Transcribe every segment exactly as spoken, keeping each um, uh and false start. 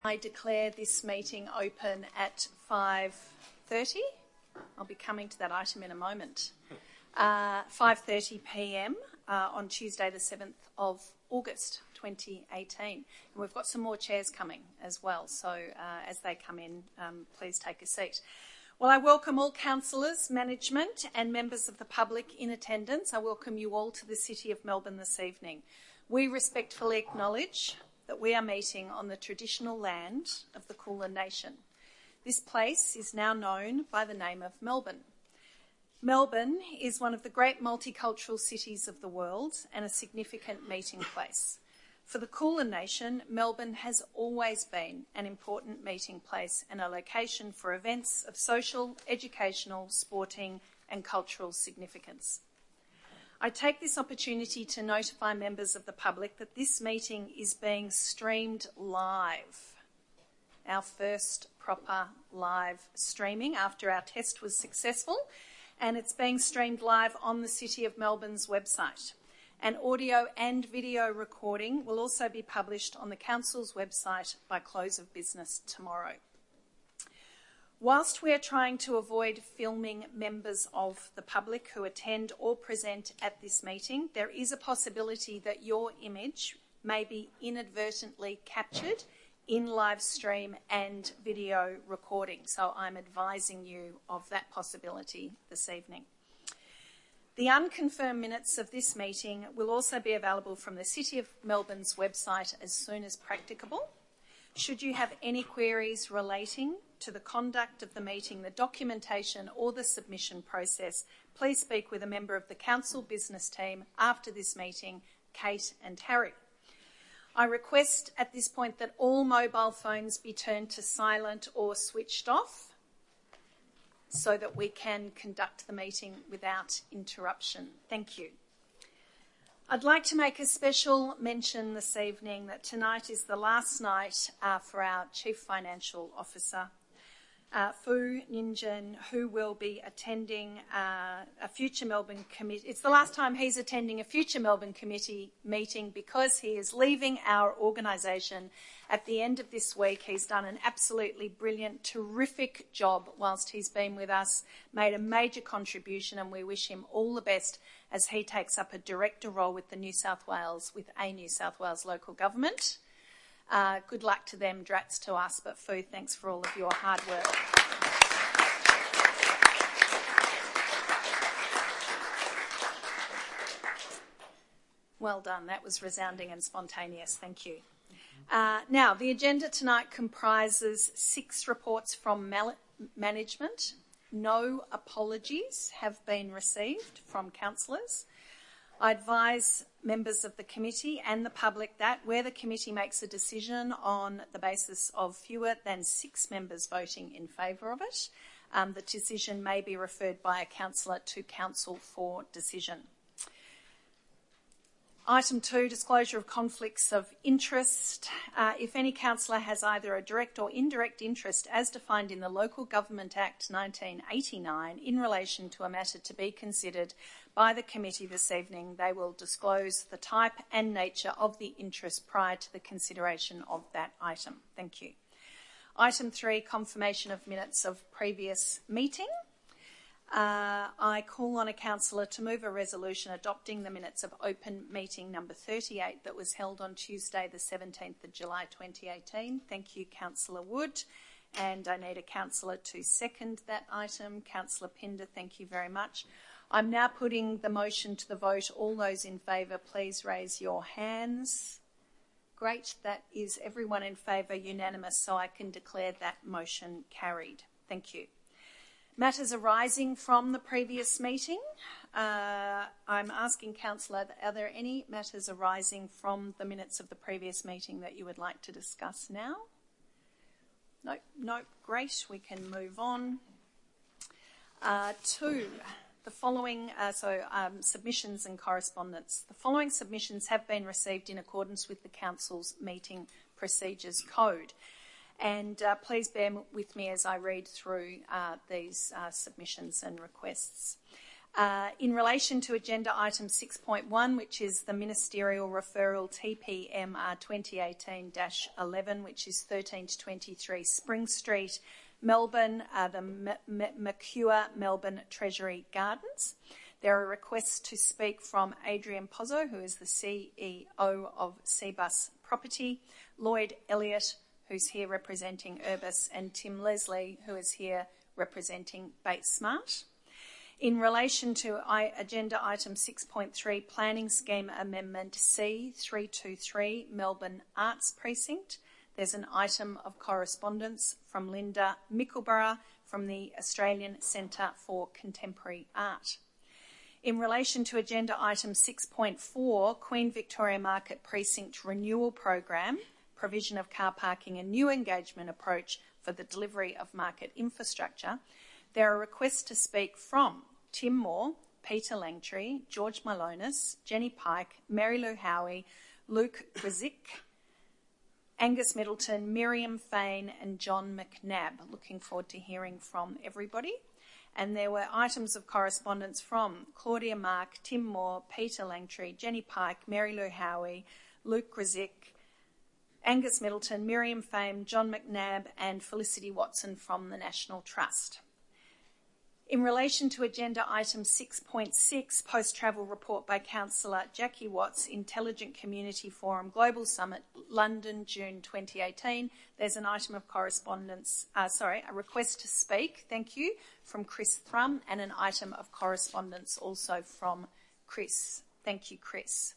I declare this meeting open at five thirty. I'll be coming to that item in a moment. Uh, five thirty p m uh, on Tuesday the seventh of August twenty eighteen. And we've got some more chairs coming as well, so uh, as they come in, um, please take a seat. Well, I welcome all councillors, management and members of the public in attendance. I welcome you all to the City of Melbourne this evening. We respectfully acknowledge that we are meeting on the traditional land of the Kulin Nation. This place is now known by the name of Melbourne. Melbourne is one of the great multicultural cities of the world and a significant meeting place. For the Kulin Nation, Melbourne has always been an important meeting place and a location for events of social, educational, sporting and cultural significance. I take this opportunity to notify members of the public that this meeting is being streamed live. Our first proper live streaming after our test was successful, and it's being streamed live on the City of Melbourne's website. An audio and video recording will also be published on the Council's website by close of business tomorrow. Whilst we are trying to avoid filming members of the public who attend or present at this meeting, there is a possibility that your image may be inadvertently captured in live stream and video recording. So I'm advising you of that possibility this evening. The unconfirmed minutes of this meeting will also be available from the City of Melbourne's website as soon as practicable. Should you have any queries relating to the conduct of the meeting, the documentation or the submission process, please speak with a member of the Council business team after this meeting, Kate and Harry. I request at this point that all mobile phones be turned to silent or switched off so that we can conduct the meeting without interruption. Thank you. I'd like to make a special mention this evening that tonight is the last night uh, for our Chief Financial Officer, uh, Fu Ninjin, who will be attending uh, a future Melbourne committee. It's the last time he's attending a future Melbourne committee meeting because he is leaving our organisation at the end of this week. He's done an absolutely brilliant, terrific job whilst he's been with us, made a major contribution, and we wish him all the best as he takes up a director role with the New South Wales, with a New South Wales local government. Uh, good luck to them, drats to us, but Fu, thanks for all of your hard work. Well done, that was resounding and spontaneous, thank you. Uh, now, the agenda tonight comprises six reports from mal- management. No apologies have been received from councillors. I advise members of the committee and the public that where the committee makes a decision on the basis of fewer than six members voting in favour of it, um, the decision may be referred by a councillor to council for decision. Item two, disclosure of conflicts of interest. Uh, if any councillor has either a direct or indirect interest as defined in the Local Government Act nineteen eighty-nine in relation to a matter to be considered by the committee this evening, they will disclose the type and nature of the interest prior to the consideration of that item. Thank you. Item three, confirmation of minutes of previous meeting. Uh, I call on a councillor to move a resolution adopting the minutes of open meeting number thirty-eight that was held on Tuesday the seventeenth of July twenty eighteen. Thank you, Councillor Wood. And I need a councillor to second that item. Councillor Pinder, thank you very much. I'm now putting the motion to the vote. All those in favour, please raise your hands. Great, that is everyone in favour, unanimous, so I can declare that motion carried. Thank you. Matters arising from the previous meeting. Uh, I'm asking councillor, are there any matters arising from the minutes of the previous meeting that you would like to discuss now? No, no, great, we can move on. Uh, two, the following, uh, so um, submissions and correspondence. The following submissions have been received in accordance with the Council's Meeting Procedures Code. And uh, please bear with me as I read through uh, these uh, submissions and requests. Uh, in relation to agenda item six point one, which is the ministerial referral T P M R twenty eighteen dash eleven, which is thirteen to twenty-three Spring Street, Melbourne, uh, the M- M- Mercure Melbourne Treasury Gardens. There are requests to speak from Adrian Pozzo, who is the C E O of Cbus Property, Lloyd Elliott, who's here representing Urbis, and Tim Leslie, who is here representing Bates Smart. In relation to I, agenda item six point three, Planning Scheme Amendment C three two three, Melbourne Arts Precinct, there's an item of correspondence from Linda Mickleborough from the Australian Centre for Contemporary Art. In relation to agenda item six point four, Queen Victoria Market Precinct Renewal Program, provision of car parking and new engagement approach for the delivery of market infrastructure, there are requests to speak from Tim Moore, Peter Langtree, George Malonis, Jenny Pike, Mary Lou Howie, Luke Grizik, Angus Middleton, Miriam Fain and John McNabb. Looking forward to hearing from everybody. And there were items of correspondence from Claudia Mark, Tim Moore, Peter Langtree, Jenny Pike, Mary Lou Howie, Luke Grizik, Angus Middleton, Miriam Fain, John McNabb and Felicity Watson from the National Trust. In relation to agenda item six point six, post-travel report by Councillor Jackie Watts, Intelligent Community Forum Global Summit, London, June twenty eighteen, there's an item of correspondence, uh, sorry, a request to speak, thank you, from Chris Thrum, and an item of correspondence also from Chris. Thank you, Chris.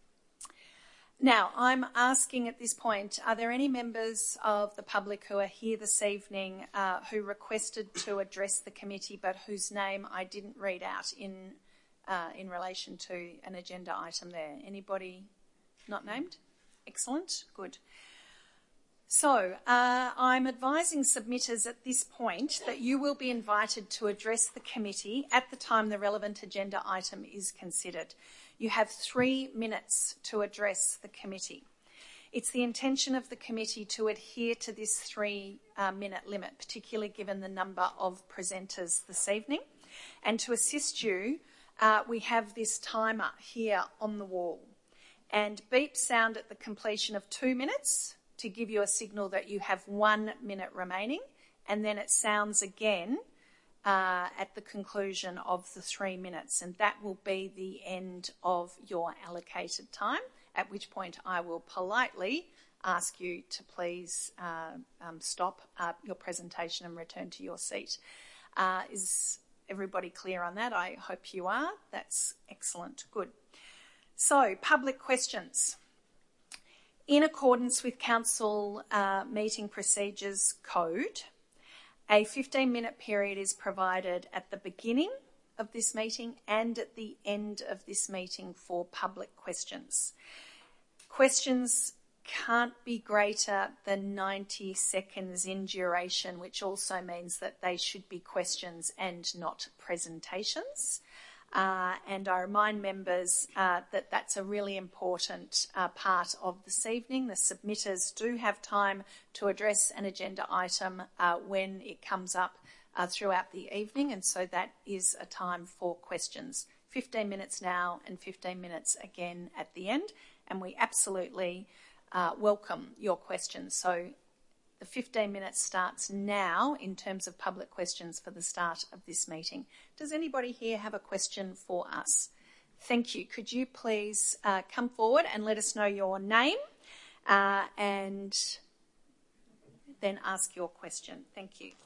Now, I'm asking at this point, are there any members of the public who are here this evening uh, who requested to address the committee but whose name I didn't read out in uh, in relation to an agenda item there? Anybody not named? Excellent, good. So, uh, I'm advising submitters at this point that you will be invited to address the committee at the time the relevant agenda item is considered. You have three minutes to address the committee. It's the intention of the committee to adhere to this three-minute uh, limit, particularly given the number of presenters this evening. And to assist you, uh, we have this timer here on the wall. And beeps sound at the completion of two minutes to give you a signal that you have one minute remaining, and then it sounds again Uh, at the conclusion of the three minutes, and that will be the end of your allocated time, at which point I will politely ask you to please uh, um, stop uh, your presentation and return to your seat. Uh, is everybody clear on that? I hope you are. That's excellent. Good. So, public questions. In accordance with Council uh, Meeting Procedures Code, a fifteen-minute period is provided at the beginning of this meeting and at the end of this meeting for public questions. Questions can't be greater than ninety seconds in duration, which also means that they should be questions and not presentations. Uh, and I remind members uh, that that's a really important uh, part of this evening. The submitters do have time to address an agenda item uh, when it comes up uh, throughout the evening, and so that is a time for questions. fifteen minutes now and fifteen minutes again at the end, and we absolutely uh, welcome your questions. So the fifteen minutes starts now in terms of public questions for the start of this meeting. Does anybody here have a question for us? Thank you. Could you please uh, come forward and let us know your name uh, and then ask your question. Thank you.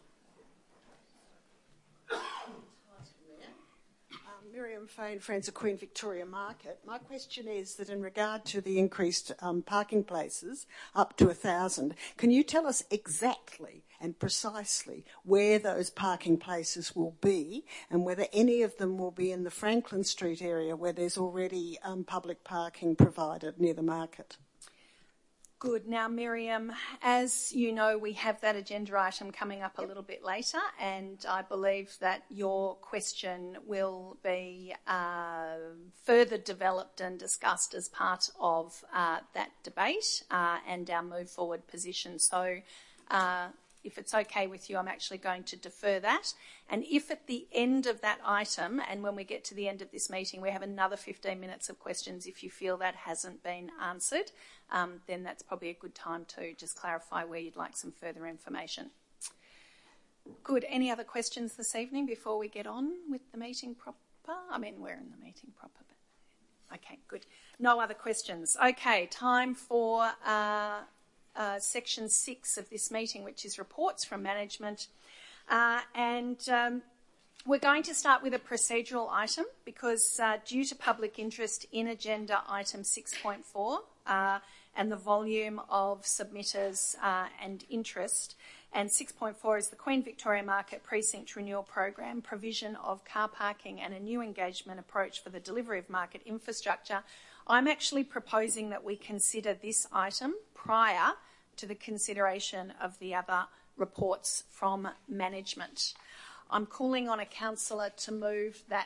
Miriam Fain, Friends of Queen Victoria Market. My question is that in regard to the increased um, parking places up to one thousand, can you tell us exactly and precisely where those parking places will be and whether any of them will be in the Franklin Street area where there's already um, public parking provided near the market? Good. Now, Miriam, as you know, we have that agenda item coming up a little bit later, and I believe that your question will be uh, further developed and discussed as part of uh, that debate uh, and our move forward position. So uh, if it's okay with you, I'm actually going to defer that. And if at the end of that item, and when we get to the end of this meeting, we have another fifteen minutes of questions, if you feel that hasn't been answered, um, then that's probably a good time to just clarify where you'd like some further information. Good. Any other questions this evening before we get on with the meeting proper? I mean, we're in the meeting proper. But okay, good. No other questions. Okay, time for uh, uh, section six of this meeting, which is reports from management. Uh, and um, we're going to start with a procedural item because uh, due to public interest in agenda item six point four uh, and the volume of submitters uh, and interest, and six point four is the Queen Victoria Market Precinct Renewal Program, provision of car parking and a new engagement approach for the delivery of market infrastructure. I'm actually proposing that we consider this item prior to the consideration of the other reports from management. I'm calling on a councillor to move that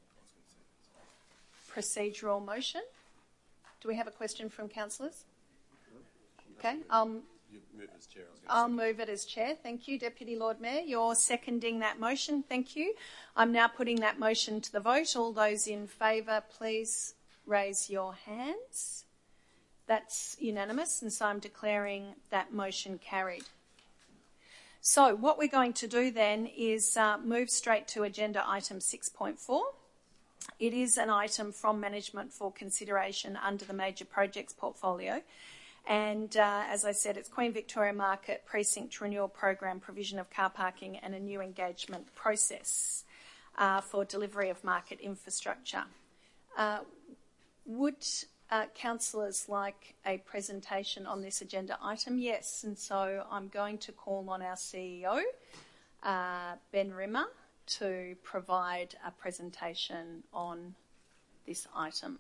procedural motion. Do we have a question from councillors? Okay, um, Move as chair. I'll move it as chair. Thank you, Deputy Lord Mayor. You're seconding that motion. Thank you. I'm now putting that motion to the vote. All those in favour, please raise your hands. That's unanimous, and so I'm declaring that motion carried. So what we're going to do then is uh, move straight to agenda item six point four. It is an item from management for consideration under the major projects portfolio. And uh, as I said, it's Queen Victoria Market Precinct Renewal Program, provision of car parking and a new engagement process uh, for delivery of market infrastructure. Uh, would uh, councillors like a presentation on this agenda item? Yes, and so I'm going to call on our C E O, uh, Ben Rimmer, to provide a presentation on this item.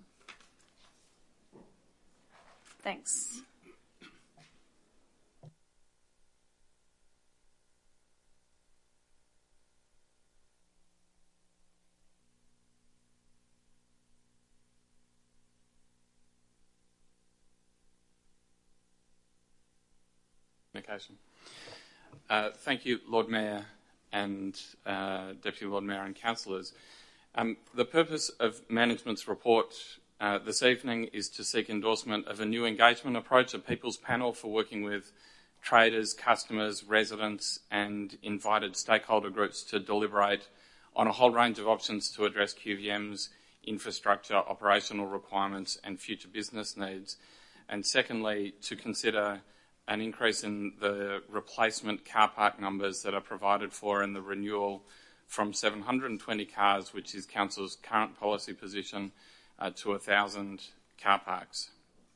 Thanks. Communication. Uh, thank you, Lord Mayor and uh, Deputy Lord Mayor and councillors. Um, the purpose of management's report uh, this evening is to seek endorsement of a new engagement approach, a people's panel for working with traders, customers, residents and invited stakeholder groups to deliberate on a whole range of options to address Q V M's infrastructure, operational requirements and future business needs. And secondly, to consider an increase in the replacement car park numbers that are provided for in the renewal from seven hundred twenty cars, which is Council's current policy position, uh, to one thousand car parks.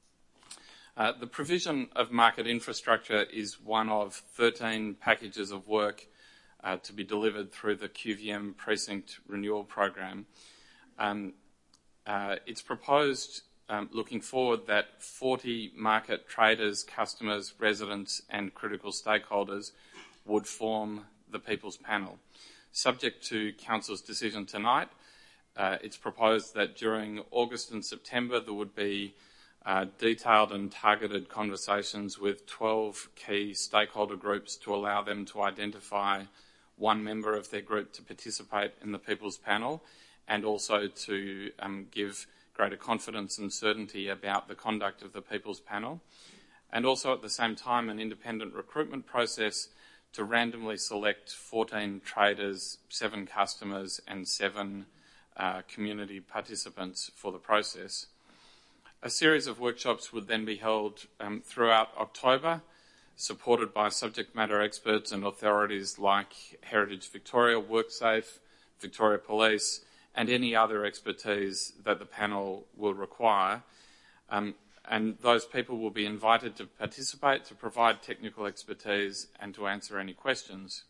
Uh, the provision of market infrastructure is one of thirteen packages of work uh, to be delivered through the Q V M Precinct Renewal Program. Um, uh, it's proposed Um, looking forward that forty market traders, customers, residents and critical stakeholders would form the People's Panel. Subject to Council's decision tonight, uh, it's proposed that during August and September there would be uh, detailed and targeted conversations with twelve key stakeholder groups to allow them to identify one member of their group to participate in the People's Panel and also to um, give greater confidence and certainty about the conduct of the People's Panel, and also at the same time an independent recruitment process to randomly select fourteen traders, seven customers and seven uh, community participants for the process. A series of workshops would then be held um, throughout October, supported by subject matter experts and authorities like Heritage Victoria, WorkSafe, Victoria Police, and any other expertise that the panel will require. Um, and those people will be invited to participate, to provide technical expertise and to answer any questions.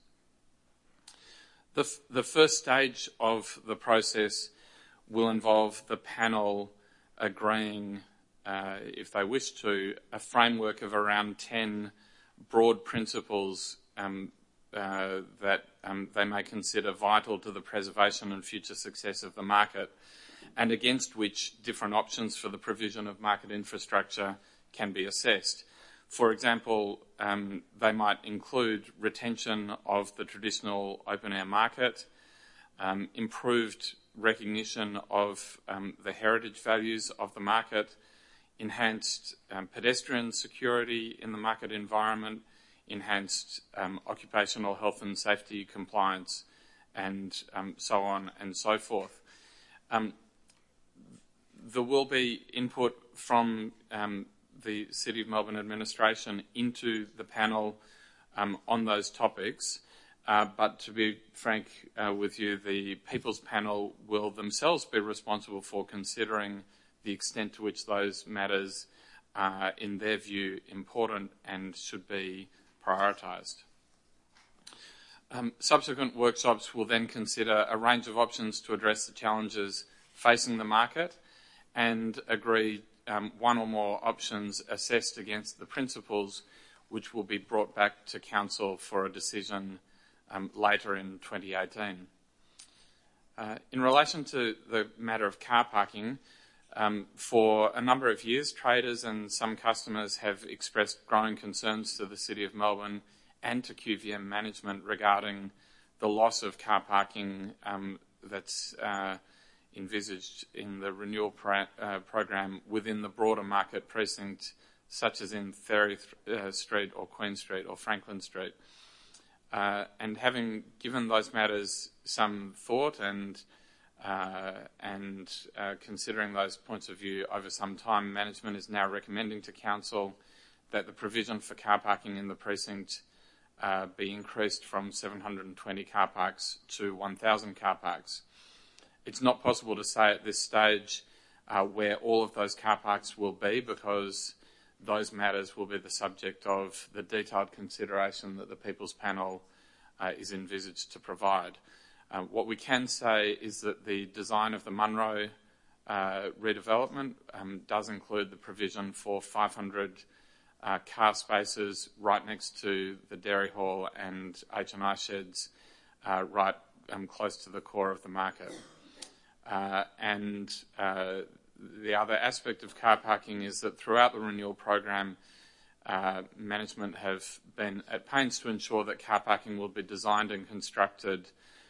The, f- the first stage of the process will involve the panel agreeing, uh, if they wish to, a framework of around ten broad principles um, Uh, that um, they may consider vital to the preservation and future success of the market, and against which different options for the provision of market infrastructure can be assessed. For example, um, they might include retention of the traditional open-air market, um, improved recognition of um, the heritage values of the market, enhanced um, pedestrian security in the market environment, enhanced um, occupational health and safety compliance, and um, so on and so forth. Um, there will be input from um, the City of Melbourne administration into the panel um, on those topics. Uh, but to be frank uh, with you, the People's Panel will themselves be responsible for considering the extent to which those matters are, in their view, important and should be prioritised. Um, subsequent workshops will then consider a range of options to address the challenges facing the market and agree um, one or more options assessed against the principles, which will be brought back to Council for a decision um, later in twenty eighteen. Uh, in relation to the matter of car parking, um, for a number of years, traders and some customers have expressed growing concerns to the City of Melbourne and to Q V M management regarding the loss of car parking um, that's uh, envisaged in the renewal pro- uh, program within the broader market precinct, such as in Ferry uh, Street or Queen Street or Franklin Street. Uh, and having given those matters some thought and uh, and uh, considering those points of view over some time, management is now recommending to Council that the provision for car parking in the precinct uh, be increased from seven hundred twenty car parks to one thousand car parks. It's not possible to say at this stage uh, where all of those car parks will be, because those matters will be the subject of the detailed consideration that the People's Panel uh, is envisaged to provide. Uh, what we can say is that the design of the Munro uh, redevelopment um, does include the provision for five hundred uh, car spaces right next to the dairy hall and H and I sheds uh, right um, close to the core of the market. Uh, and uh, the other aspect of car parking is that throughout the renewal program, uh, management have been at pains to ensure that car parking will be designed and constructed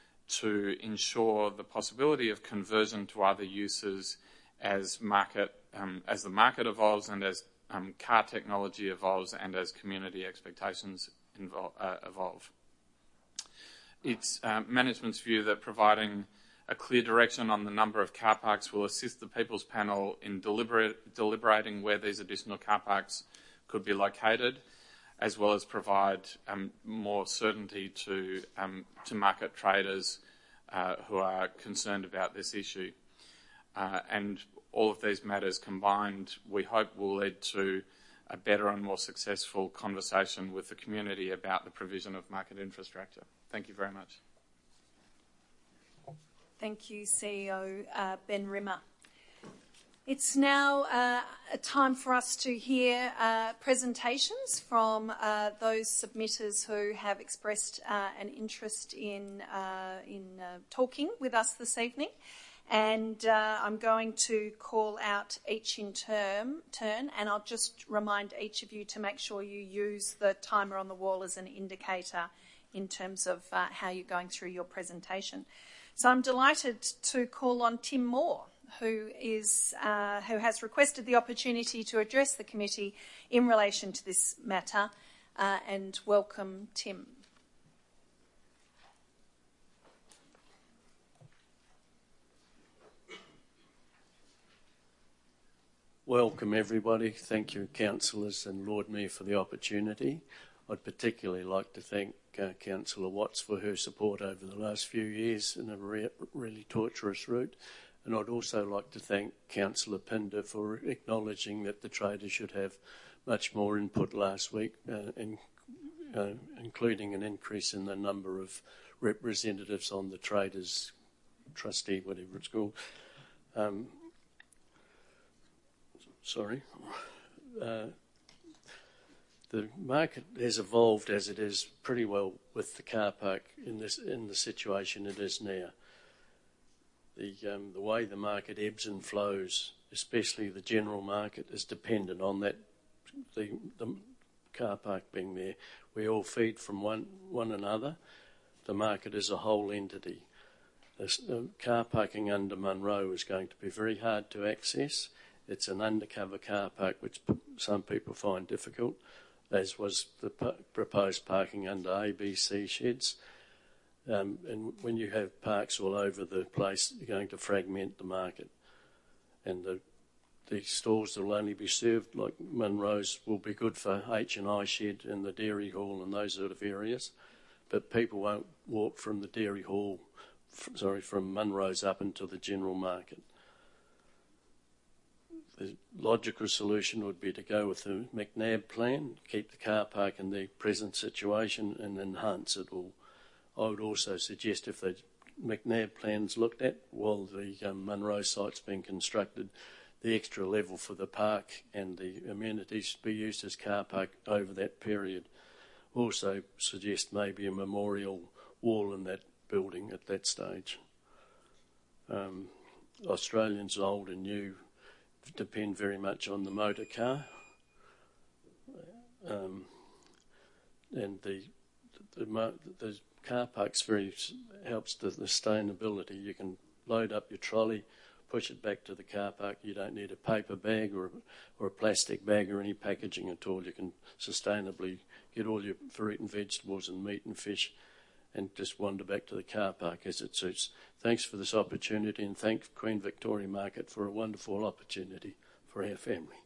to ensure the possibility of conversion to other uses as market um, as the market evolves and as um, car technology evolves and as community expectations invol- uh, evolve. It's uh, management's view that providing a clear direction on the number of car parks will assist the People's Panel in deliberate, deliberating where these additional car parks could be located, as well as provide um, more certainty to, um, to market traders uh, who are concerned about this issue. Uh, and all of these matters combined, we hope, will lead to a better and more successful conversation with the community about the provision of market infrastructure. Thank you very much. Thank you, C E O uh, Ben Rimmer. It's now uh, a time for us to hear uh, presentations from uh, those submitters who have expressed uh, an interest in, uh, in uh, talking with us this evening. And uh, I'm going to call out each in term, turn, and I'll just remind each of you to make sure you use the timer on the wall as an indicator in terms of uh, how you're going through your presentation. So I'm delighted to call on Tim Moore, who is uh, who has requested the opportunity to address the committee in relation to this matter, uh, and welcome, Tim. Welcome, everybody. Thank you, councillors and Lord Mayor, for the opportunity. I'd particularly like to thank uh, Councillor Watts for her support over the last few years in a re- really torturous route. And I'd also like to thank Councillor Pinder for acknowledging that the traders should have much more input last week, uh, in, uh, including an increase in the number of representatives on the traders trustee, whatever it's called. Um, sorry. Uh, The market has evolved as it is pretty well with the car park in this in the situation it is now. The um, the way the market ebbs and flows, especially the general market, is dependent on that the the, car park being there. We all feed from one, one another. The market is a whole entity. This, uh, car parking under Munro is going to be very hard to access. It's an undercover car park, which p- some people find difficult, as was the p- proposed parking under A B C sheds. Um, and when you have parks all over the place, you're going to fragment the market. And the, the stores that will only be served, like Munro's, will be good for H and I shed and the dairy hall and those sort of areas. But people won't walk from the dairy hall, f- sorry, from Munro's up into the general market. The logical solution would be to go with the McNab plan, keep the car park in the present situation and enhance it all. I would also suggest if the McNab plan's looked at while the um, Munro site's being constructed, the extra level for the park and the amenities be used as car park over that period. Also suggest maybe a memorial wall in that building at that stage. Um, Australians old and new depend very much on the motor car. Um, and the, the, the, the car parks very helps the sustainability. You can load up your trolley, push it back to the car park. You don't need a paper bag or, or a plastic bag or any packaging at all. You can sustainably get all your fruit and vegetables and meat and fish and just wander back to the car park as it suits. Thanks for this opportunity, and thank Queen Victoria Market for a wonderful opportunity for our family.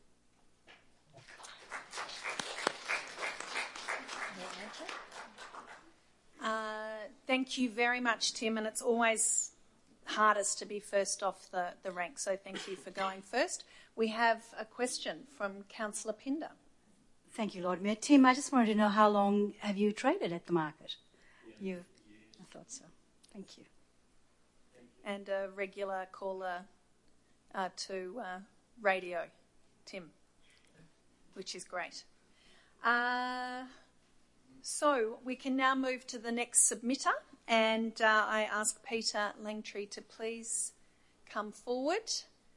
Uh, thank you very much, Tim, and it's always hardest to be first off the, the rank, so thank you for going first. We have a question from Councillor Pinder. Thank you, Lord Mayor. Tim, I just wanted to know how long have you traded at the market? Yeah. You, I thought so. Thank you. And a regular caller uh, to uh, radio, Tim, which is great. Uh, so we can now move to the next submitter, and uh, I ask Peter Langtree to please come forward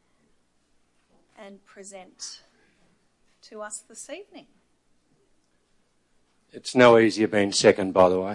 and present to us this evening. It's no easier being second, by the way.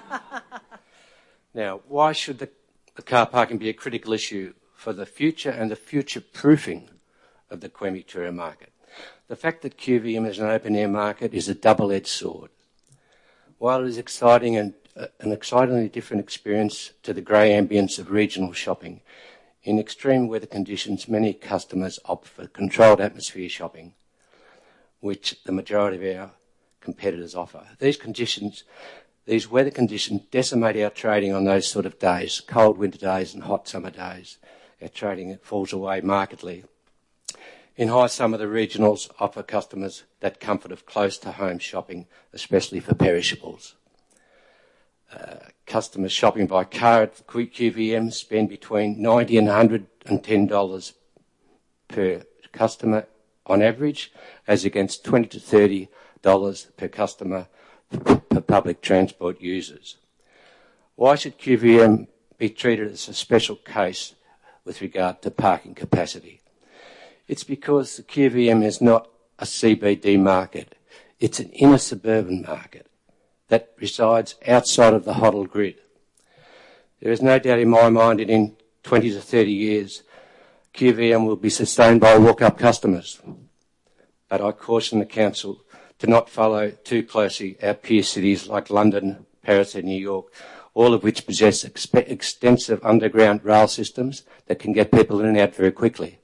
Now, why should the, the car parking be a critical issue for the future and the future-proofing of the Queen Victoria market? The fact that Q V M is an open-air market is a double-edged sword. While it is exciting and uh, an excitingly different experience to the grey ambience of regional shopping, in extreme weather conditions, many customers opt for controlled atmosphere shopping, which the majority of our competitors offer. These conditions, these weather conditions decimate our trading on those sort of days, cold winter days and hot summer days. Our trading falls away markedly. In high summer, the regionals offer customers that comfort of close-to-home shopping, especially for perishables. Uh, customers shopping by car at Q V M spend between ninety dollars and one hundred ten dollars per customer on average, as against twenty to thirty dollars per customer per public transport users. Why should Q V M be treated as a special case with regard to parking capacity? It's because the Q V M is not a C B D market. It's an inner suburban market that resides outside of the Hoddle grid. There is no doubt in my mind that in twenty to thirty years, Q V M will be sustained by walk-up customers. But I caution the Council to not follow too closely our peer cities like London, Paris and New York, all of which possess exp- extensive underground rail systems that can get people in and out very quickly.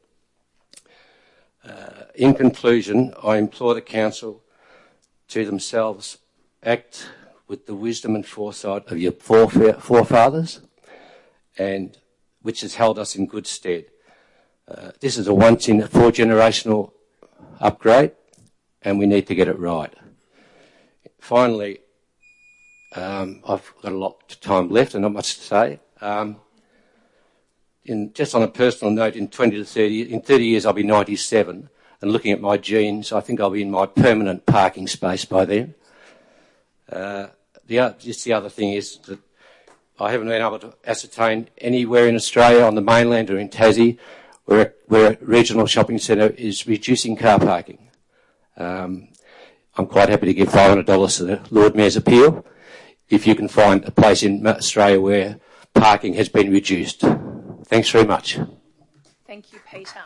Uh, in conclusion, I implore the Council to themselves act with the wisdom and foresight of your forefathers, and which has held us in good stead. Uh, this is a once-in-a-four-generational upgrade, and we need to get it right. Finally, um, I've got a lot of time left and not much to say. Um, in, just on a personal note, in twenty to thirty, in thirty years I'll be ninety-seven, and looking at my genes, I think I'll be in my permanent parking space by then. Uh, the, just the other thing is that I haven't been able to ascertain anywhere in Australia, on the mainland or in Tassie, where, where a regional shopping centre is reducing car parking. Um, I'm quite happy to give five hundred dollars to the Lord Mayor's appeal if you can find a place in Australia where parking has been reduced. Thanks very much. Thank you, Peter.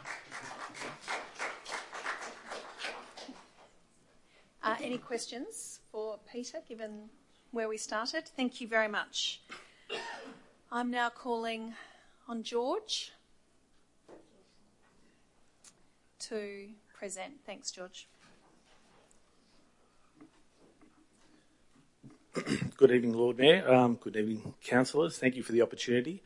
Uh, any questions for Peter, given where we started? Thank you very much. I'm now calling on George to present. Thanks, George. Good evening, Lord Mayor. Um, good evening, councillors. Thank you for the opportunity.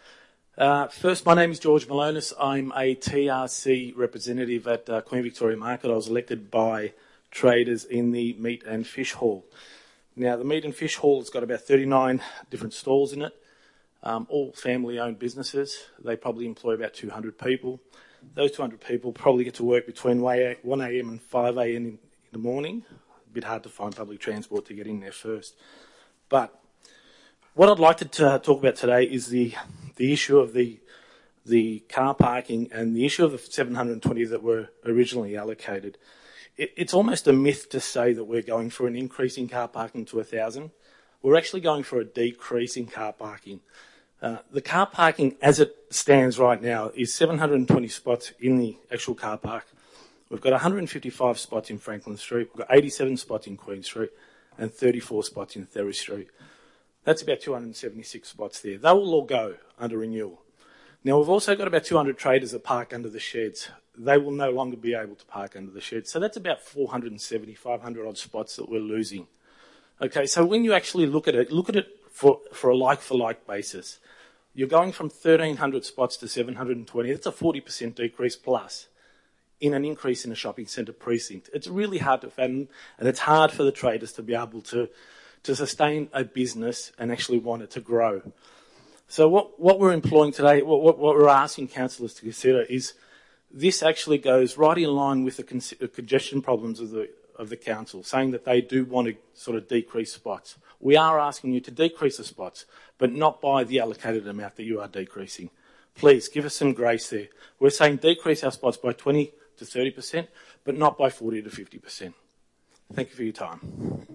Uh, first, my name is George Malonis. I'm a T R C representative at uh, Queen Victoria Market. I was elected by traders in the meat and fish hall. Now, the meat and fish hall has got about thirty-nine different stalls in it, um, all family-owned businesses. They probably employ about two hundred people. Those two hundred people probably get to work between one a m and five a m in, in the morning. A bit hard to find public transport to get in there first. But what I'd like to t- talk about today is the the issue of the the car parking and the issue of the seven hundred twenty that were originally allocated. It, it's almost a myth to say that we're going for an increase in car parking to one thousand. We're actually going for a decrease in car parking. Uh, the car parking as it stands right now is seven hundred twenty spots in the actual car park. We've got one hundred fifty-five spots in Franklin Street, we've got eighty-seven spots in Queen Street and thirty-four spots in Therry Street. That's about two hundred seventy-six spots there. They will all go under renewal. Now, we've also got about two hundred traders that park under the sheds. They will no longer be able to park under the sheds. So that's about four hundred seventy, five hundred odd spots that we're losing. Okay, so when you actually look at it, look at it for, for a like-for-like basis. You're going from thirteen hundred spots to seven hundred twenty. That's a forty percent decrease plus in an increase in a shopping centre precinct. It's really hard to fathom, and it's hard for the traders to be able to, to sustain a business and actually want it to grow. So what, what we're employing today, what, what, what we're asking councillors to consider is this actually goes right in line with the con- congestion problems of the, of the council, saying that they do want to sort of decrease spots. We are asking you to decrease the spots, but not by the allocated amount that you are decreasing. Please give us some grace there. We're saying decrease our spots by twenty to thirty percent, but not by forty to fifty percent. Thank you for your time.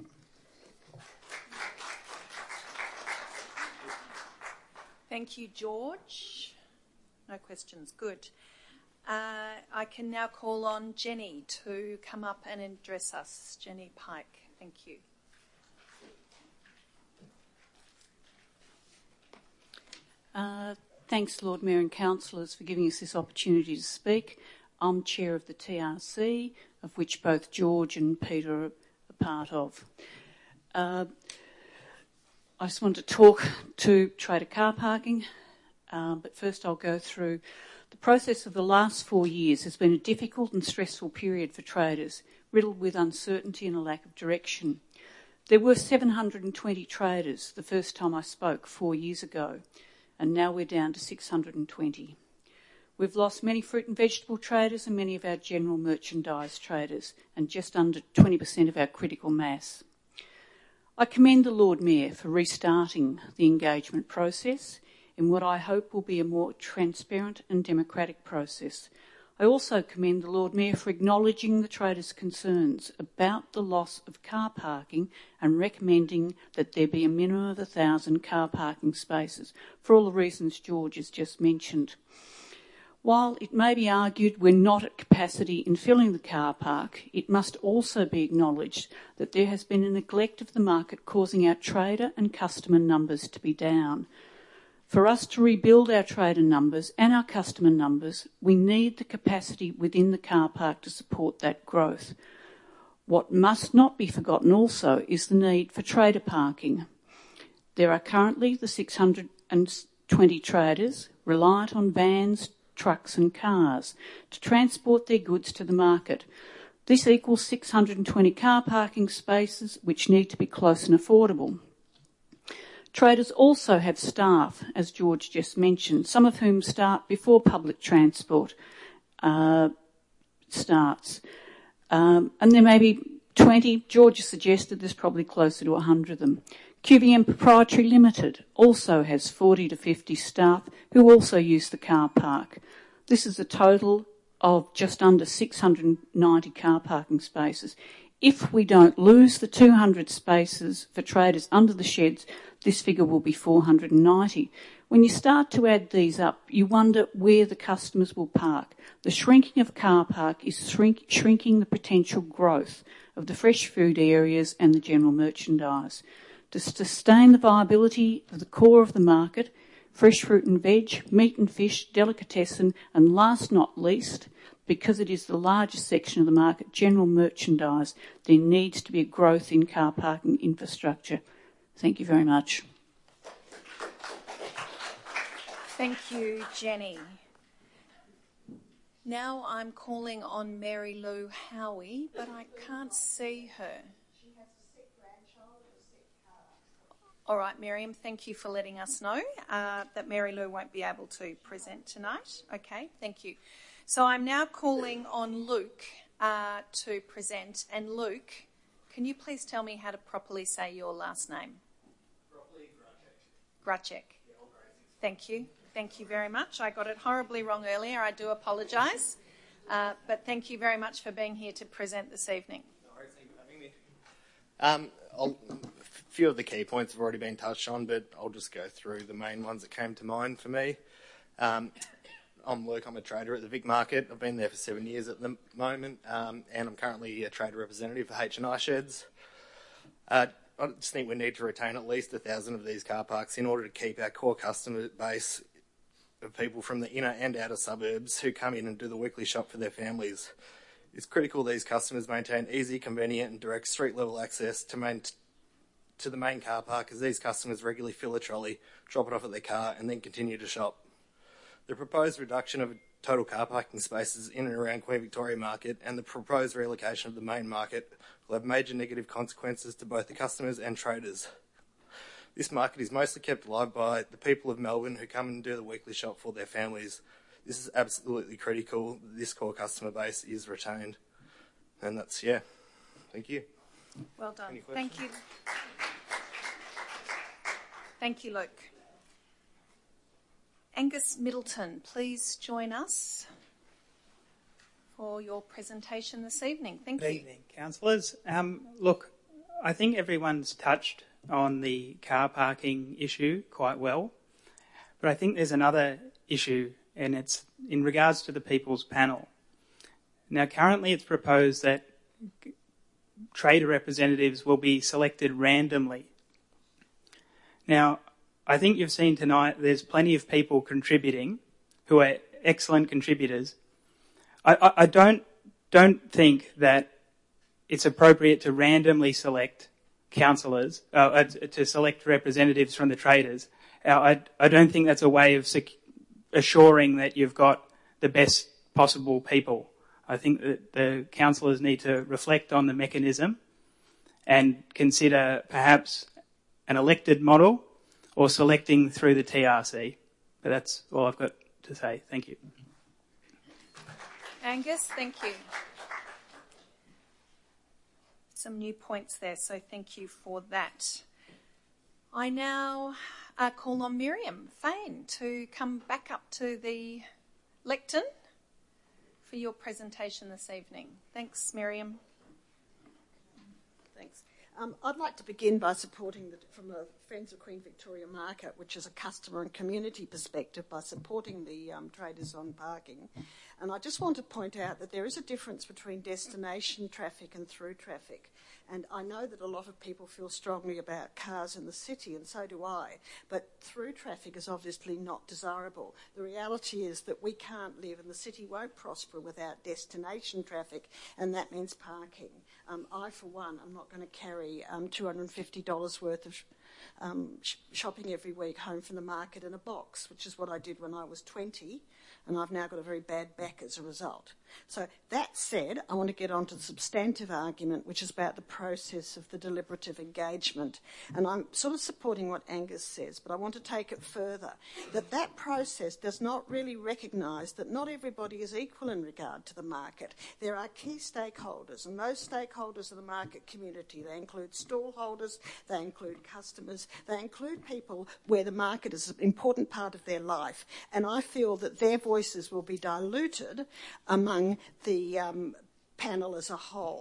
Thank you, George. No questions. Good. Uh, I can now call on Jenny to come up and address us. Jenny Pike. Thank you. Uh, thanks, Lord Mayor and councillors, for giving us this opportunity to speak. I'm chair of the T R C, of which both George and Peter are a part of. Uh, I just want to talk to trader car parking, uh, but first I'll go through the process of the last four years. Has been a difficult and stressful period for traders, riddled with uncertainty and a lack of direction. There were seven hundred twenty traders the first time I spoke four years ago, and now we're down to six hundred twenty. We've lost many fruit and vegetable traders and many of our general merchandise traders, and just under twenty percent of our critical mass. I commend the Lord Mayor for restarting the engagement process in what I hope will be a more transparent and democratic process. I also commend the Lord Mayor for acknowledging the traders' concerns about the loss of car parking and recommending that there be a minimum of one thousand car parking spaces for all the reasons George has just mentioned. While it may be argued we're not at capacity in filling the car park, it must also be acknowledged that there has been a neglect of the market causing our trader and customer numbers to be down. For us to rebuild our trader numbers and our customer numbers, we need the capacity within the car park to support that growth. What must not be forgotten also is the need for trader parking. There are currently the six hundred twenty traders reliant on vans, trucks and cars to transport their goods to the market. This equals six hundred twenty car parking spaces which need to be close and affordable. Traders also have staff, as George just mentioned, some of whom start before public transport uh, starts. Um, and there may be twenty, George has suggested there's probably closer to one hundred of them. Q V M Proprietary Limited also has forty to fifty staff who also use the car park. This is a total of just under six hundred ninety car parking spaces. if we don't lose the two hundred spaces for traders under the sheds, this figure will be four hundred ninety. When you start to add these up, you wonder where the customers will park. The shrinking of car park is shrink, shrinking the potential growth of the fresh food areas and the general merchandise. To sustain the viability of the core of the market, fresh fruit and veg, meat and fish, delicatessen, and last not least, because it is the largest section of the market, general merchandise, there needs to be a growth in car parking infrastructure. Thank you very much. Thank you, Jenny. Now I'm calling on Mary Lou Howie, but I can't see her. She has a sick grandchild or a sick car. All right, Miriam, thank you for letting us know uh, that Mary Lou won't be able to present tonight. Okay, thank you. So I'm now calling on Luke uh, to present. And Luke, can you please tell me how to properly say your last name? Properly, Gracek. Gracek. Thank you. Thank you very much. I got it horribly wrong earlier. I do apologise. Uh, but thank you very much for being here to present this evening. No worries, thank you for having me. Um, I'll, a few of the key points have already been touched on, but I'll just go through the main ones that came to mind for me. Um, I'm Luke. I'm a trader at the Vic Market. I've been there for seven years at the moment, um, and I'm currently a trader representative for H and I Sheds. Uh, I just think we need to retain at least a thousand of these car parks in order to keep our core customer base of people from the inner and outer suburbs who come in and do the weekly shop for their families. It's critical these customers maintain easy, convenient and direct street-level access to, main, to the main car park, as these customers regularly fill a trolley, drop it off at their car and then continue to shop. The proposed reduction of total car parking spaces in and around Queen Victoria Market and the proposed relocation of the main market will have major negative consequences to both the customers and traders. This market is mostly kept alive by the people of Melbourne who come and do the weekly shop for their families. This is absolutely critical that this core customer base is retained. And that's, yeah, thank you. Well done. Thank you. Thank you, Luke. Angus Middleton, please join us for your presentation this evening. Thank Good you. evening, councillors. Um, look, I think everyone's touched on the car parking issue quite well, but I think there's another issue, and it's in regards to the People's Panel. Now, currently it's proposed that trader representatives will be selected randomly. Now, I think you've seen tonight there's plenty of people contributing who are excellent contributors. I, I, I don't don't think that it's appropriate to randomly select councillors, uh, to select representatives from the traders. Uh, I, I don't think that's a way of sec- assuring that you've got the best possible people. I think that the councillors need to reflect on the mechanism and consider perhaps an elected model or selecting through the T R C. But that's all I've got to say. Thank you. Angus, thank you. Some new points there, so thank you for that. I now uh, call on Miriam Fain to come back up to the lectern for your presentation this evening. Thanks, Miriam. Thanks. Um, I'd like to begin by supporting, the, from the Friends of Queen Victoria Market, which is a customer and community perspective, by supporting the um, traders on parking. And I just want to point out that there is a difference between destination traffic and through traffic. And I know that a lot of people feel strongly about cars in the city, and so do I, but through traffic is obviously not desirable. The reality is that we can't live, and the city won't prosper without destination traffic, and that means parking. Um, I, for one, am not going to carry um, two hundred fifty dollars worth of um, sh- shopping every week home from the market in a box, which is what I did when I was twenty, and I've now got a very bad back as a result. So that said, I want to get on to the substantive argument, which is about the process of the deliberative engagement. And I'm sort of supporting what Angus says, but I want to take it further, that that process does not really recognise that not everybody is equal in regard to the market. There are key stakeholders, and those stakeholders are the market community. They include stall holders, they include customers, they include people where the market is an important part of their life. And I feel that their voices will be diluted among the um, panel as a whole.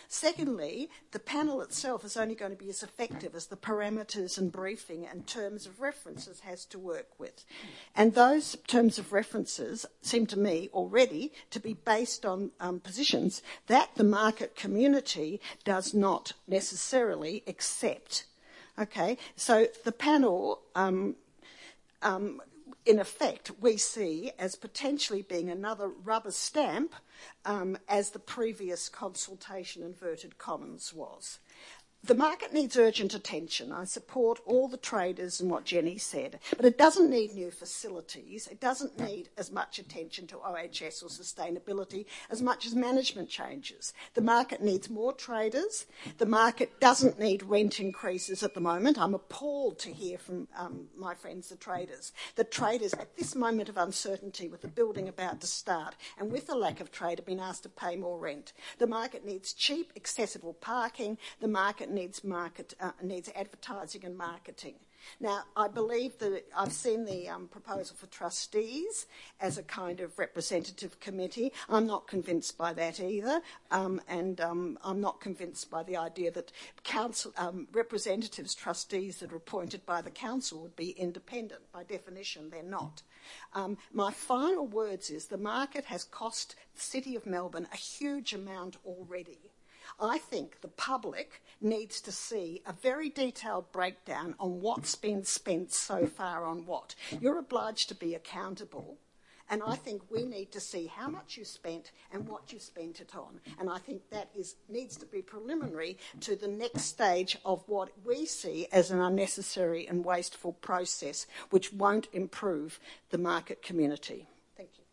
Secondly, the panel itself is only going to be as effective as the parameters and briefing and terms of references has to work with. And those terms of references seem to me already to be based on um, positions that the market community does not necessarily accept. Okay, so the panel, um, um, in effect, we see as potentially being another rubber stamp um, as the previous consultation, inverted commas, was. The market needs urgent attention. I support all the traders and what Jenny said, but it doesn't need new facilities. It doesn't need as much attention to O H S or sustainability as much as management changes. The market needs more traders. The market doesn't need rent increases at the moment. I'm appalled to hear from um, my friends, the traders, that traders at this moment of uncertainty with the building about to start and with the lack of trade have been asked to pay more rent. The market needs cheap, accessible parking. The market needs market uh, needs advertising and marketing. Now, I believe that I've seen the um, proposal for trustees as a kind of representative committee. I'm not convinced by that either, um, and um, I'm not convinced by the idea that council um, representatives, trustees that are appointed by the council would be independent. By definition, they're not. Um, my final words is the market has cost the City of Melbourne a huge amount already. I think the public needs to see a very detailed breakdown on what's been spent so far on what. You're obliged to be accountable, and I think we need to see how much you spent and what you spent it on. And I think that is needs to be preliminary to the next stage of what we see as an unnecessary and wasteful process which won't improve the market community. Thank you.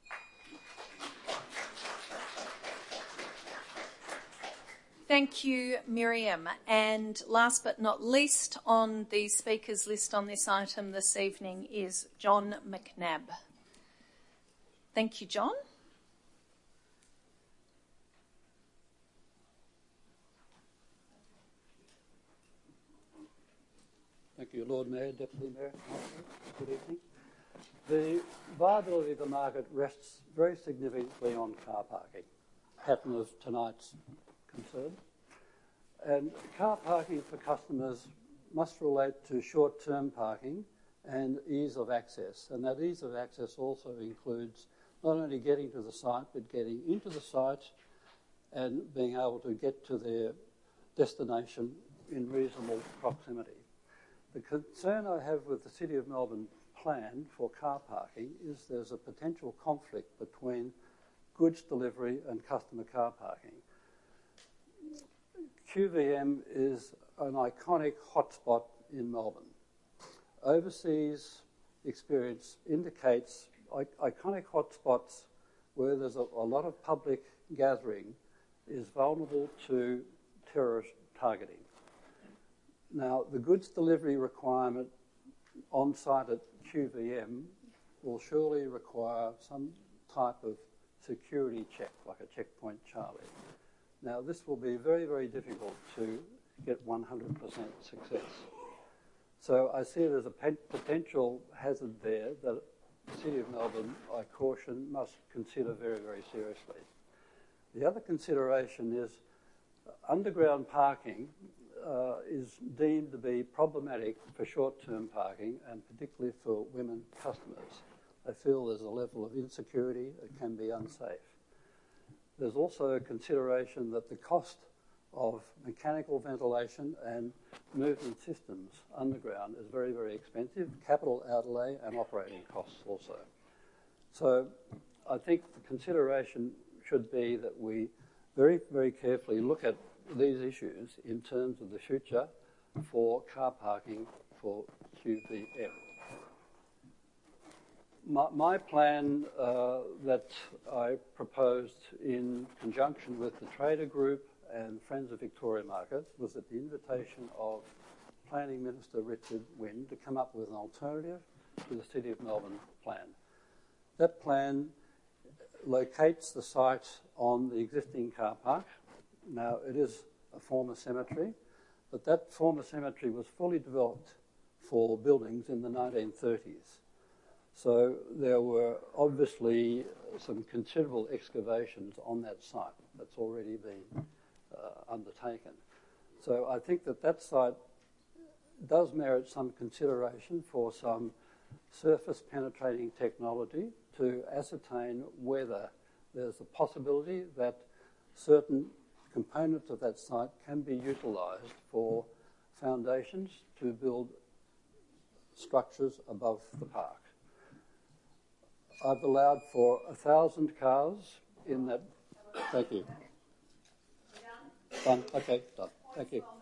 Thank you, Miriam. And last but not least on the speakers list on this item this evening is John McNabb. Thank you, John. Thank you, Lord Mayor, Deputy Mayor. Good evening. The viability of the market rests very significantly on car parking, pattern of tonight's concern. And car parking for customers must relate to short-term parking and ease of access. And that ease of access also includes not only getting to the site, but getting into the site and being able to get to their destination in reasonable proximity. The concern I have with the City of Melbourne plan for car parking is there's a potential conflict between goods delivery and customer car parking. Q V M is an iconic hotspot in Melbourne. Overseas experience indicates iconic hotspots where there's a, a lot of public gathering is vulnerable to terrorist targeting. Now, the goods delivery requirement on site at Q V M will surely require some type of security check, like a checkpoint Charlie. Now, this will be very, very difficult to get one hundred percent success. So I see there's a potential hazard there that the City of Melbourne, I caution, must consider very, very seriously. The other consideration is underground parking uh, is deemed to be problematic for short-term parking and particularly for women customers. They feel there's a level of insecurity, it can be unsafe. There's also a consideration that the cost of mechanical ventilation and movement systems underground is very, very expensive, capital outlay and operating costs also. So I think the consideration should be that we very, very carefully look at these issues in terms of the future for car parking for Q V M. My, my plan uh, that I proposed in conjunction with the Trader Group and Friends of Victoria Market was at the invitation of Planning Minister Richard Wynne to come up with an alternative to the City of Melbourne plan. That plan locates the site on the existing car park. Now, it is a former cemetery, but that former cemetery was fully developed for buildings in the nineteen thirties. So there were obviously some considerable excavations on that site that's already been uh, undertaken. So I think that that site does merit some consideration for some surface penetrating technology to ascertain whether there's a possibility that certain components of that site can be utilised for foundations to build structures above the park. I've allowed for a thousand cars in that. Thank you. Done? Okay, done. Thank you.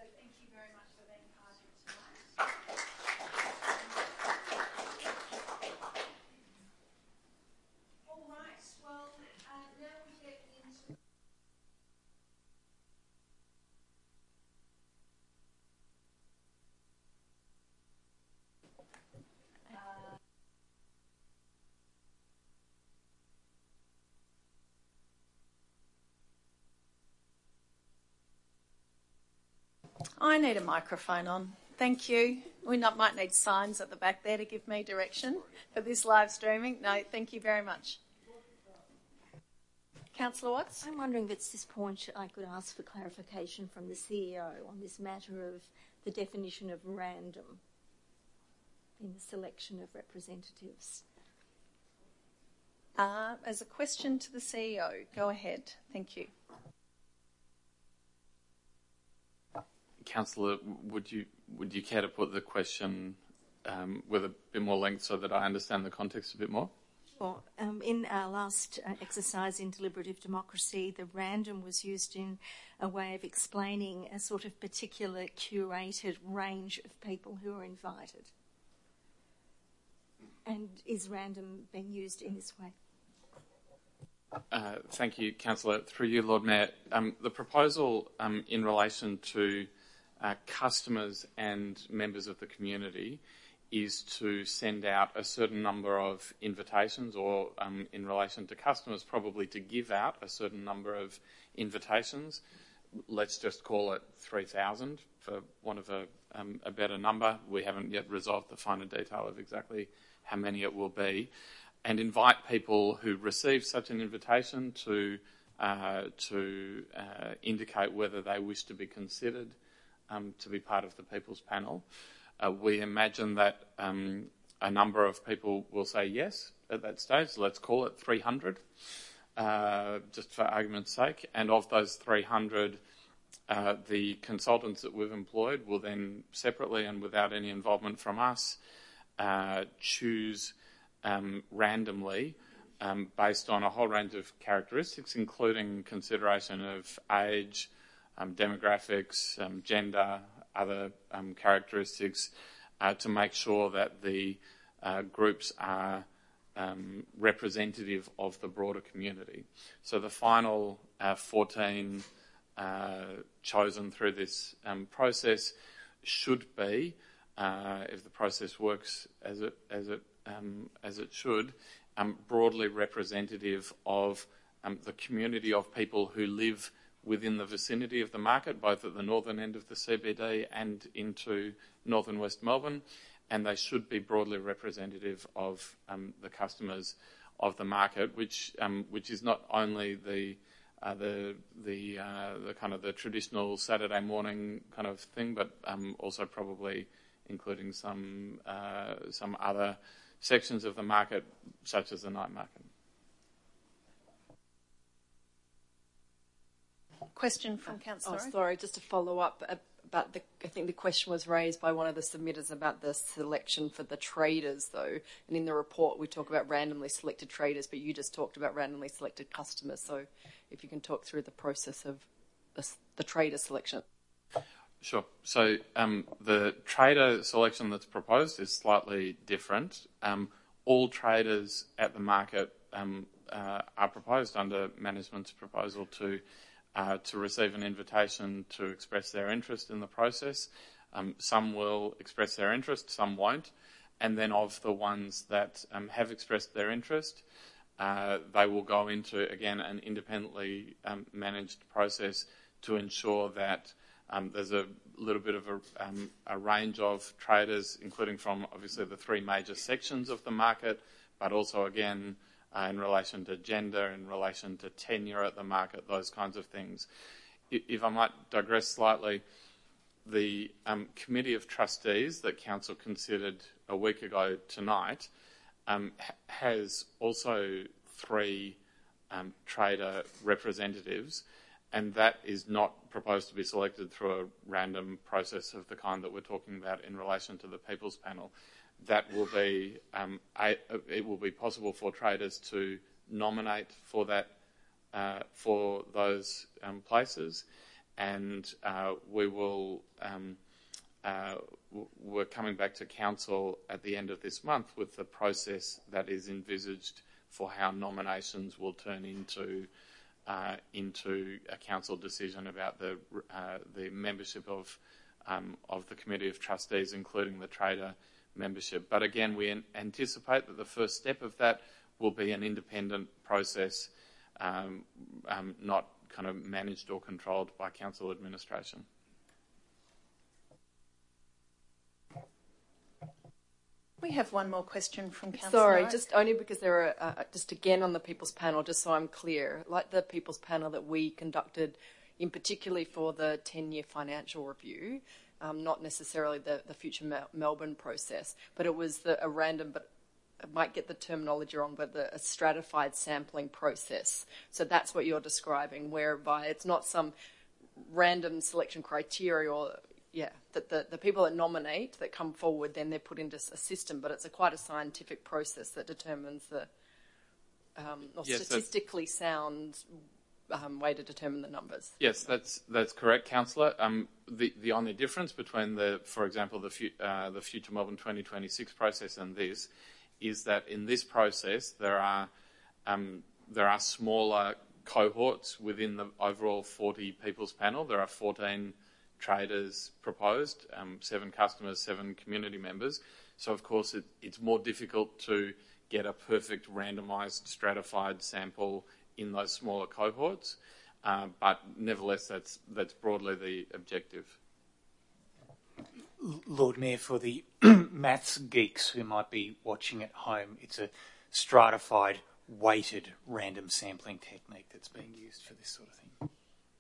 I need a microphone on. Thank you. We not, might need signs at the back there to give me direction for this live streaming. No, thank you very much. Councillor Watts? I'm wondering if at this point I could ask for clarification from the C E O on this matter of the definition of random in the selection of representatives. Uh, as a question to the C E O, go ahead. Thank you. Councillor, would you would you care to put the question um, with a bit more length so that I understand the context a bit more? Well, um, in our last uh, exercise in deliberative democracy, the random was used in a way of explaining a sort of particular curated range of people who are invited. And is random being used in this way? Uh, thank you, Councillor. Through you, Lord Mayor. Um, the proposal um, in relation to uh, customers and members of the community is to send out a certain number of invitations, or um, in relation to customers, probably to give out a certain number of invitations. Let's just call it three thousand for want of a, um, a better number. We haven't yet resolved the finer detail of exactly how many it will be, and invite people who receive such an invitation to uh, to uh, indicate whether they wish to be considered um, to be part of the People's Panel. Uh, we imagine that um, a number of people will say yes at that stage. Let's call it three hundred, uh, just for argument's sake. And of those three hundred, uh, the consultants that we've employed will then separately and without any involvement from us uh, choose um, randomly um, based on a whole range of characteristics, including consideration of age, um, demographics, um, gender, other um, characteristics, uh, to make sure that the uh, groups are um, representative of the broader community. So the final uh, fourteen uh, chosen through this um, process should be, uh, if the process works as it as it um, as it should, um, broadly representative of um, the community of people who live within the vicinity of the market, both at the northern end of the C B D and into northern West Melbourne, and they should be broadly representative of um, the customers of the market, which um, which is not only the uh, the the uh, the kind of the traditional Saturday morning kind of thing, but um, also probably including some uh, some other sections of the market, such as the night market. Question from Councillor. Oh, sorry, just to follow up about the, I think the question was raised by one of the submitters about the selection for the traders, though. And in the report, we talk about randomly selected traders, but you just talked about randomly selected customers. So if you can talk through the process of the, the trader selection. Sure. So um, the trader selection that's proposed is slightly different. Um, all traders at the market um, uh, are proposed under management's proposal to Uh, to receive an invitation to express their interest in the process. Um, some will express their interest, some won't. And then of the ones that um, have expressed their interest, uh, they will go into, again, an independently um, managed process to ensure that um, there's a little bit of a, um, a range of traders, including from, obviously, the three major sections of the market, but also, again, Uh, in relation to gender, in relation to tenure at the market, those kinds of things. if I might digress slightly, the um, Committee of Trustees that Council considered a week ago tonight um, ha- has also three um, trader representatives, and that is not proposed to be selected through a random process of the kind that we're talking about in relation to the People's Panel. That will be, um, a, it will be possible for traders to nominate for that, uh, for those um, places, and uh, we will, um, uh, we're coming back to Council at the end of this month with the process that is envisaged for how nominations will turn into Uh, into a council decision about the uh, the membership of um, of the Committee of Trustees, including the trader membership. But again, we an- anticipate that the first step of that will be an independent process, um, um, not kind of managed or controlled by council administration. We have one more question from Councillor. Sorry, Oak. just only because there are, uh, just again on the People's Panel, just so I'm clear, like the People's Panel that we conducted, in particularly for the ten-year financial review, um, not necessarily the, the future Mel- Melbourne process, but it was the, a random, but I might get the terminology wrong, but the, a stratified sampling process. So that's what you're describing, whereby it's not some random selection criteria or Yeah, that the, the people that nominate, that come forward, then they're put into a system, but it's a quite a scientific process that determines the um, or yes, statistically sound um, way to determine the numbers. Yes, that's that's correct, Councillor. Um, the the only difference between the, for example, the fu- uh, the Future Melbourne twenty twenty-six process and this, is that in this process there are um, there are smaller cohorts within the overall forty People's Panel. There are fourteen traders proposed, um, seven customers, seven community members. So, of course, it, it's more difficult to get a perfect randomised stratified sample in those smaller cohorts. Uh, but nevertheless, that's that's broadly the objective. Lord Mayor, for the maths geeks who might be watching at home, it's a stratified, weighted random sampling technique that's being used for this sort of thing.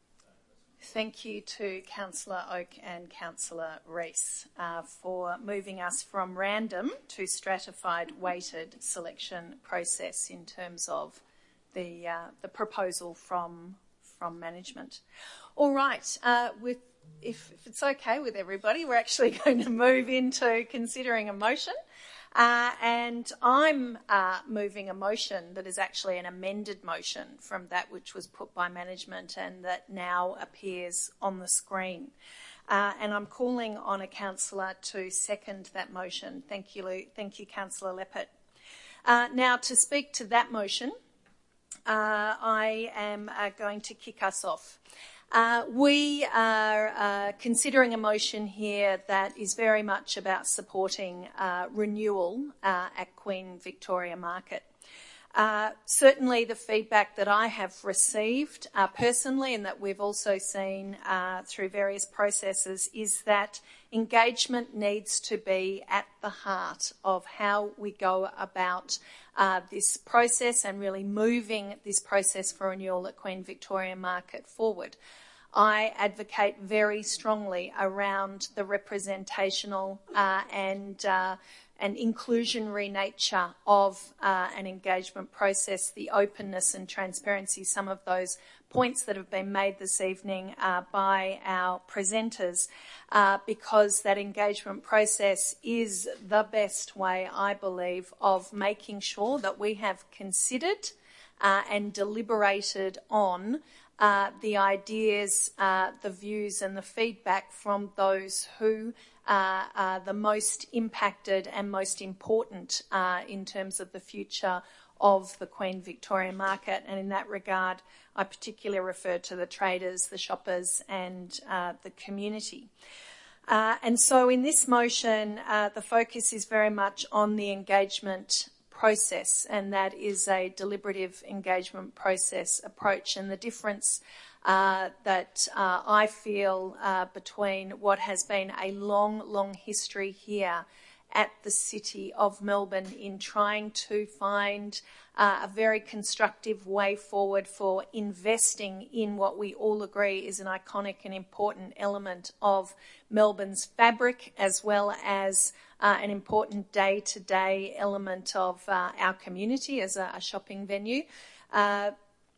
Thank you to Councillor Oak and Councillor Rees uh, for moving us from random to stratified weighted selection process in terms of the uh, the proposal from from management. All right, uh, with if, if it's okay with everybody, we're actually going to move into considering a motion. Uh, and I'm uh, moving a motion that is actually an amended motion from that which was put by management and that now appears on the screen. Uh, and I'm calling on a councillor to second that motion. Thank you, Lou. Thank you, Councillor Leppert. Uh, now, to speak to that motion, uh, I am uh, going to kick us off. Uh, we are uh, considering a motion here that is very much about supporting uh, renewal uh, at Queen Victoria Market. Uh, certainly the feedback that I have received uh, personally and that we've also seen uh, through various processes is that engagement needs to be at the heart of how we go about uh, this process and really moving this process for renewal at Queen Victoria Market forward. I advocate very strongly around the representational uh, and uh, and inclusionary nature of uh, an engagement process, the openness and transparency, some of those points that have been made this evening uh, by our presenters, uh, because that engagement process is the best way, I believe, of making sure that we have considered uh, and deliberated on uh, the ideas, uh, the views and the feedback from those who Uh, uh, the most impacted and most important uh, in terms of the future of the Queen Victoria Market. And in that regard, I particularly refer to the traders, the shoppers and uh, the community. Uh, and so in this motion, uh, the focus is very much on the engagement process, and that is a deliberative engagement process approach. And the difference Uh, that uh, I feel uh, between what has been a long, long history here at the City of Melbourne in trying to find uh, a very constructive way forward for investing in what we all agree is an iconic and important element of Melbourne's fabric, as well as uh, an important day-to-day element of uh, our community as a, a shopping venue. Uh,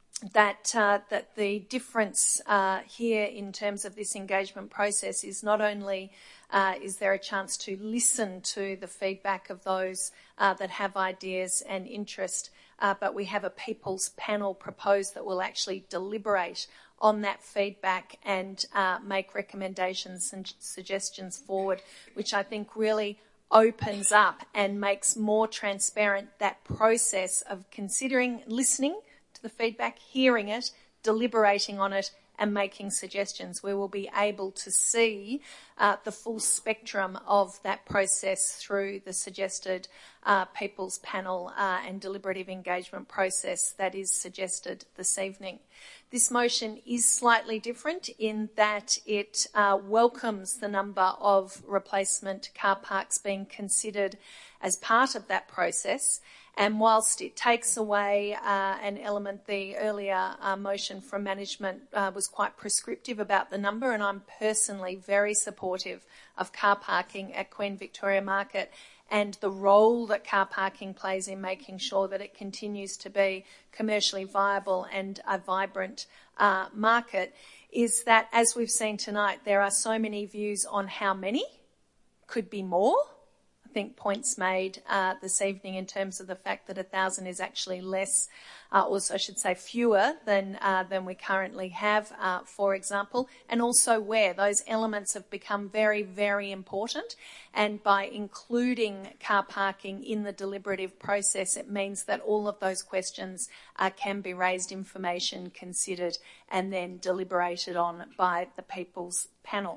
that uh, that the difference uh, here in terms of this engagement process is not only uh, is there a chance to listen to the feedback of those uh, that have ideas and interest, uh, but we have a people's panel proposed that will actually deliberate on that feedback and uh, make recommendations and suggestions forward, which I think really opens up and makes more transparent that process of considering, listening to the feedback, hearing it, deliberating on it, and making suggestions. We will be able to see uh, the full spectrum of that process through the suggested uh, People's Panel uh, and deliberative engagement process that is suggested this evening. This motion is slightly different in that it uh, welcomes the number of replacement car parks being considered as part of that process. And whilst it takes away uh, an element, the earlier uh, motion from management uh, was quite prescriptive about the number, and I'm personally very supportive of car parking at Queen Victoria Market and the role that car parking plays in making sure that it continues to be commercially viable and a vibrant uh, market, is that, as we've seen tonight, there are so many views on how many, could be more. I think points made uh, this evening in terms of the fact that a thousand is actually less, uh, or I should say fewer than uh, than we currently have, uh, for example, and also where those elements have become very, very important. And by including car parking in the deliberative process, it means that all of those questions uh, can be raised, information considered, and then deliberated on by the People's Panel.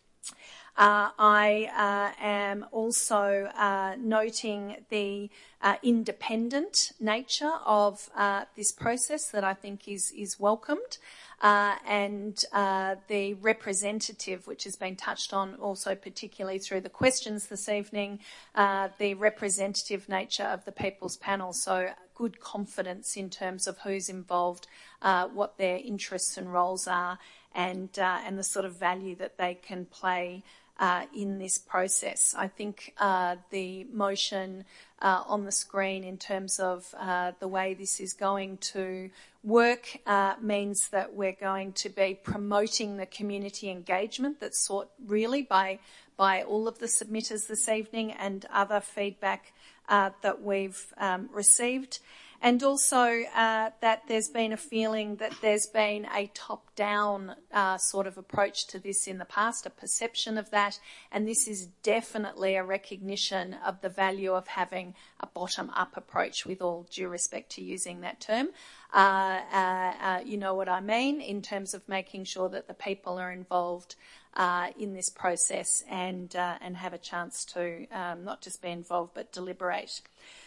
Uh, I uh, am also uh, noting the uh, independent nature of uh, this process that I think is, is welcomed, uh, and uh, the representative, which has been touched on also particularly through the questions this evening, uh, the representative nature of the People's Panel. So good confidence in terms of who's involved, uh, what their interests and roles are, and uh, and the sort of value that they can play Uh, in this process. I think uh, the motion uh, on the screen in terms of uh, the way this is going to work uh, means that we're going to be promoting the community engagement that's sought really by, by all of the submitters this evening and other feedback uh, that we've um, received. And also uh, that there's been a feeling that there's been a top-down uh, sort of approach to this in the past, a perception of that, and this is definitely a recognition of the value of having a bottom-up approach, with all due respect to using that term. Uh, uh, uh, you know what I mean, in terms of making sure that the people are involved uh, in this process and, uh, and have a chance to um, not just be involved but deliberate.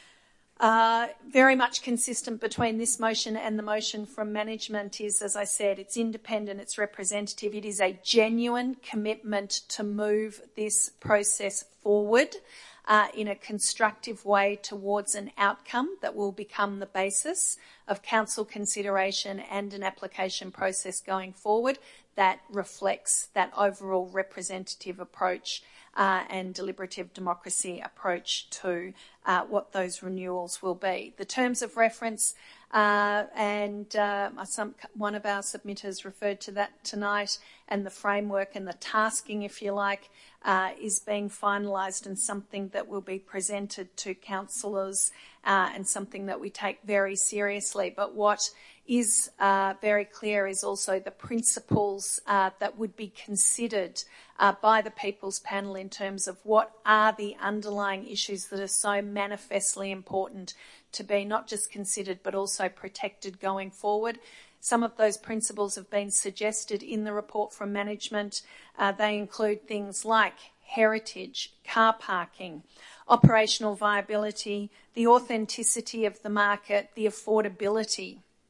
Uh, very much consistent between this motion and the motion from management is, as I said, it's independent, it's representative. It is a genuine commitment to move this process forward uh, in a constructive way towards an outcome that will become the basis of council consideration and an application process going forward that reflects that overall representative approach Uh, and deliberative democracy approach to uh, what those renewals will be. The terms of reference, uh, and uh, some, one of our submitters referred to that tonight, and the framework and the tasking, if you like, uh, is being finalised and something that will be presented to councillors uh, and something that we take very seriously. But what is uh, very clear is also the principles uh, that would be considered uh, by the People's Panel in terms of what are the underlying issues that are so manifestly important to be not just considered but also protected going forward. Some of those principles have been suggested in the report from management. Uh, they include things like heritage, car parking, operational viability, the authenticity of the market, the affordability.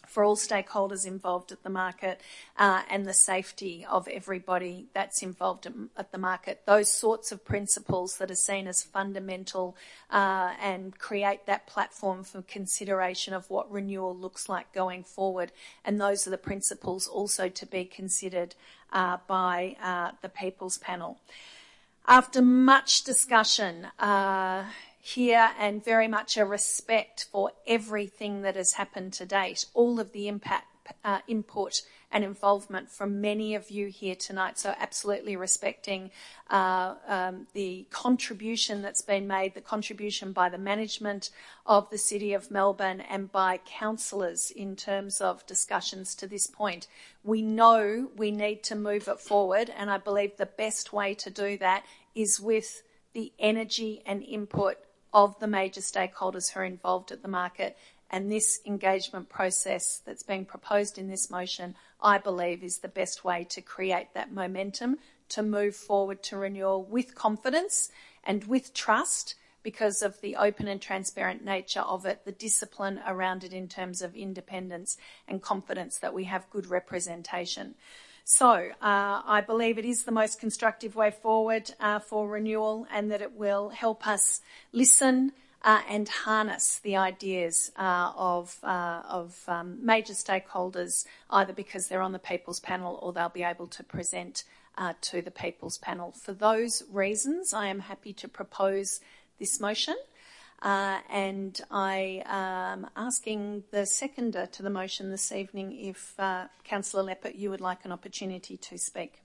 for all stakeholders involved at the market uh, and the safety of everybody that's involved at the market. Those sorts of principles that are seen as fundamental uh, and create that platform for consideration of what renewal looks like going forward. And those are the principles also to be considered uh, by uh, the People's Panel. After much discussion, uh, here and very much a respect for everything that has happened to date, all of the impact, uh, input and involvement from many of you here tonight. So absolutely respecting uh, um, the contribution that's been made, the contribution by the management of the City of Melbourne and by councillors in terms of discussions to this point. We know we need to move it forward, and I believe the best way to do that is with the energy and input of the major stakeholders who are involved at the market. And this engagement process that's being proposed in this motion, I believe, is the best way to create that momentum to move forward to renewal with confidence and with trust because of the open and transparent nature of it, the discipline around it in terms of independence and confidence that we have good representation. So uh, I believe it is the most constructive way forward uh, for renewal, and that it will help us listen uh, and harness the ideas uh, of, uh, of um, major stakeholders, either because they're on the People's Panel or they'll be able to present uh, to the People's Panel. For those reasons, I am happy to propose this motion. Uh, and I am asking the seconder to the motion this evening if uh, Councillor Leppert, you would like an opportunity to speak.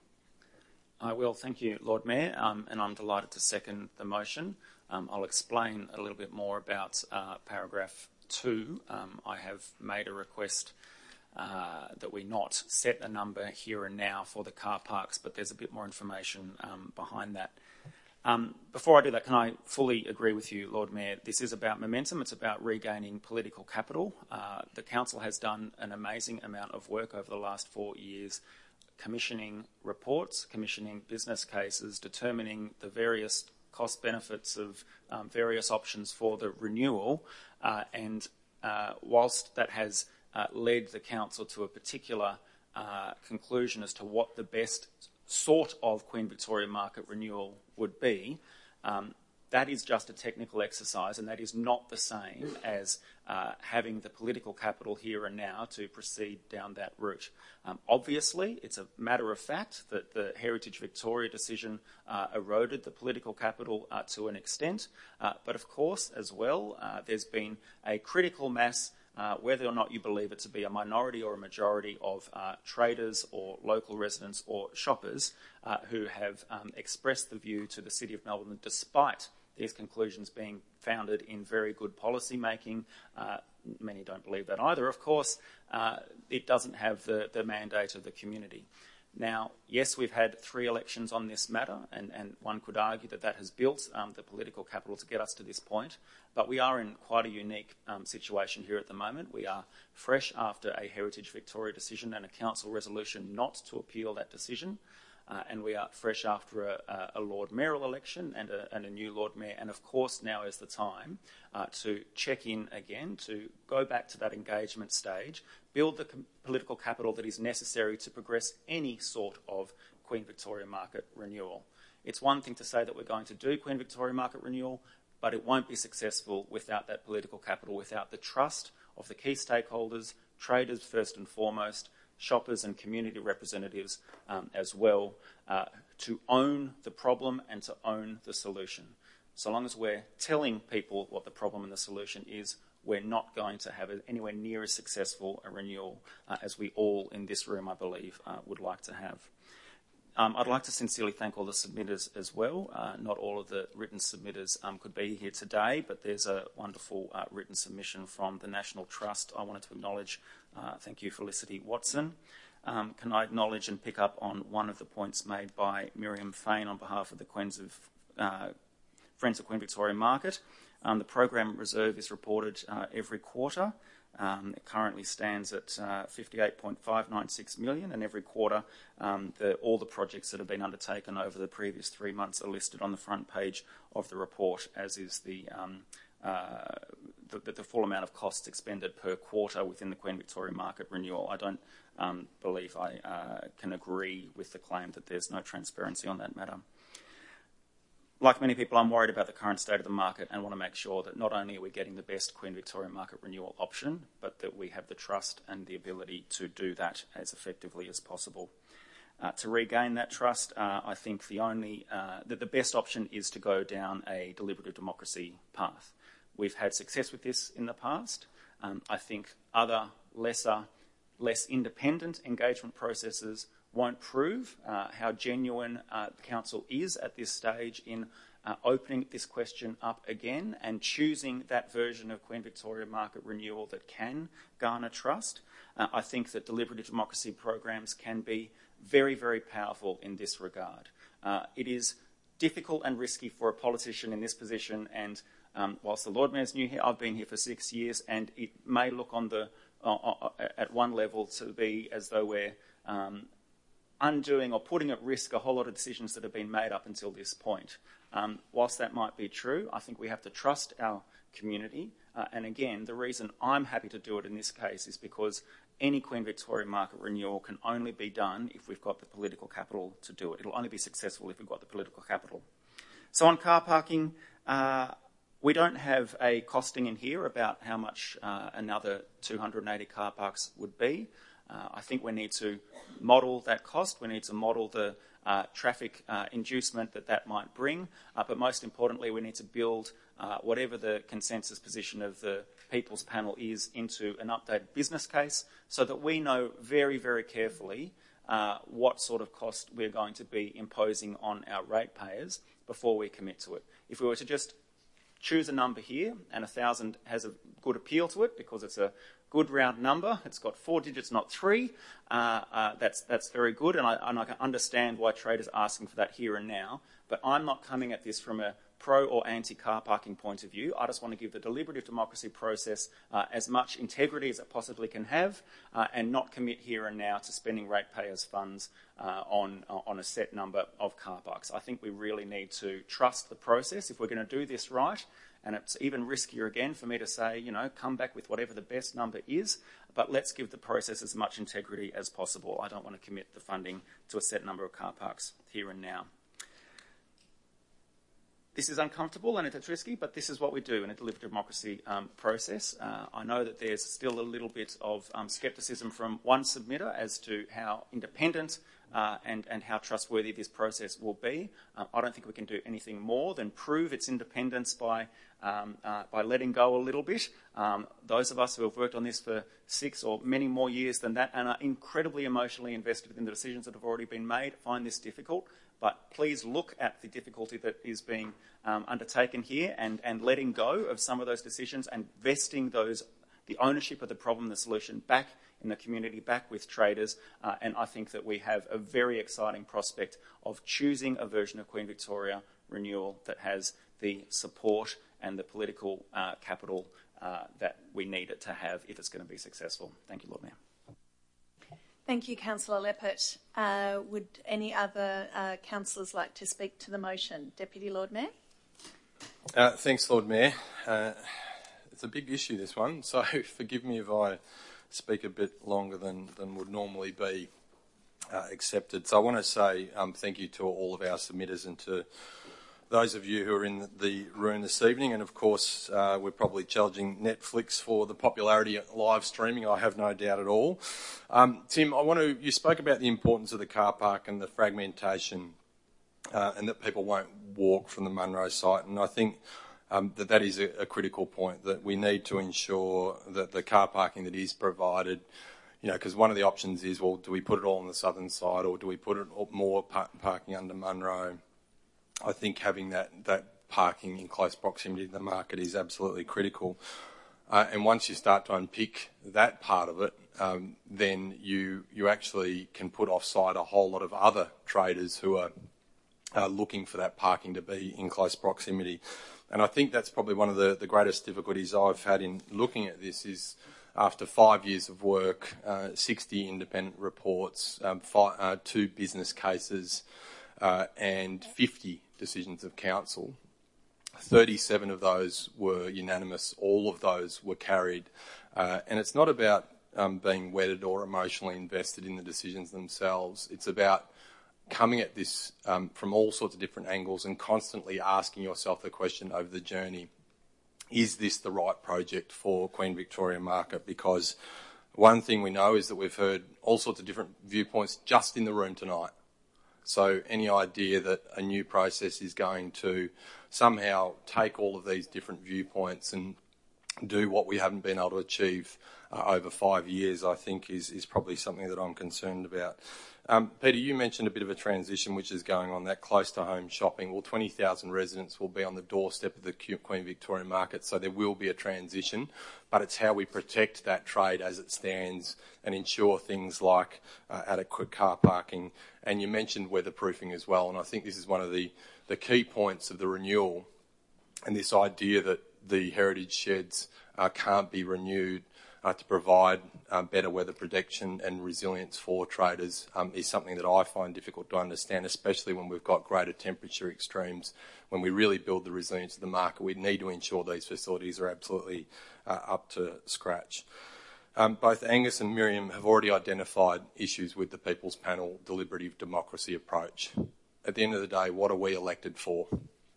I will. Thank you, Lord Mayor, um, and I'm delighted to second the motion. Um, I'll explain a little bit more about uh, paragraph two. Um, I have made a request uh, that we not set a number here and now for the car parks, but there's a bit more information um, behind that. Um, before I do that, can I fully agree with you, Lord Mayor? This is about momentum. It's about regaining political capital. Uh, the Council has done an amazing amount of work over the last four years, commissioning reports, commissioning business cases, determining the various cost benefits of um, various options for the renewal. Uh, and uh, whilst that has uh, led the Council to a particular uh, conclusion as to what the best sort of Queen Victoria Market renewal would be, um, that is just a technical exercise, and that is not the same as uh, having the political capital here and now to proceed down that route. Um, obviously, it's a matter of fact that the Heritage Victoria decision uh, eroded the political capital uh, to an extent, uh, but of course, as well, uh, there's been a critical mass, Uh, whether or not you believe it to be a minority or a majority of uh, traders or local residents or shoppers uh, who have um, expressed the view to the City of Melbourne, despite these conclusions being founded in very good policy making. Uh, many don't believe that either, of course. Uh, it doesn't have the, the mandate of the community. Now, yes, we've had three elections on this matter, and, and one could argue that that has built um, the political capital to get us to this point, but we are in quite a unique um, situation here at the moment. We are fresh after a Heritage Victoria decision and a council resolution not to appeal that decision, uh, and we are fresh after a, a Lord Mayoral election and a, and a new Lord Mayor, and of course now is the time uh, to check in again, to go back to that engagement stage, build the com- political capital that is necessary to progress any sort of Queen Victoria Market renewal. It's one thing to say that we're going to do Queen Victoria Market renewal, but it won't be successful without that political capital, without the trust of the key stakeholders, traders first and foremost, shoppers and community representatives um, as well, uh, to own the problem and to own the solution. So long as we're telling people what the problem and the solution is, we're not going to have anywhere near as successful a renewal uh, as we all in this room, I believe, uh, would like to have. Um, I'd like to sincerely thank all the submitters as well. Uh, not all of the written submitters um, could be here today, but there's a wonderful uh, written submission from the National Trust. I wanted to acknowledge, uh, thank you, Felicity Watson. Um, can I acknowledge and pick up on one of the points made by Miriam Fain on behalf of the Queens of, uh, Friends of Queen Victoria Market? Um, the program reserve is reported uh, every quarter. Um, it currently stands at uh, fifty-eight point five nine six million, and every quarter um, the, all the projects that have been undertaken over the previous three months are listed on the front page of the report, as is the um, uh, the, the full amount of costs expended per quarter within the Queen Victoria Market renewal. I don't um, believe I uh, can agree with the claim that there's no transparency on that matter. Like many people, I'm worried about the current state of the market and want to make sure that not only are we getting the best Queen Victoria Market renewal option, but that we have the trust and the ability to do that as effectively as possible. Uh, to regain that trust, uh, I think the only uh, that the best option is to go down a deliberative democracy path. We've had success with this in the past. Um, I think other lesser, less independent engagement processes won't prove uh, how genuine uh, the council is at this stage in uh, opening this question up again and choosing that version of Queen Victoria Market renewal that can garner trust. Uh, I think that deliberative democracy programs can be very, very powerful in this regard. Uh, it is difficult and risky for a politician in this position, and um, whilst the Lord Mayor's new here, I've been here for six years, and it may look on the uh, uh, at one level to be as though we're um, undoing or putting at risk a whole lot of decisions that have been made up until this point. Um, whilst that might be true, I think we have to trust our community. Uh, and again, the reason I'm happy to do it in this case is because any Queen Victoria Market renewal can only be done if we've got the political capital to do it. It'll only be successful if we've got the political capital. So on car parking, uh, we don't have a costing in here about how much uh, another two hundred eighty car parks would be. Uh, I think we need to model that cost. We need to model the uh, traffic uh, inducement that that might bring. Uh, but most importantly, we need to build uh, whatever the consensus position of the People's Panel is into an updated business case so that we know very, very carefully uh, what sort of cost we're going to be imposing on our ratepayers before we commit to it. If we were to just choose a number here, and one thousand has a good appeal to it because it's a good round number. It's got four digits, not three. Uh, uh, that's that's very good, and I, and I can understand why traders are asking for that here and now. But I'm not coming at this from a pro or anti-car parking point of view. I just want to give the deliberative democracy process uh, as much integrity as it possibly can have, uh, and not commit here and now to spending ratepayers' funds uh, on on a set number of car parks. I think we really need to trust the process if we're going to do this right. And it's even riskier again for me to say, you know, come back with whatever the best number is, but let's give the process as much integrity as possible. I don't want to commit the funding to a set number of car parks here and now. This is uncomfortable and it's risky, but this is what we do in a deliberative democracy um, process. Uh, I know that there's still a little bit of um, scepticism from one submitter as to how independent uh, and, and how trustworthy this process will be. Um, I don't think we can do anything more than prove its independence by um, uh, by letting go a little bit. Um, those of us who have worked on this for six or many more years than that and are incredibly emotionally invested in the decisions that have already been made find this difficult. But please look at the difficulty that is being um, undertaken here and, and letting go of some of those decisions and vesting those, the ownership of the problem, the solution back in the community, back with traders. Uh, and I think that we have a very exciting prospect of choosing a version of Queen Victoria renewal that has the support and the political uh, capital uh, that we need it to have if it's going to be successful. Thank you, Lord Mayor. Thank you, Councillor Leppert. Uh, would any other uh, councillors like to speak to the motion? Deputy Lord Mayor. Uh, thanks, Lord Mayor. Uh, it's a big issue, this one, so forgive me if I speak a bit longer than, than would normally be uh, accepted. So I want to say um, thank you to all of our submitters and to those of you who are in the room this evening. And of course, uh, we're probably challenging Netflix for the popularity of live streaming, I have no doubt at all. Um, Tim, I want to, you spoke about the importance of the car park and the fragmentation uh, and that people won't walk from the Munro site. And I think um, that that is a, a critical point, that we need to ensure that the car parking that is provided, you know, because one of the options is, well, do we put it all on the southern side or do we put it more par- parking under Munro? I think having that, that parking in close proximity to the market is absolutely critical. Uh, and once you start to unpick that part of it, um, then you you actually can put offside a whole lot of other traders who are uh, looking for that parking to be in close proximity. And I think that's probably one of the, the greatest difficulties I've had in looking at this is after five years of work, uh, sixty independent reports, um, five, uh, two business cases, uh, and fifty decisions of council, thirty-seven of those were unanimous. All of those were carried. Uh, and it's not about um, being wedded or emotionally invested in the decisions themselves. It's about coming at this um, from all sorts of different angles and constantly asking yourself the question over the journey, is this the right project for Queen Victoria Market? Because one thing we know is that we've heard all sorts of different viewpoints just in the room tonight. So any idea that a new process is going to somehow take all of these different viewpoints and do what we haven't been able to achieve uh, over five years, I think is, is probably something that I'm concerned about. Um, Peter, you mentioned a bit of a transition which is going on, that close-to-home shopping. Well, twenty thousand residents will be on the doorstep of the Queen Victoria Market, so there will be a transition, but it's how we protect that trade as it stands and ensure things like uh, adequate car parking. And you mentioned weatherproofing as well, and I think this is one of the, the key points of the renewal, and this idea that the heritage sheds uh, can't be renewed Uh, to provide uh, better weather protection and resilience for traders um, is something that I find difficult to understand, especially when we've got greater temperature extremes. When we really build the resilience of the market, we need to ensure these facilities are absolutely uh, up to scratch. Um, both Angus and Miriam have already identified issues with the People's Panel deliberative democracy approach. At the end of the day, what are we elected for?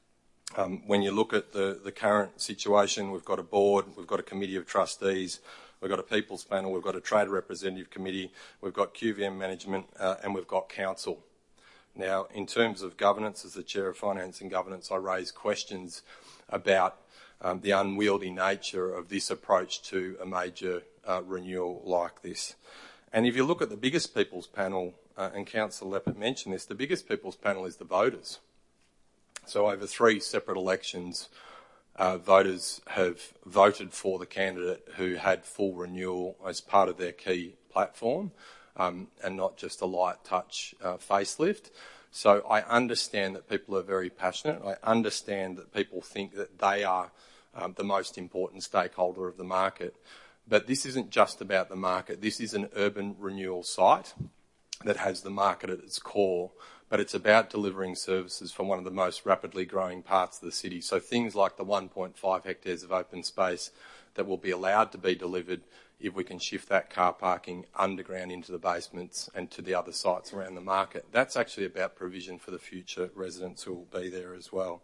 Um, when you look at the, the current situation, we've got a board, we've got a committee of trustees, we've got a People's Panel, we've got a Trade Representative Committee, we've got Q V M Management, uh, and we've got Council. Now, in terms of governance, as the Chair of Finance and Governance, I raise questions about um, the unwieldy nature of this approach to a major uh, renewal like this. And if you look at the biggest People's Panel, uh, and Councillor Leppert mentioned this, the biggest People's Panel is the voters. So over three separate elections, uh, voters have voted for the candidate who had full renewal as part of their key platform, um, and not just a light touch uh, facelift. So I understand that people are very passionate. I understand that people think that they are um, the most important stakeholder of the market. But this isn't just about the market. This is an urban renewal site that has the market at its core, but it's about delivering services from one of the most rapidly growing parts of the city. So things like the one point five hectares of open space that will be allowed to be delivered if we can shift that car parking underground into the basements and to the other sites around the market. That's actually about provision for the future residents who will be there as well.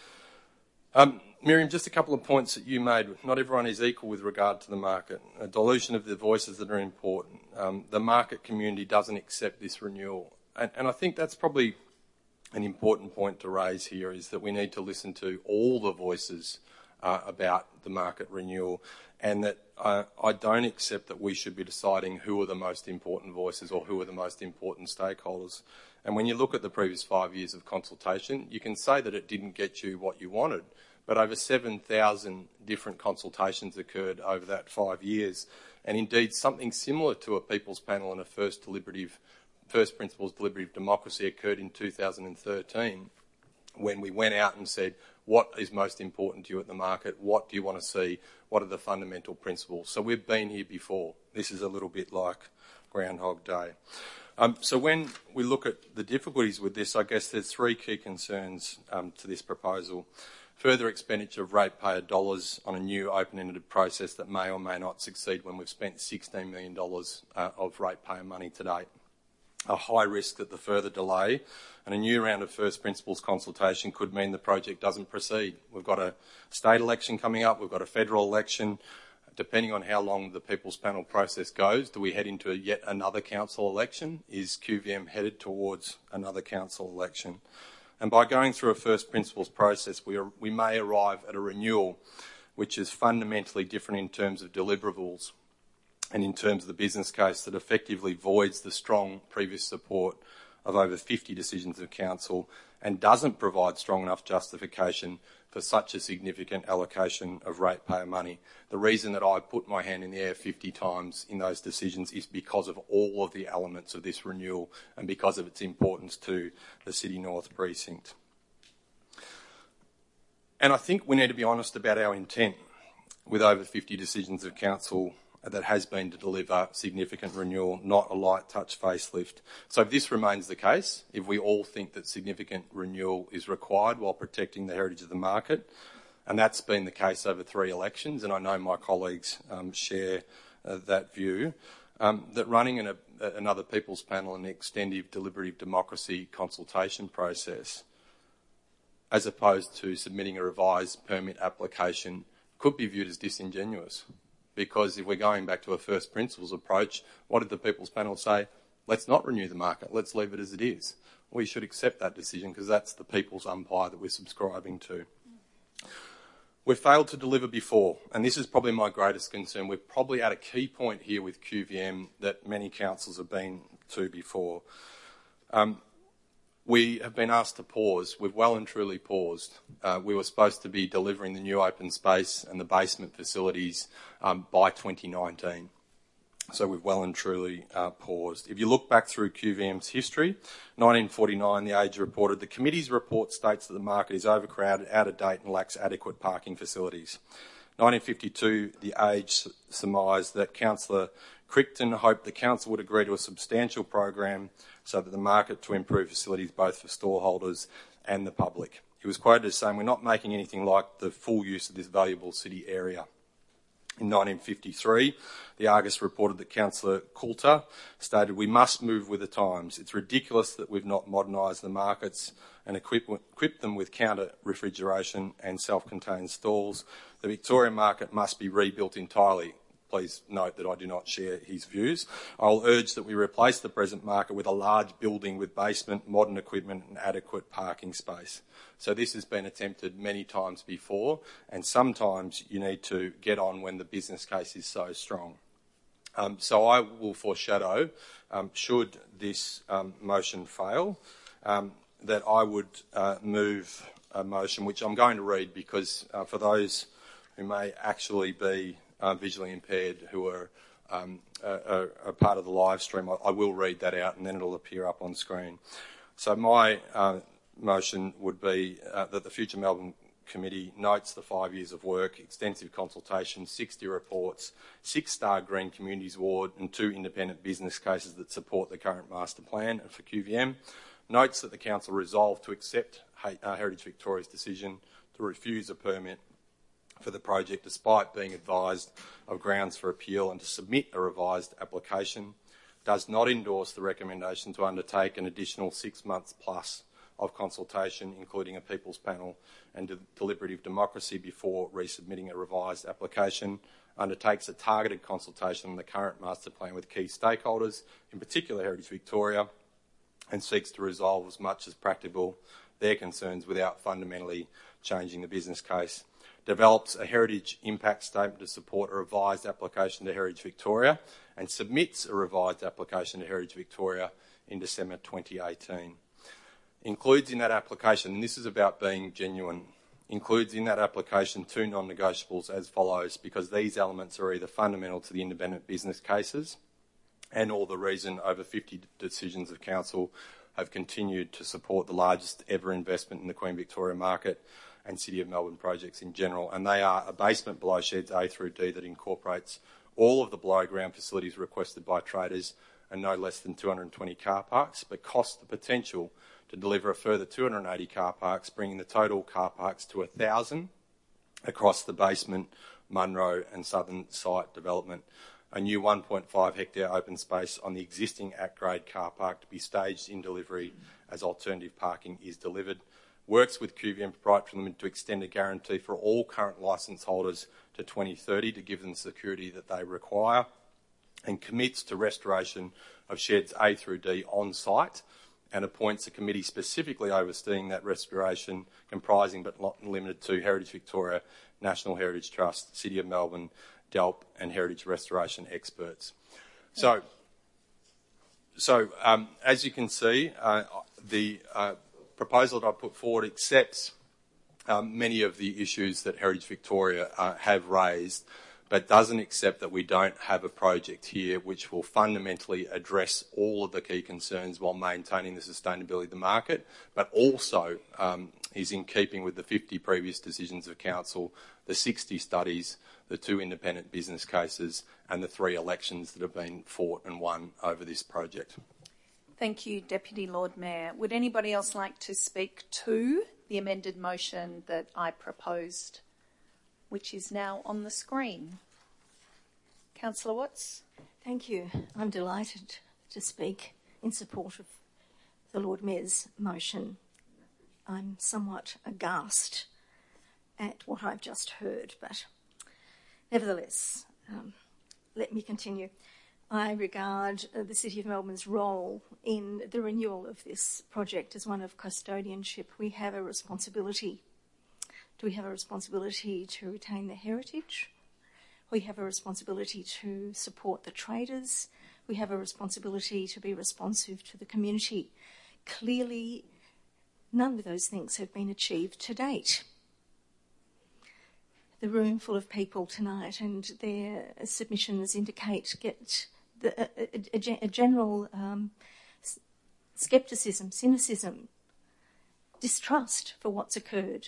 Um, Miriam, just a couple of points that you made. Not everyone is equal with regard to the market. A dilution of the voices that are important. Um, the market community doesn't accept this renewal. And, and I think that's probably an important point to raise here, is that we need to listen to all the voices uh, about the market renewal, and that uh, I don't accept that we should be deciding who are the most important voices or who are the most important stakeholders. And when you look at the previous five years of consultation, you can say that it didn't get you what you wanted, but over seven thousand different consultations occurred over that five years. And indeed, something similar to a People's Panel and a first deliberative First Principles Deliberative Democracy occurred in two thousand thirteen, when we went out and said, what is most important to you at the market? What do you want to see? What are the fundamental principles? So we've been here before. This is a little bit like Groundhog Day. Um, so when we look at the difficulties with this, I guess there's three key concerns um, to this proposal. Further expenditure of ratepayer dollars on a new open-ended process that may or may not succeed when we've spent sixteen million dollars uh, of ratepayer money to date. A high risk that the further delay and a new round of first principles consultation could mean the project doesn't proceed. We've got a state election coming up, we've got a federal election. Depending on how long the People's Panel process goes, do we head into yet another council election? Is Q V M headed towards another council election? And by going through a first principles process, we, are, we may arrive at a renewal which is fundamentally different in terms of deliverables and in terms of the business case, that effectively voids the strong previous support of over fifty decisions of council and doesn't provide strong enough justification for such a significant allocation of ratepayer money. The reason that I put my hand in the air fifty times in those decisions is because of all of the elements of this renewal and because of its importance to the City North precinct. And I think we need to be honest about our intent with over fifty decisions of council that has been to deliver significant renewal, not a light touch facelift. So if this remains the case, if we all think that significant renewal is required while protecting the heritage of the market, and that's been the case over three elections, and I know my colleagues um, share uh, that view, um, that running an, a, another People's Panel and extensive deliberative democracy consultation process, as opposed to submitting a revised permit application, could be viewed as disingenuous. Because if we're going back to a first principles approach, what did the People's Panel say? Let's not renew the market, let's leave it as it is. We should accept that decision because that's the people's umpire that we're subscribing to. We've failed to deliver before, and this is probably my greatest concern. We're probably at a key point here with Q V M that many councils have been to before. Um, we have been asked to pause. We've well and truly paused. Uh, we were supposed to be delivering the new open space and the basement facilities um, by twenty nineteen. So we've well and truly uh, paused. If you look back through Q V M's history, nineteen forty-nine, the Age reported, the committee's report states that the market is overcrowded, out of date and lacks adequate parking facilities. nineteen fifty-two, the Age surmised that Councillor Crichton hoped the council would agree to a substantial program so that the market to improve facilities both for stallholders and the public. He was quoted as saying, we're not making anything like the full use of this valuable city area. In nineteen fifty-three, the Argus reported that Councillor Coulter stated, we must move with the times. It's ridiculous that we've not modernised the markets and equip, equip them with counter refrigeration and self-contained stalls. The Victoria market must be rebuilt entirely. Please note that I do not share his views. I'll urge that we replace the present market with a large building with basement, modern equipment and adequate parking space. So this has been attempted many times before, and sometimes you need to get on when the business case is so strong. Um, so I will foreshadow, um, should this um, motion fail, um, that I would uh, move a motion, which I'm going to read because uh, for those who may actually be Uh, visually impaired who are um, a, a part of the live stream, I, I will read that out and then it'll appear up on screen. So my uh, motion would be uh, that the Future Melbourne Committee notes the five years of work, extensive consultation, sixty reports, six-star Green Communities Award and two independent business cases that support the current master plan for Q V M, notes that the Council resolved to accept Heritage Victoria's decision to refuse a permit for the project despite being advised of grounds for appeal and to submit a revised application, does not endorse the recommendation to undertake an additional six months plus of consultation, including a People's Panel and de- deliberative democracy before resubmitting a revised application, undertakes a targeted consultation on the current master plan with key stakeholders, in particular Heritage Victoria, and seeks to resolve as much as practicable their concerns without fundamentally changing the business case, develops a heritage impact statement to support a revised application to Heritage Victoria and submits a revised application to Heritage Victoria in December twenty eighteen. Includes in that application, and this is about being genuine, includes in that application two non-negotiables as follows, because these elements are either fundamental to the independent business cases and or the reason over fifty decisions of council have continued to support the largest ever investment in the Queen Victoria market and City of Melbourne projects in general, and they are a basement below sheds A through D that incorporates all of the below-ground facilities requested by traders and no less than two hundred twenty car parks, but costs the potential to deliver a further two hundred eighty car parks, bringing the total car parks to one thousand across the basement, Munro and southern site development. A new one point five hectare open space on the existing at-grade car park to be staged in delivery as alternative parking is delivered. Works with Q V M Proprietary Limited to extend a guarantee for all current licence holders to twenty thirty to give them the security that they require, and commits to restoration of sheds A through D on site and appoints a committee specifically overseeing that restoration, comprising but not limited to Heritage Victoria, National Heritage Trust, City of Melbourne, D E L P and heritage restoration experts. So, so um, as you can see, uh, the uh, proposal that I put forward accepts um, many of the issues that Heritage Victoria uh, have raised, but doesn't accept that we don't have a project here which will fundamentally address all of the key concerns while maintaining the sustainability of the market, but also um, is in keeping with the fifty previous decisions of council, the sixty studies, the two independent business cases, and the three elections that have been fought and won over this project. Thank you, Deputy Lord Mayor. Would anybody else like to speak to the amended motion that I proposed, which is now on the screen? Councillor Watts. Thank you. I'm delighted to speak in support of the Lord Mayor's motion. I'm somewhat aghast at what I've just heard, but nevertheless, um, let me continue. I regard uh, the City of Melbourne's role in the renewal of this project as one of custodianship. We have a responsibility. Do we have a responsibility to retain the heritage? We have a responsibility to support the traders. We have a responsibility to be responsive to the community. Clearly, none of those things have been achieved to date. The room full of people tonight and their submissions indicate get the, a, a, a general um, scepticism, cynicism, distrust for what's occurred.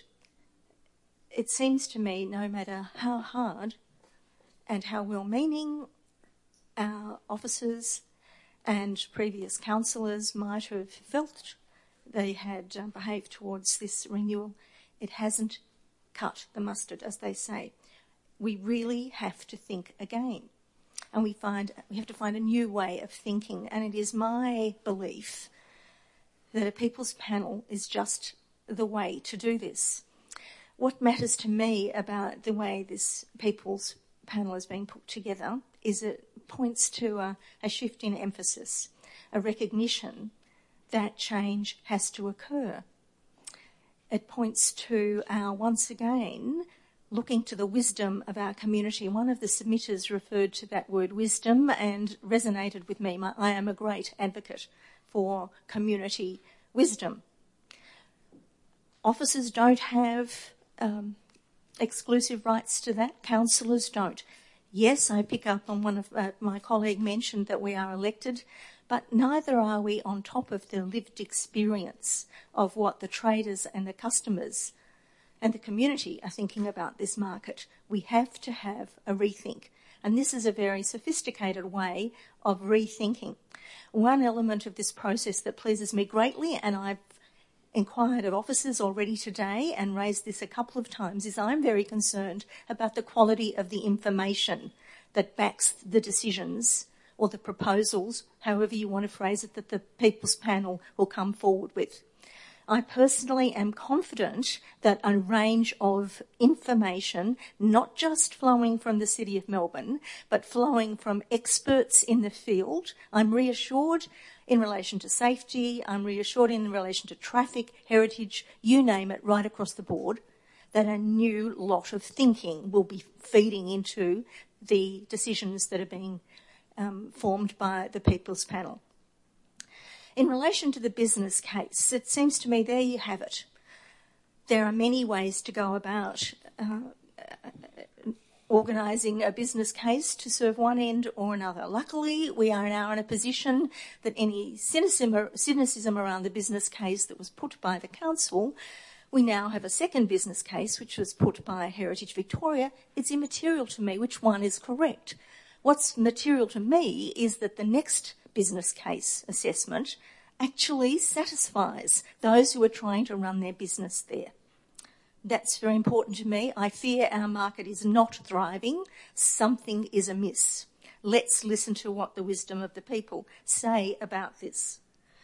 It seems to me, no matter how hard and how well-meaning our officers and previous councillors might have felt they had um, behaved towards this renewal, it hasn't cut the mustard, as they say. We really have to think again, and we find we have to find a new way of thinking. And it is my belief that a People's Panel is just the way to do this. What matters to me about the way this People's Panel is being put together is it points to a, a shift in emphasis, a recognition that change has to occur. It points to our, once again, looking to the wisdom of our community. One of the submitters referred to that word wisdom and resonated with me. My, I am a great advocate for community wisdom. Officers don't have um, exclusive rights to that. Councillors don't. Yes, I pick up on one of uh, my colleague mentioned that we are elected, but neither are we on top of the lived experience of what the traders and the customers and the community are thinking about this market. We have to have a rethink. And this is a very sophisticated way of rethinking. One element of this process that pleases me greatly, and I've inquired of officers already today and raised this a couple of times, is I'm very concerned about the quality of the information that backs the decisions or the proposals, however you want to phrase it, that the People's Panel will come forward with. I personally am confident that a range of information, not just flowing from the City of Melbourne, but flowing from experts in the field, I'm reassured in relation to safety, I'm reassured in relation to traffic, heritage, you name it, right across the board, that a new lot of thinking will be feeding into the decisions that are being um, formed by the People's Panel. In relation to the business case, it seems to me there you have it. There are many ways to go about uh, organising a business case to serve one end or another. Luckily, we are now in a position that any cynicism, cynicism around the business case that was put by the council, we now have a second business case which was put by Heritage Victoria. It's immaterial to me which one is correct. What's material to me is that the next business case assessment actually satisfies those who are trying to run their business there. That's very important to me. I fear our market is not thriving. Something is amiss. Let's listen to what the wisdom of the people say about this.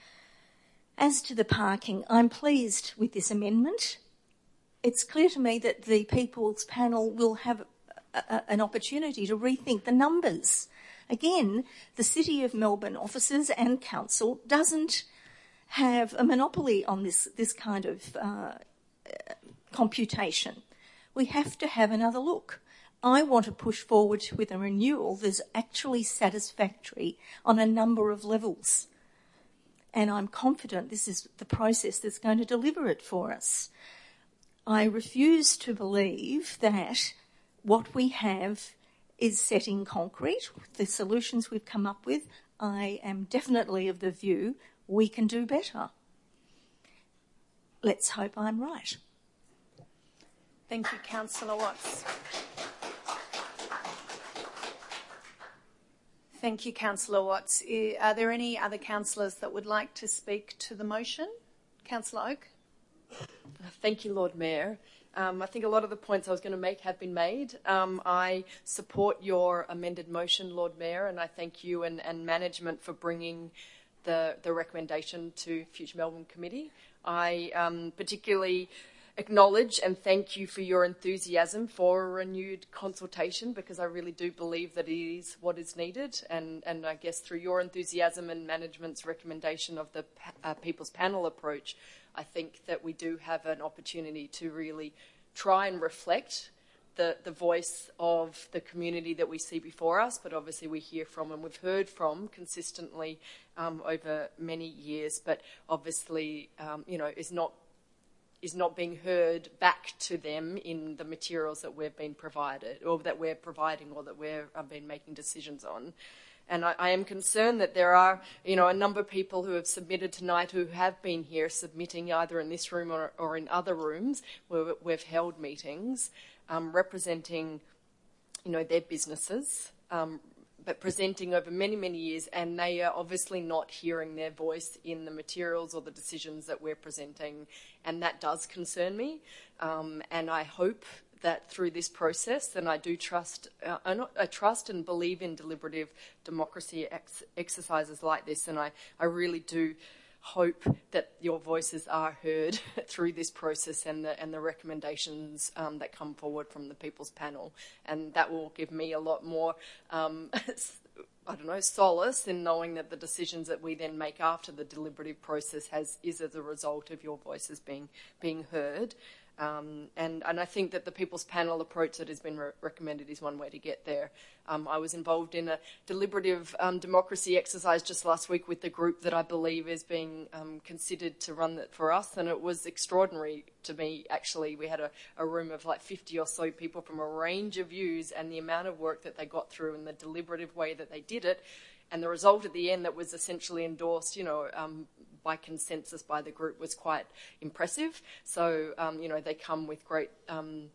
As to the parking, I'm pleased with this amendment. It's clear to me that the People's Panel will have a, a, an opportunity to rethink the numbers. Again, the City of Melbourne officers and council doesn't have a monopoly on this, this kind of uh, computation. We have to have another look. I want to push forward with a renewal that's actually satisfactory on a number of levels. And I'm confident this is the process that's going to deliver it for us. I refuse to believe that what we have is set in concrete. The solutions we've come up with, I am definitely of the view we can do better. Let's hope I'm right. Thank you, Councillor Watts. Thank you, Councillor Watts. Are there any other councillors that would like to speak to the motion? Councillor Oak. Thank you, Lord Mayor. Um, I think a lot of the points I was going to make have been made. Um, I support your amended motion, Lord Mayor, and I thank you and, and management for bringing the, the recommendation to Future Melbourne Committee. I um, particularly acknowledge and thank you for your enthusiasm for a renewed consultation, because I really do believe that it is what is needed, and, and I guess through your enthusiasm and management's recommendation of the uh, People's Panel approach, I think that we do have an opportunity to really try and reflect the, the voice of the community that we see before us, but obviously we hear from and we've heard from consistently um, over many years, but obviously, um, you know, is not is not being heard back to them in the materials that we've been provided, or that we're providing, or that we've uh, been making decisions on. And I, I am concerned that there are, you know, a number of people who have submitted tonight who have been here submitting either in this room or, or in other rooms where we've held meetings, um, representing, you know, their businesses, um, but presenting over many, many years, and they are obviously not hearing their voice in the materials or the decisions that we're presenting, and that does concern me. Um, and I hope that through this process, and I do trust, uh, I, not, I trust and believe in deliberative democracy ex- exercises like this, and I, I really do hope that your voices are heard through this process and the and the recommendations um, that come forward from the People's Panel, and that will give me a lot more, um, I don't know, solace in knowing that the decisions that we then make after the deliberative process has is as a result of your voices being being heard. Um, and, and I think that the People's Panel approach that has been re- recommended is one way to get there. Um, I was involved in a deliberative um, democracy exercise just last week with the group that I believe is being um, considered to run that for us, and it was extraordinary to me, actually. We had a, a room of like fifty or so people from a range of views, and the amount of work that they got through and the deliberative way that they did it, and the result at the end that was essentially endorsed, you know, um, by consensus by the group was quite impressive. So, um, you know, they come with great, um,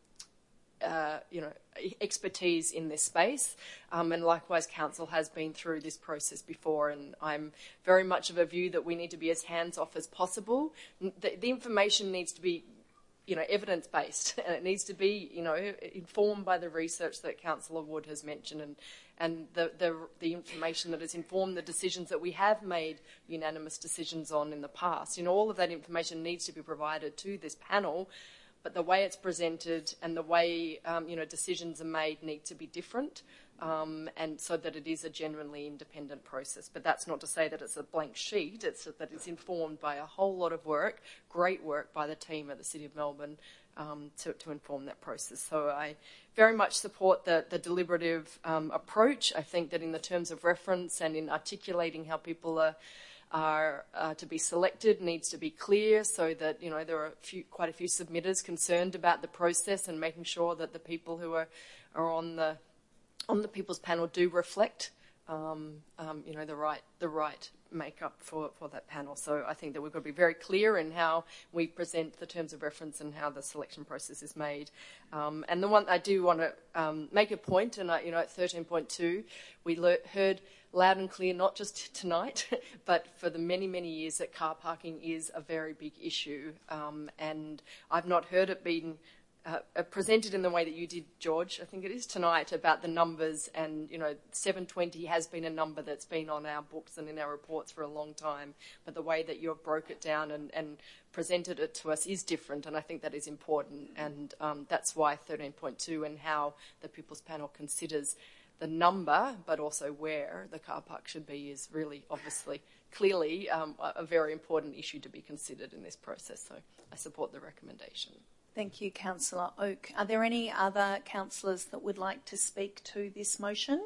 uh, you know, expertise in this space. Um, and likewise, Council has been through this process before, and I'm very much of a view that we need to be as hands-off as possible. The, the information needs to be, you know, evidence-based, and it needs to be, you know, informed by the research that Councillor Wood has mentioned, and and the, the the information that has informed the decisions that we have made unanimous decisions on in the past. You know, all of that information needs to be provided to this panel, but the way it's presented and the way, um, you know, decisions are made need to be different, um, and so that it is a genuinely independent process. But that's not to say that it's a blank sheet. It's that it's informed by a whole lot of work, great work by the team at the City of Melbourne, Um, to, to inform that process. So I very much support the, the deliberative um, approach. I think that in the terms of reference and in articulating how people are, are uh, to be selected needs to be clear, so that, you know, there are a few, quite a few submitters concerned about the process, and making sure that the people who are, are on the on the People's Panel do reflect um, um, you know, the right the right makeup for, for that panel. So I think that we've got to be very clear in how we present the terms of reference and how the selection process is made. Um, and the one I do want to um, make a point, and I, you know, at thirteen point two, we le- heard loud and clear, not just tonight, but for the many, many years, that car parking is a very big issue. Um, and I've not heard it being Uh, presented in the way that you did, George, I think it is, tonight, about the numbers. And, you know, seven twenty has been a number that's been on our books and in our reports for a long time, but the way that you've broke it down and, and presented it to us is different, and I think that is important. And um, that's why thirteen point two and how the People's Panel considers the number, but also where the car park should be, is really obviously clearly um, a very important issue to be considered in this process. So I support the recommendation. Thank you, Councillor Oak. Are there any other councillors that would like to speak to this motion?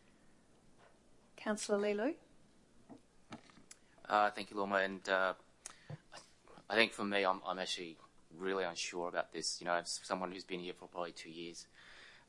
Councillor Lelu. Uh, thank you, Lorma. And uh, I think for me, I'm, I'm actually really unsure about this. You know, as someone who's been here for probably two years,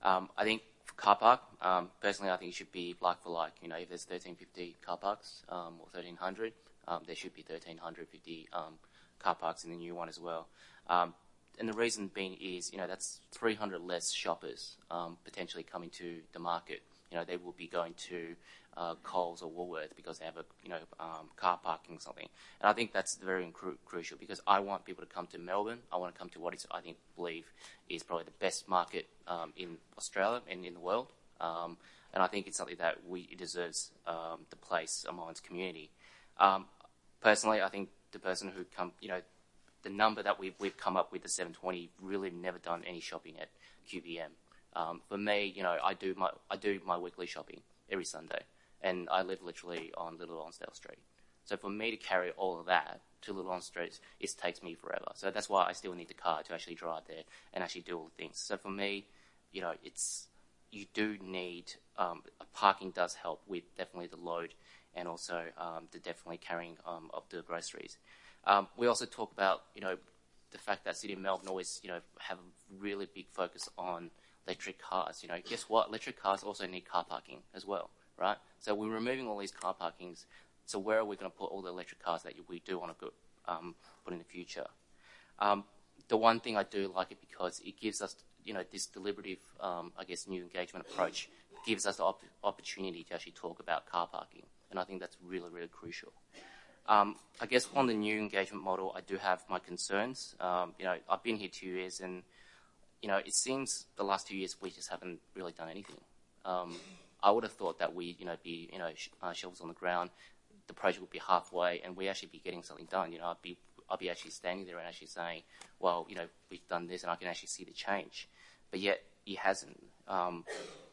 Um, I think for car park, um, personally, I think it should be like for like. You know, if there's thirteen fifty car parks um, or thirteen hundred, um, there should be thirteen fifty um, car parks in the new one as well. Um, and the reason being is, you know, that's three hundred less shoppers um, potentially coming to the market. You know, they will be going to uh, Coles or Woolworths because they have a, you know, um, car parking or something. And I think that's very cru- crucial because I want people to come to Melbourne. I want to come to what is, I think, believe is probably the best market um, in Australia and in the world. Um, and I think it's something that we it deserves um, the place amongst community. Um, personally, I think the person who come, you know, the number that we've, we've come up with, the seven twenty, really never done any shopping at Q V M. Um, for me, you know, I do my I do my weekly shopping every Sunday, and I live literally on Little Lonsdale Street. So for me to carry all of that to Little Lonsdale Street, it takes me forever. So that's why I still need the car to actually drive there and actually do all the things. So for me, you know, it's you do need um, parking does help with definitely the load and also um, the definitely carrying um, of the groceries. Um, we also talk about, you know, the fact that City of Melbourne always, you know, have a really big focus on electric cars. You know, guess what? Electric cars also need car parking as well, right? So we're removing all these car parkings. So where are we going to put all the electric cars that we do want to um, put in the future? Um, the one thing I do like it because it gives us, you know, this deliberative, um, I guess, new engagement approach gives us the op- opportunity to actually talk about car parking. And I think that's really, really crucial. Um, I guess on the new engagement model, I do have my concerns. Um, you know, I've been here two years and, you know, it seems the last two years we just haven't really done anything. Um, I would have thought that we, you know, be, you know, sh- uh, shovels on the ground, the project would be halfway and we actually be getting something done. You know, I'd be, I'd be actually standing there and actually saying, well, you know, we've done this and I can actually see the change. But yet it hasn't. Um,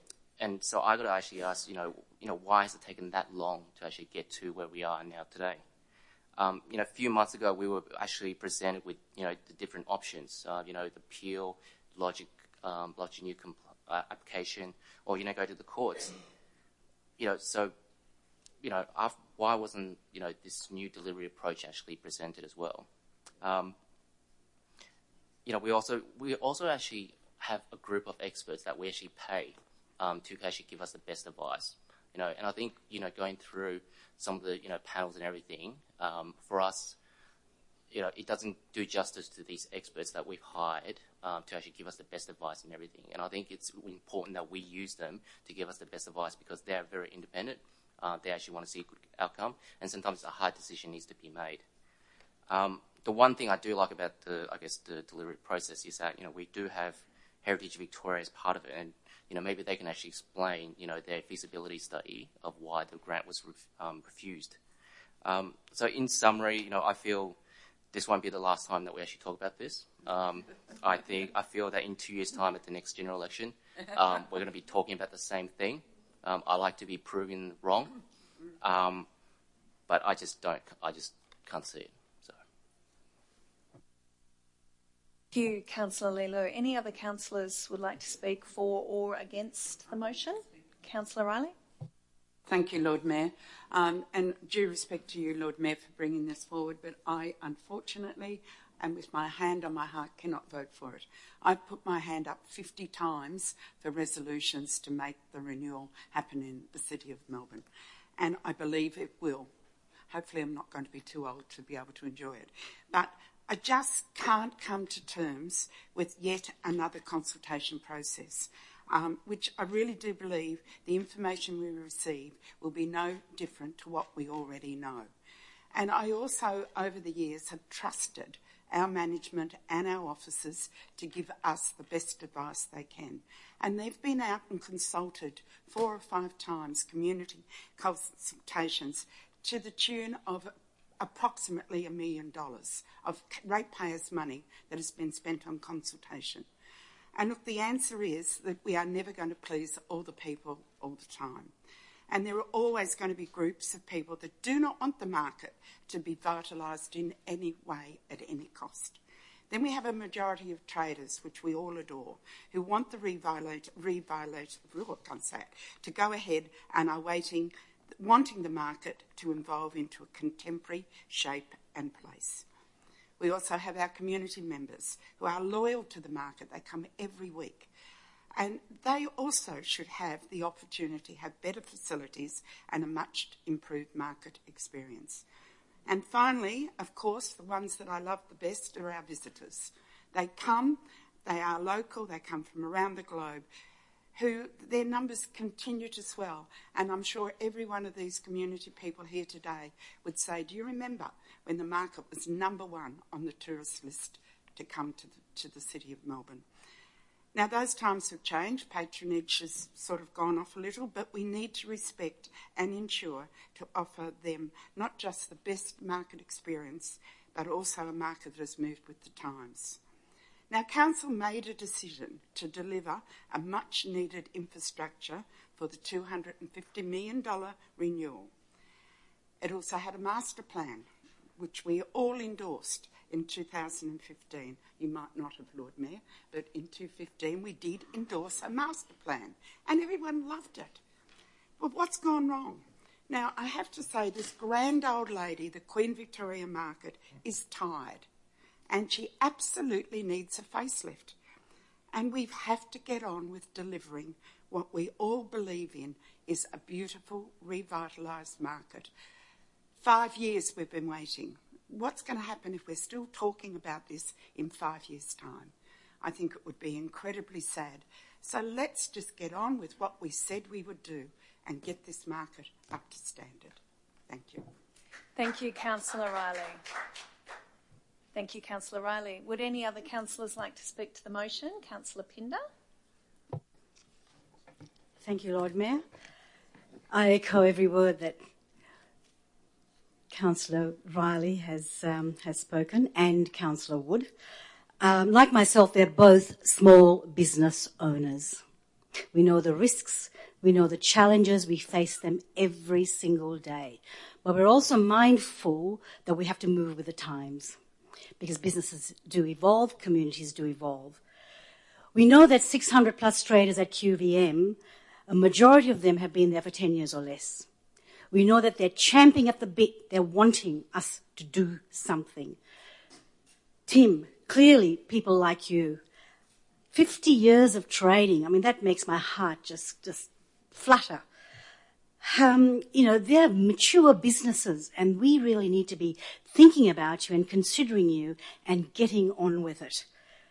and so I got to actually ask, you know, you know, why has it taken that long to actually get to where we are now today? Um, you know, a few months ago, we were actually presented with, you know, the different options, uh, you know, the appeal, logic, um, logic new compl- uh, application, or, you know, go to the courts. You know, so, you know, after, why wasn't, you know, this new delivery approach actually presented as well? Um, you know, we also, we also actually have a group of experts that we actually pay um, to actually give us the best advice. You know, and I think, you know, going through some of the, you know, panels and everything, um, for us, you know, it doesn't do justice to these experts that we've hired um, to actually give us the best advice and everything. And I think it's important that we use them to give us the best advice because they're very independent. Uh, they actually want to see a good outcome, and sometimes a hard decision needs to be made. Um, the one thing I do like about the, I guess, the delivery process is that, you know, we do have Heritage Victoria as part of it, and you know, maybe they can actually explain, you know, their feasibility study of why the grant was ref- um, refused. Um, so in summary, you know, I feel this won't be the last time that we actually talk about this. Um, I think, I feel that in two years' time at the next general election, um, we're going to be talking about the same thing. Um, I like to be proven wrong, um, but I just don't, I just can't see it. So. Thank you, Councillor Lelo. Any other councillors would like to speak for or against the motion? Councillor Riley? Thank you, Lord Mayor. Um, and due respect to you, Lord Mayor, for bringing this forward, but I, unfortunately, and with my hand on my heart, cannot vote for it. I've put my hand up fifty times for resolutions to make the renewal happen in the City of Melbourne, and I believe it will. Hopefully I'm not going to be too old to be able to enjoy it. But I just can't come to terms with yet another consultation process, um, which I really do believe the information we receive will be no different to what we already know. And I also, over the years, have trusted our management and our officers to give us the best advice they can. And they've been out and consulted four or five times, community consultations, to the tune of approximately a million dollars of ratepayers' money that has been spent on consultation. And look, the answer is that we are never going to please all the people all the time. And there are always going to be groups of people that do not want the market to be vitalised in any way at any cost. Then we have a majority of traders, which we all adore, who want the reviolate, reviolate, oh, I can't say it, to go ahead and are waiting, wanting the market to evolve into a contemporary shape and place. We also have our community members who are loyal to the market. They come every week. And they also should have the opportunity, have better facilities and a much improved market experience. And finally, of course, the ones that I love the best are our visitors. They come, they are local, they come from around the globe, who their numbers continue to swell. And I'm sure every one of these community people here today would say, do you remember when the market was number one on the tourist list to come to the, to the city of Melbourne? Now, those times have changed. Patronage has sort of gone off a little, but we need to respect and ensure to offer them not just the best market experience, but also a market that has moved with the times. Now, Council made a decision to deliver a much-needed infrastructure for the two hundred fifty million dollars renewal. It also had a master plan, which we all endorsed in two thousand fifteen. You might not have, Lord Mayor, but in two thousand fifteen we did endorse a master plan, and everyone loved it. But what's gone wrong? Now, I have to say, this grand old lady, the Queen Victoria Market, is tired, and she absolutely needs a facelift. And we have to get on with delivering what we all believe in is a beautiful, revitalised market. Five years we've been waiting. What's going to happen if we're still talking about this in five years' time? I think it would be incredibly sad. So let's just get on with what we said we would do and get this market up to standard. Thank you. Thank you, Councillor Riley. Thank you, Councillor Riley. Would any other councillors like to speak to the motion? Councillor Pinder. Thank you, Lord Mayor. I echo every word that Councillor Riley has um, has spoken, and Councillor Wood. Um, like myself, they're both small business owners. We know the risks, we know the challenges, we face them every single day. But we're also mindful that we have to move with the times, because businesses do evolve, communities do evolve. We know that six hundred plus traders at Q V M, a majority of them have been there for ten years or less. We know that they're champing at the bit. They're wanting us to do something. Tim, clearly people like you, fifty years of trading, I mean, that makes my heart just, just flutter. Um, you know, they're mature businesses, and we really need to be thinking about you and considering you and getting on with it.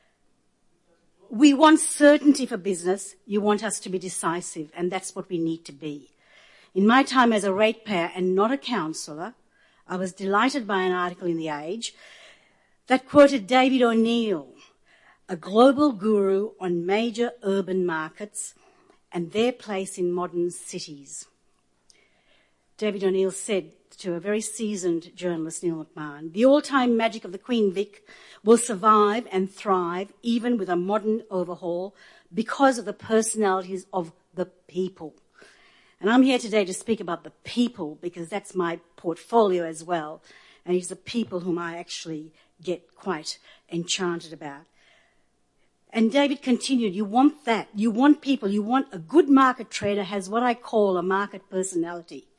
We want certainty for business. You want us to be decisive, and that's what we need to be. In my time as a ratepayer and not a councillor, I was delighted by an article in The Age that quoted David O'Neill, a global guru on major urban markets and their place in modern cities. David O'Neill said to a very seasoned journalist, Neil McMahon, the all-time magic of the Queen Vic will survive and thrive even with a modern overhaul because of the personalities of the people. And I'm here today to speak about the people because that's my portfolio as well. And it's the people whom I actually get quite enchanted about. And David continued, you want that. You want people. You want a good market trader has what I call a market personality.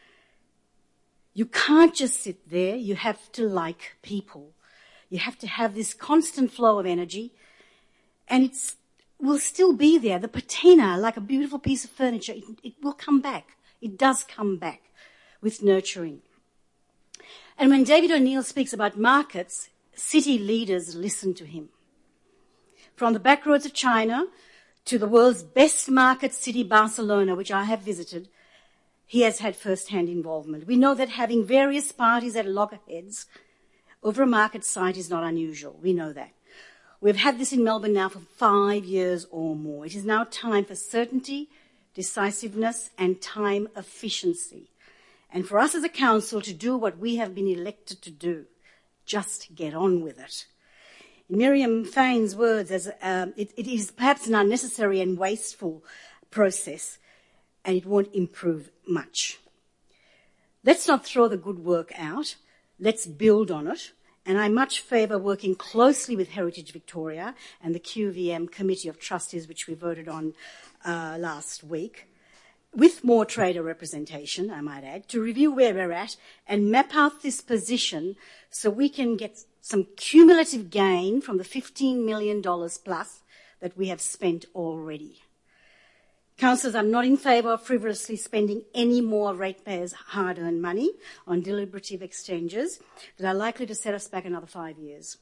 You can't just sit there. You have to like people. You have to have this constant flow of energy. And it's will still be there. The patina, like a beautiful piece of furniture, it, it will come back. It does come back with nurturing. And when David O'Neill speaks about markets, city leaders listen to him. From the back roads of China to the world's best market city, Barcelona, which I have visited, he has had first-hand involvement. We know that having various parties at loggerheads over a market site is not unusual. We know that. We've had this in Melbourne now for five years or more. It is now time for certainty, decisiveness, and time efficiency. And for us as a council to do what we have been elected to do, just get on with it. In Miriam Fain's words, as, um, it, it is perhaps an unnecessary and wasteful process, and it won't improve much. Let's not throw the good work out. Let's build on it. And I much favour working closely with Heritage Victoria and the Q V M Committee of Trustees, which we voted on uh, last week, with more trader representation, I might add, to review where we're at and map out this position so we can get some cumulative gain from the fifteen million dollars plus that we have spent already. Councillors, I'm not in favour of frivolously spending any more ratepayers' hard-earned money on deliberative exchanges that are likely to set us back another five years.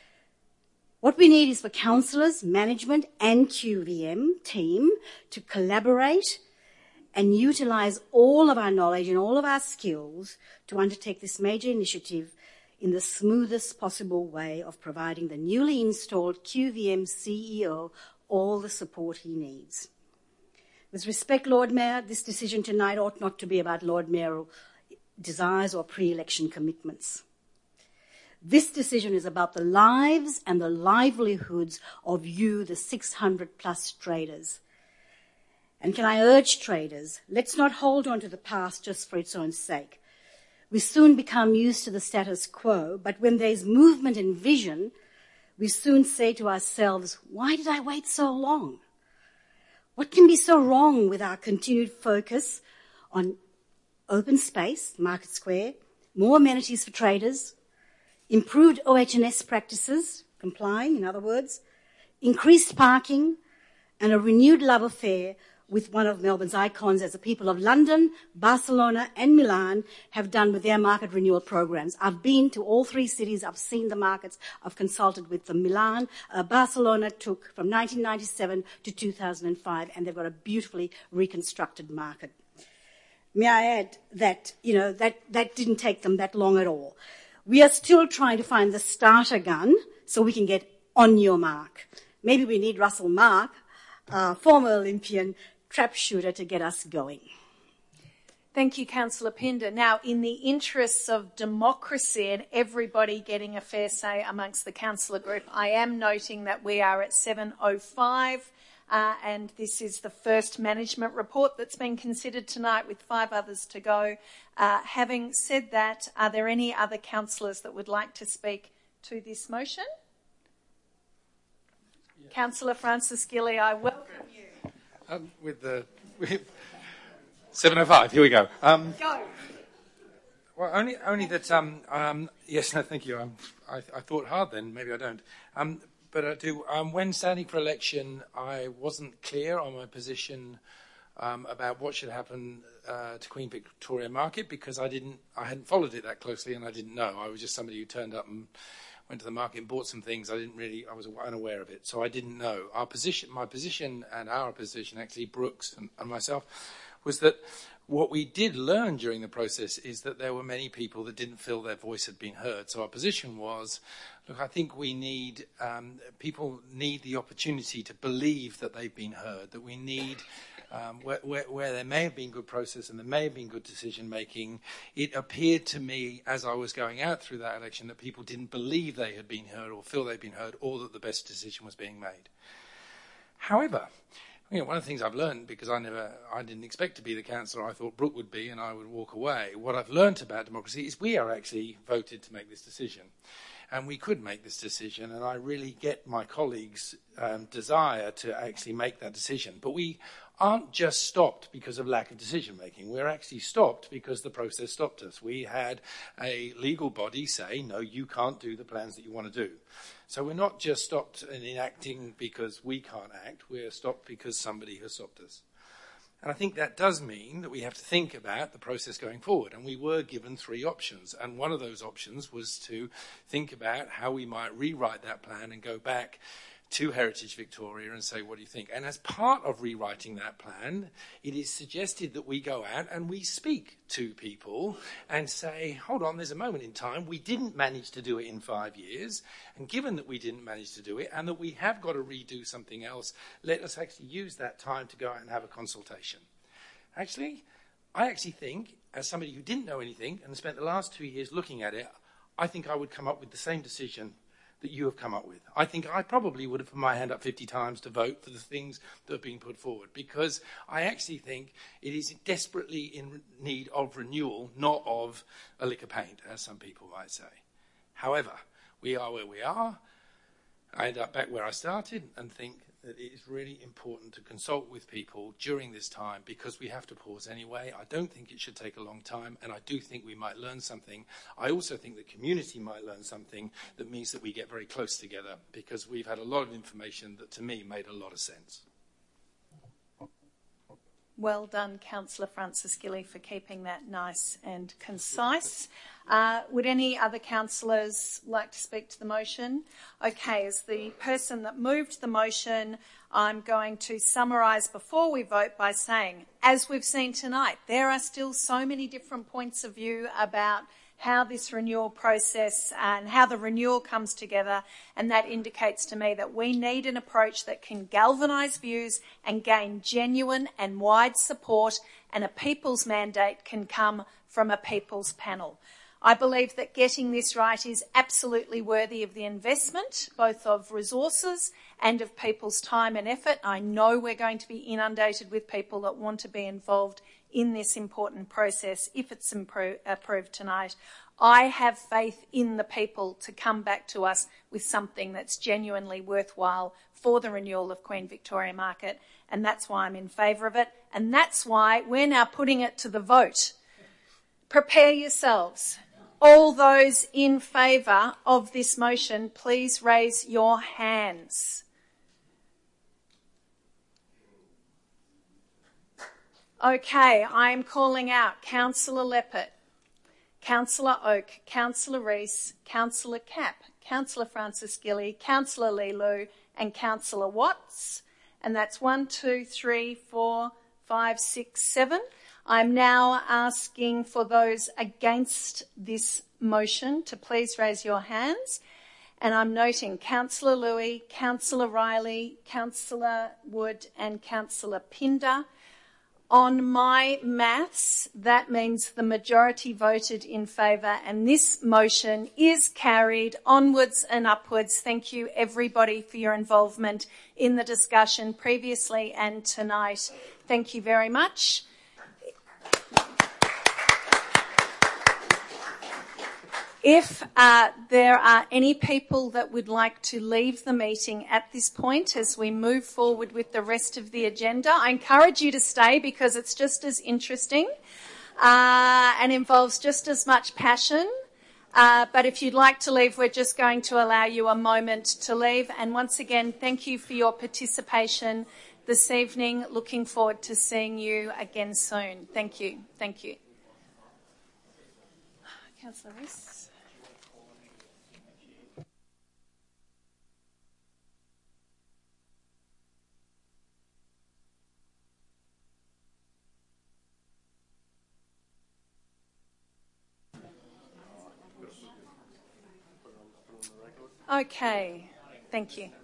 What we need is for councillors, management and Q V M team to collaborate and utilise all of our knowledge and all of our skills to undertake this major initiative in the smoothest possible way of providing the newly installed Q V M C E O all the support he needs. With respect, Lord Mayor, this decision tonight ought not to be about Lord Mayoral desires or pre-election commitments. This decision is about the lives and the livelihoods of you, the six hundred plus traders. And can I urge traders, let's not hold on to the past just for its own sake. We soon become used to the status quo, but when there's movement and vision, we soon say to ourselves, why did I wait so long? What can be so wrong with our continued focus on open space, Market Square, more amenities for traders, improved O H and S practices, complying, in other words, increased parking, and a renewed love affair with one of Melbourne's icons, as the people of London, Barcelona and Milan have done with their market renewal programs. I've been to all three cities. I've seen the markets. I've consulted with them. Milan, uh, Barcelona took from nineteen ninety-seven to two thousand five, and they've got a beautifully reconstructed market. May I add that, you know, that, that didn't take them that long at all. We are still trying to find the starter gun so we can get on your mark. Maybe we need Russell Mark, uh, former Olympian, trap shooter to get us going. Thank you, Councillor Pinder. Now, in the interests of democracy and everybody getting a fair say amongst the councillor group, I am noting that we are at seven oh five uh, and this is the first management report that's been considered tonight with five others to go. Uh, having said that, are there any other councillors that would like to speak to this motion? Yes. Councillor Francis Gilly, I welcome you. Um, with the with seven oh five, here we go. Um, go. Well, only only that. Um, um, yes, no, thank you. Um, I, I thought hard then. Maybe I don't. Um, but I do. Um, when standing for election, I wasn't clear on my position um, about what should happen uh, to Queen Victoria Market because I didn't. I hadn't followed it that closely, and I didn't know. I was just somebody who turned up and went to the market and bought some things. I didn't really, I was unaware of it, so I didn't know. Our position, my position and our position, actually, Brooks and, and myself, was that what we did learn during the process is that there were many people that didn't feel their voice had been heard. So our position was, look, I think we need, um, people need the opportunity to believe that they've been heard, that we need Um, where, where, where there may have been good process and there may have been good decision making, it appeared to me as I was going out through that election that people didn't believe they had been heard or feel they'd been heard or that the best decision was being made. However, you know, one of the things I've learned, because I never, I didn't expect to be the councillor I thought Brooke would be and I would walk away, what I've learned about democracy is we are actually voted to make this decision. And we could make this decision, and I really get my colleagues' um, desire to actually make that decision. But we aren't just stopped because of lack of decision-making. We're actually stopped because the process stopped us. We had a legal body say, no, you can't do the plans that you want to do. So we're not just stopped in enacting because we can't act. We're stopped because somebody has stopped us. And I think that does mean that we have to think about the process going forward. And we were given three options. And one of those options was to think about how we might rewrite that plan and go back to Heritage Victoria and say, what do you think? And as part of rewriting that plan, it is suggested that we go out and we speak to people and say, hold on, there's a moment in time. We didn't manage to do it in five years. And given that we didn't manage to do it and that we have got to redo something else, let us actually use that time to go out and have a consultation. Actually, I actually think, as somebody who didn't know anything and spent the last two years looking at it, I think I would come up with the same decision that you have come up with. I think I probably would have put my hand up fifty times to vote for the things that have been put forward, because I actually think it is desperately in need of renewal, not of a lick of paint, as some people might say. However, we are where we are. I end up back where I started and think that it is really important to consult with people during this time, because we have to pause anyway. I don't think it should take a long time, and I do think we might learn something. I also think the community might learn something that means that we get very close together, because we've had a lot of information that to me made a lot of sense. Well done, Councillor Francis Gilly, for keeping that nice and concise. Uh, would any other councillors like to speak to the motion? Okay, as the person that moved the motion, I'm going to summarise before we vote by saying, as we've seen tonight, there are still so many different points of view about how this renewal process and how the renewal comes together, and that indicates to me that we need an approach that can galvanise views and gain genuine and wide support, and a people's mandate can come from a people's panel. I believe that getting this right is absolutely worthy of the investment, both of resources and of people's time and effort. I know we're going to be inundated with people that want to be involved in this important process if it's impro- approved tonight. I have faith in the people to come back to us with something that's genuinely worthwhile for the renewal of Queen Victoria Market, and that's why I'm in favour of it, and that's why we're now putting it to the vote. Prepare yourselves. All those in favour of this motion, please raise your hands. Okay, I am calling out Councillor Leppert, Councillor Oak, Councillor Rees, Councillor Capp, Councillor Francis Gilly, Councillor Lelou and Councillor Watts. And that's one, two, three, four, five, six, seven. I'm now asking for those against this motion to please raise your hands. And I'm noting Councillor Louis, Councillor Riley, Councillor Wood and Councillor Pinder. On my maths, that means the majority voted in favour, and this motion is carried onwards and upwards. Thank you, everybody, for your involvement in the discussion previously and tonight. Thank you very much. If uh, there are any people that would like to leave the meeting at this point as we move forward with the rest of the agenda, I encourage you to stay because it's just as interesting uh, and involves just as much passion. Uh, but if you'd like to leave, we're just going to allow you a moment to leave. And once again, thank you for your participation this evening. Looking forward to seeing you again soon. Thank you. Thank you. Councillor Rees. Okay, thank you.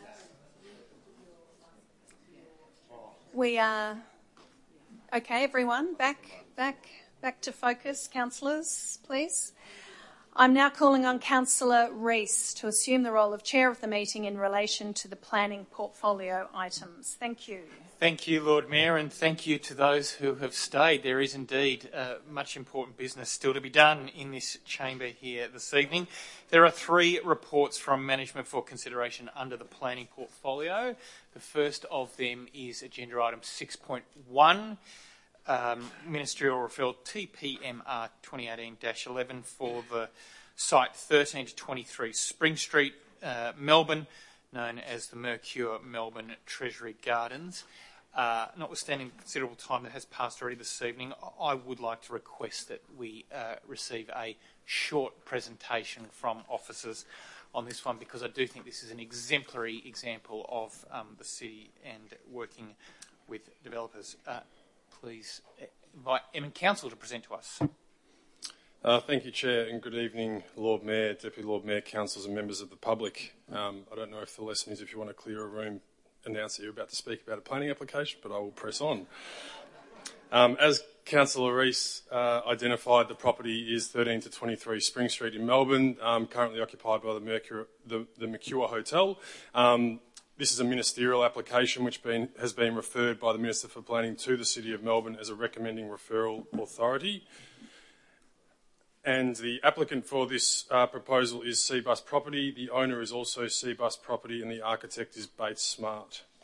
We are okay, everyone. Back, back, back to focus, councillors, please. I'm now calling on Councillor Rees to assume the role of chair of the meeting in relation to the planning portfolio items. Thank you. Thank you, Lord Mayor, and thank you to those who have stayed. There is indeed uh, much important business still to be done in this chamber here this evening. There are three reports from management for consideration under the planning portfolio. The first of them is agenda item six point one, um, ministerial referral T P M R twenty eighteen dash eleven for the site thirteen to twenty-three Spring Street, uh, Melbourne, known as the Mercure Melbourne Treasury Gardens. Uh, notwithstanding considerable time that has passed already this evening, I would like to request that we uh, receive a short presentation from officers on this one, because I do think this is an exemplary example of um, the city and working with developers. Uh, please invite M and Council to present to us. Uh, thank you, Chair, and good evening, Lord Mayor, Deputy Lord Mayor, councillors and members of the public. Um, I don't know if the lesson is, if you want to clear a room, announce that you're about to speak about a planning application, but I will press on. Um, as Councillor Rees uh, identified, the property is thirteen to twenty-three Spring Street in Melbourne, um, currently occupied by the Mercure, the, the Mercure Hotel. Um, this is a ministerial application which been, has been referred by the Minister for Planning to the City of Melbourne as a recommending referral authority. And the applicant for this uh, proposal is Cbus Property. The owner is also Cbus Property, and the architect is Bates Smart.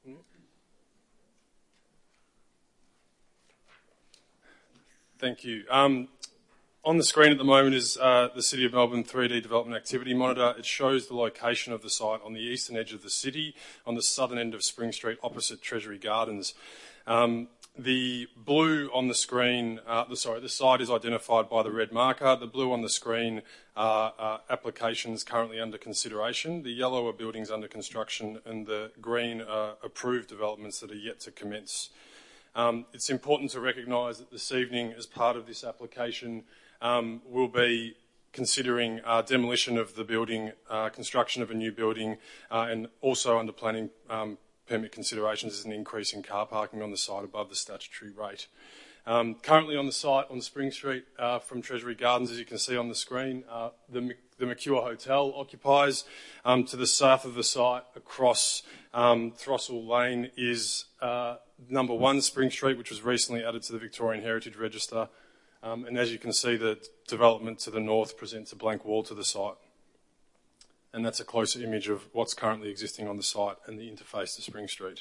Thank you. Um, on the screen at the moment is uh, the City of Melbourne three D Development Activity Monitor. It shows the location of the site on the eastern edge of the city, on the southern end of Spring Street, opposite Treasury Gardens. Um, the blue on the screen, uh, the, sorry, the site is identified by the red marker. The blue on the screen are uh, applications currently under consideration. The yellow are buildings under construction, and the green are approved developments that are yet to commence. Um, it's important to recognise that this evening, as part of this application, um, we'll be considering uh, demolition of the building, uh, construction of a new building, uh, and also under planning um, permit considerations is an increase in car parking on the site above the statutory rate. Um, currently on the site on Spring Street uh, from Treasury Gardens, as you can see on the screen, uh, the, the Mercure Hotel occupies. Um, to the south of the site, across um, Throstle Lane, is uh, number one Spring Street, which was recently added to the Victorian Heritage Register. Um, and as you can see, the development to the north presents a blank wall to the site. And that's a closer image of what's currently existing on the site and the interface to Spring Street.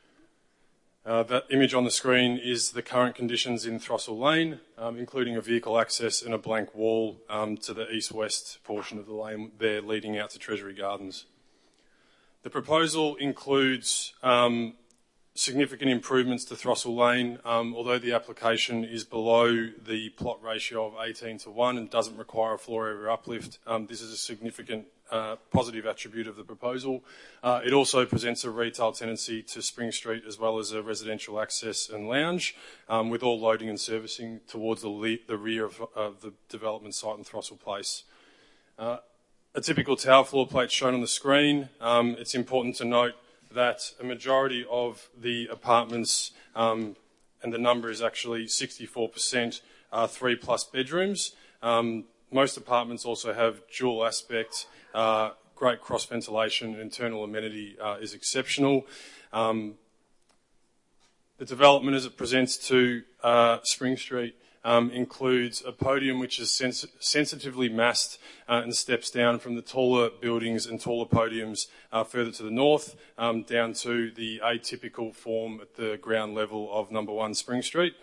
Uh, that image on the screen is the current conditions in Throstle Lane, um, including a vehicle access and a blank wall um, to the east-west portion of the lane there leading out to Treasury Gardens. The proposal includes um, significant improvements to Throstle Lane, um, although the application is below the plot ratio of eighteen to one and doesn't require a floor area uplift. Um, this is a significant uh, positive attribute of the proposal. Uh, it also presents a retail tenancy to Spring Street as well as a residential access and lounge, um, with all loading and servicing towards the, le the rear of, of the development site in Throstle Place. Uh, a typical tower floor plate shown on the screen. Um, it's important to note that a majority of the apartments, um, and the number is actually sixty-four percent, are three plus bedrooms. Um, most apartments also have dual aspect, uh, great cross ventilation, internal amenity uh, is exceptional. Um, the development as it presents to uh, Spring Street Um, includes a podium which is sens sensitively massed uh, and steps down from the taller buildings and taller podiums uh, further to the north, um, down to the atypical form at the ground level of number one Spring Street.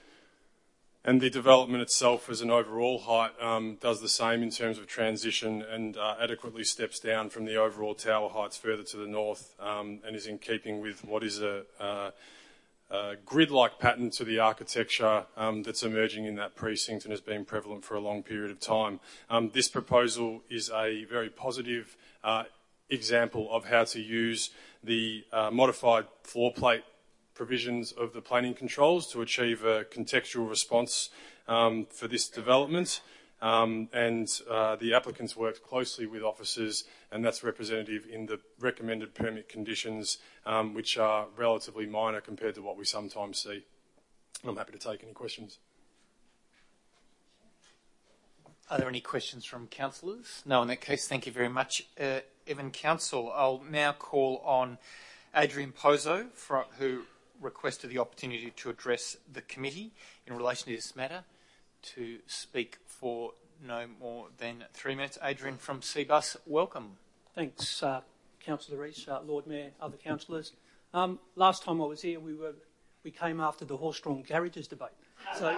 And the development itself as an overall height um, does the same in terms of transition and uh, adequately steps down from the overall tower heights further to the north, um, and is in keeping with what is a uh, Uh, grid-like pattern to the architecture um, that's emerging in that precinct and has been prevalent for a long period of time. Um, this proposal is a very positive uh, example of how to use the uh, modified floor plate provisions of the planning controls to achieve a contextual response um, for this development. Um, and uh, the applicants worked closely with officers, and that's representative in the recommended permit conditions, um, which are relatively minor compared to what we sometimes see. I'm happy to take any questions. Are there any questions from councillors? No, in that case, thank you very much, uh, Evan Council. I'll now call on Adrian Pozo, for, who requested the opportunity to address the committee in relation to this matter, to speak for no more than three minutes. Adrian from Cbus, welcome. Thanks, uh, Councillor Rees, uh, Lord Mayor, other councillors. Um, last time I was here, we were we came after the horse-drawn carriages debate. So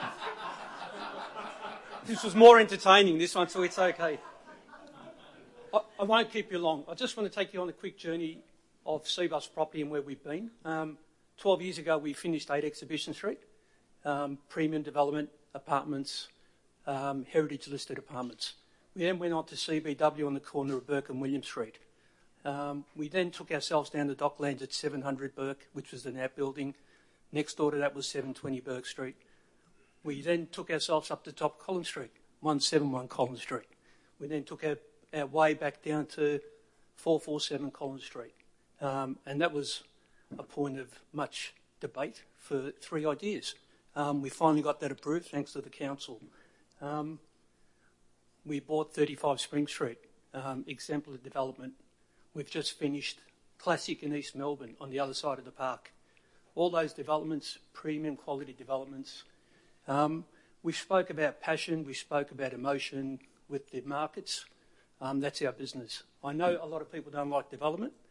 this was more entertaining, this one, so it's okay. I, I won't keep you long. I just want to take you on a quick journey of Cbus property and where we've been. Um, Twelve years ago, we finished eight Exhibition Street, um, premium development, apartments, um, heritage-listed apartments. We then went on to C B W on the corner of Burke and William Street. Um, we then took ourselves down to Docklands at seven hundred Burke, which was the N A B building. Next door to that was seven twenty Burke Street. We then took ourselves up to top Collins Street, one seventy-one Collins Street. We then took our, our way back down to four forty-seven Collins Street. Um, and that was a point of much debate for three ideas. Um, we finally got that approved, thanks to the council. Um, we bought thirty-five Spring Street, um, exemplar development. We've just finished Classic in East Melbourne on the other side of the park. All those developments, premium quality developments. Um, we spoke about passion, we spoke about emotion with the markets. Um, that's our business. I know a lot of people don't like development,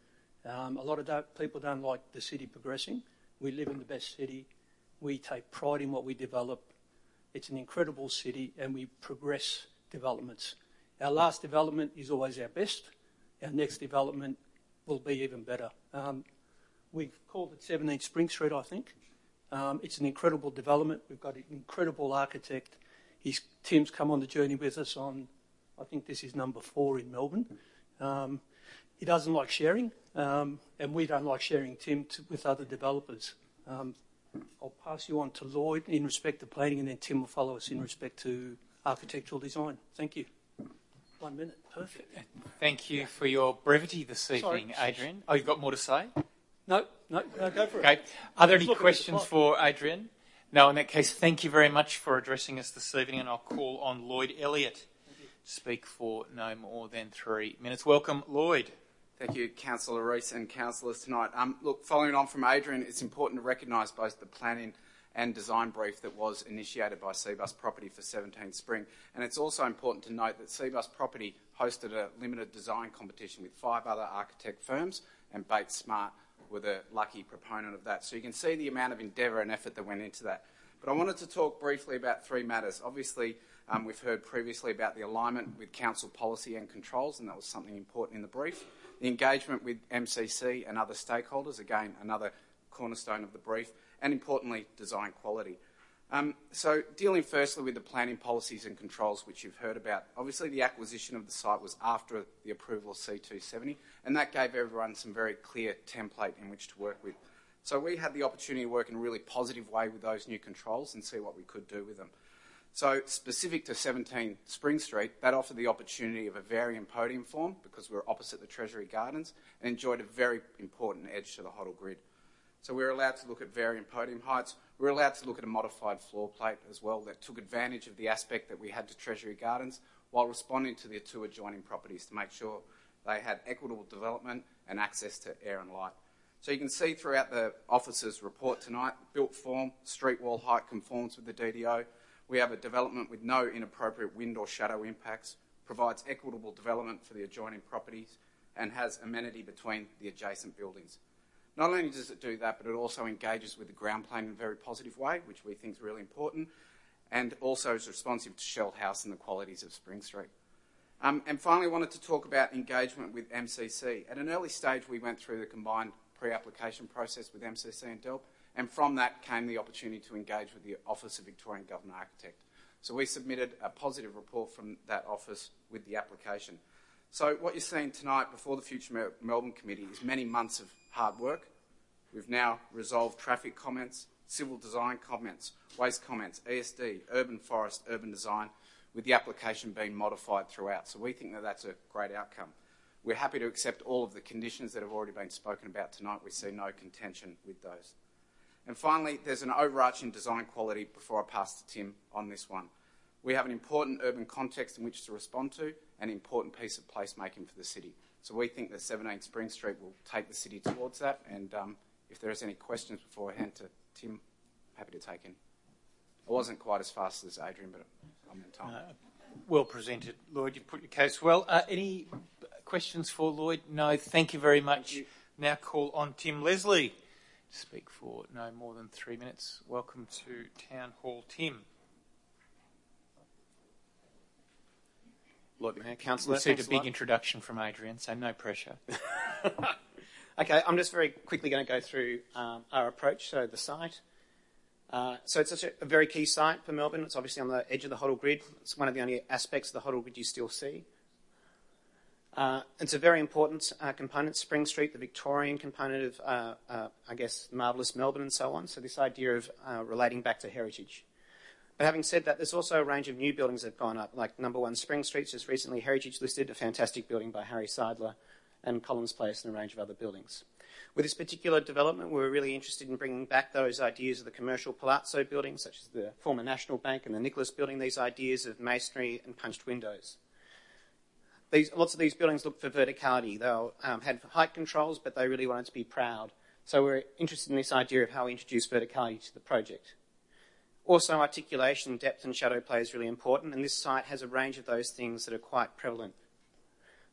Um, a lot of don't, people don't like the city progressing. We live in the best city. We take pride in what we develop. It's an incredible city, and we progress developments. Our last development is always our best. Our next development will be even better. Um, we've called it seventeen Spring Street, I think. Um, it's an incredible development. We've got an incredible architect. He's, Tim's come on the journey with us on, I think this is number four in Melbourne. Um, he doesn't like sharing, um, and we don't like sharing Tim to, with other developers. Um, I'll pass you on to Lloyd in respect to planning, and then Tim will follow us in respect to architectural design. Thank you. One minute, perfect. Thank you for your brevity this evening, Sorry. Adrian. Oh, you've got more to say? No, no, no, go for it. Okay. Are there any Just looking at the questions clock. for Adrian? No, in that case, thank you very much for addressing us this evening, and I'll call on Lloyd Elliott to speak for no more than three minutes. Welcome, Lloyd. Thank you, Councillor Rees and councillors tonight. Um, look, following on from Adrian, it's important to recognise both the planning and design brief that was initiated by Cbus Property for seventeen Spring. And it's also important to note that Cbus Property hosted a limited design competition with five other architect firms, and Bates Smart were the lucky proponent of that. So you can see the amount of endeavour and effort that went into that. But I wanted to talk briefly about three matters. Obviously, um, we've heard previously about the alignment with council policy and controls, and that was something important in the brief. The engagement with M C C and other stakeholders, again, another cornerstone of the brief, and importantly, design quality. Um, so dealing firstly with the planning policies and controls, which you've heard about. Obviously, the acquisition of the site was after the approval of C two seventy, and that gave everyone some very clear template in which to work with. So we had the opportunity to work in a really positive way with those new controls and see what we could do with them. So specific to seventeen Spring Street, that offered the opportunity of a variant podium form because we were opposite the Treasury Gardens and enjoyed a very important edge to the Hoddle grid. So we were allowed to look at variant podium heights. We were allowed to look at a modified floor plate as well that took advantage of the aspect that we had to Treasury Gardens while responding to the two adjoining properties to make sure they had equitable development and access to air and light. So you can see throughout the officer's report tonight, built form, street wall height conforms with the D D O. We have a development with no inappropriate wind or shadow impacts, provides equitable development for the adjoining properties, and has amenity between the adjacent buildings. Not only does it do that, but it also engages with the ground plane in a very positive way, which we think is really important, and also is responsive to Shell House and the qualities of Spring Street. Um, and finally, I wanted to talk about engagement with M C C. At an early stage, we went through the combined pre-application process with M C C and D E L P, and from that came the opportunity to engage with the Office of Victorian Government Architect. So we submitted a positive report from that office with the application. So what you're seeing tonight before the Future Melbourne Committee is many months of hard work. We've now resolved traffic comments, civil design comments, waste comments, E S D, urban forest, urban design, with the application being modified throughout. So we think that that's a great outcome. We're happy to accept all of the conditions that have already been spoken about tonight. We see no contention with those. And finally, there's an overarching design quality before I pass to Tim on this one. We have an important urban context in which to respond to, an important piece of placemaking for the city. So we think that seventeen Spring Street will take the city towards that, and um, if there's any questions before I hand to Tim, happy to take in. I wasn't quite as fast as Adrian, but I'm in time. Uh, well presented, Lloyd. You've put your case well. Uh, any questions for Lloyd? No, thank you very much. You. Now call on Tim Leslie to speak for no more than three minutes. Welcome to Town Hall, Tim. Lord Mayor, Councillor, Received thanks a big lot. introduction from Adrian, so no pressure. Okay, I'm just very quickly going to go through um, our approach, so the site. Uh, so it's a, a very key site for Melbourne. It's obviously on the edge of the Hoddle grid. It's one of the only aspects of the Hoddle grid you still see. Uh, it's a very important uh, component, Spring Street, the Victorian component of, uh, uh, I guess, marvellous Melbourne and so on. So this idea of uh, relating back to heritage. But having said that, there's also a range of new buildings that have gone up, like number one Spring Street, just recently heritage listed, a fantastic building by Harry Seidler, and Collins Place and a range of other buildings. With this particular development, we were really interested in bringing back those ideas of the commercial palazzo buildings, such as the former National Bank and the Nicholas building, these ideas of masonry and punched windows. These, lots of these buildings look for verticality. They um, had height controls, but they really wanted to be proud. So we're interested in this idea of how we introduce verticality to the project. Also, articulation, depth and shadow play is really important, and this site has a range of those things that are quite prevalent.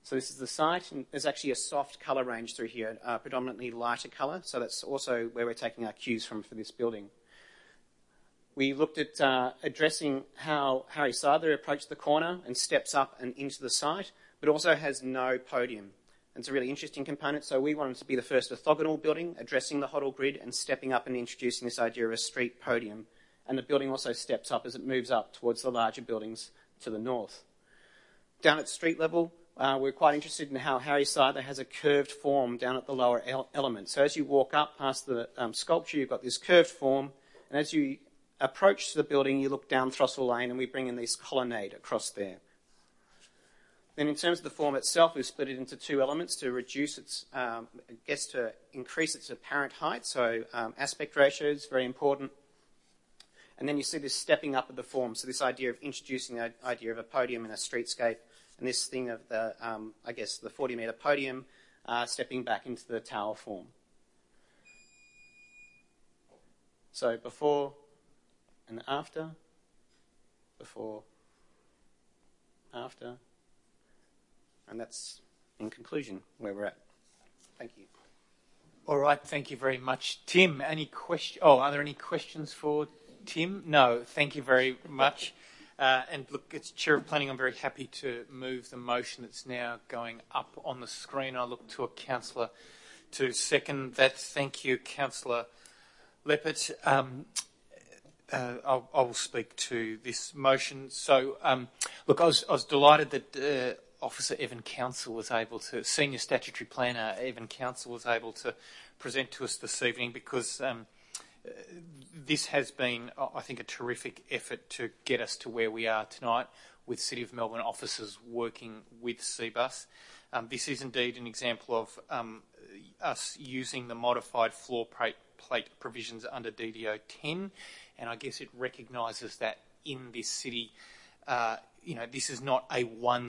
So this is the site, and there's actually a soft colour range through here, uh, predominantly lighter colour, so that's also where we're taking our cues from for this building. We looked at uh, addressing how Harry Seidler approached the corner and steps up and into the site, but also has no podium. It's a really interesting component, so we wanted to be the first orthogonal building addressing the Hoddle grid and stepping up and introducing this idea of a street podium. And the building also steps up as it moves up towards the larger buildings to the north. Down at street level, uh, we're quite interested in how Harry Seidler has a curved form down at the lower el- element. So as you walk up past the um, sculpture, you've got this curved form, and as you approach the building, you look down Throstle Lane, and we bring in this colonnade across there. Then in terms of the form itself, we've split it into two elements to reduce its, um, I guess to increase its apparent height. So um, aspect ratio is very important. And then you see this stepping up of the form. So this idea of introducing the idea of a podium in a streetscape, and this thing of the, um, I guess, the forty metre podium uh, stepping back into the tower form. So before and after, before, after, and that's, in conclusion, where we're at. Thank you. All right, thank you very much. Tim, any question? Oh, are there any questions for Tim? No, thank you very much. Uh, and look, as Chair of Planning, I'm very happy to move the motion that's now going up on the screen. I look to a councillor to second that. Thank you, Councillor Leppert. Um, uh, I'll, I will speak to this motion. So, um, look, I was, I was delighted that uh, Officer Evan Council was able to, Senior Statutory Planner Evan Council was able to present to us this evening, because um, uh, this has been, I think, a terrific effort to get us to where we are tonight, with City of Melbourne officers working with C B U S. Um, this is indeed an example of um, us using the modified floor plate, plate provisions under D D O ten, and I guess it recognises that in this city, uh, you know, this is not a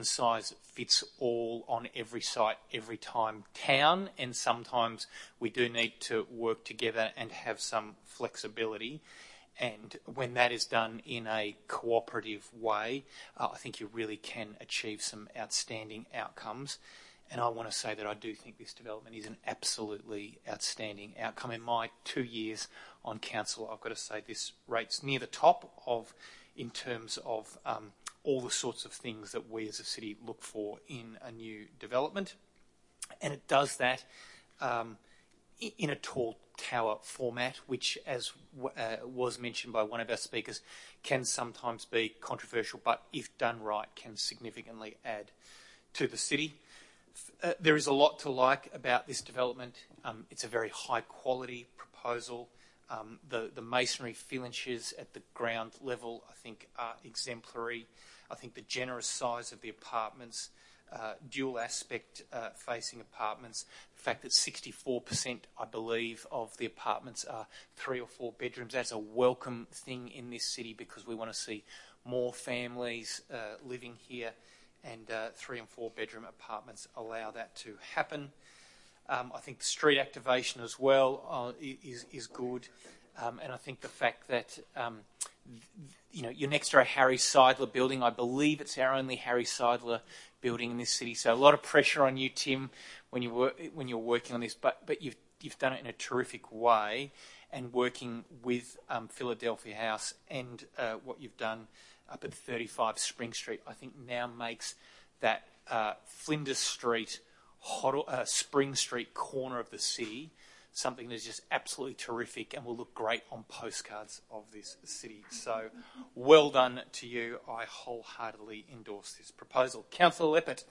one-size-fits-all on every site, every time town, and sometimes we do need to work together and have some flexibility. And when that is done in a cooperative way, uh, I think you really can achieve some outstanding outcomes. And I want to say that I do think this development is an absolutely outstanding outcome. In my two years on council, I've got to say this rates near the top of, in terms of um, all the sorts of things that we as a city look for in a new development. And it does that um, in a tall tower format, which, as uh, was mentioned by one of our speakers, can sometimes be controversial, but if done right, can significantly add to the city. Uh, there is a lot to like about this development. Um, it's a very high quality proposal. Um, the, the masonry finishes at the ground level, I think, are exemplary. I think the generous size of the apartments, uh, dual aspect uh, facing apartments, the fact that sixty-four percent, I believe, of the apartments are three or four bedrooms, that's a welcome thing in this city, because we want to see more families uh, living here, and uh, three and four bedroom apartments allow that to happen. Um, I think the street activation as well uh, is, is good. Um, and I think the fact that, um, you know, you're next to a Harry Seidler building. I believe it's our only Harry Seidler building in this city. So a lot of pressure on you, Tim, when, you wor- when you're working on this. But, but you've, you've done it in a terrific way, and working with um, Philadelphia House and uh, what you've done up at thirty-five Spring Street, I think now makes that uh, Flinders Street, Hoddle, uh, Spring Street corner of the city something that is just absolutely terrific and will look great on postcards of this city. So well done to you. I wholeheartedly endorse this proposal. Councillor Leppert.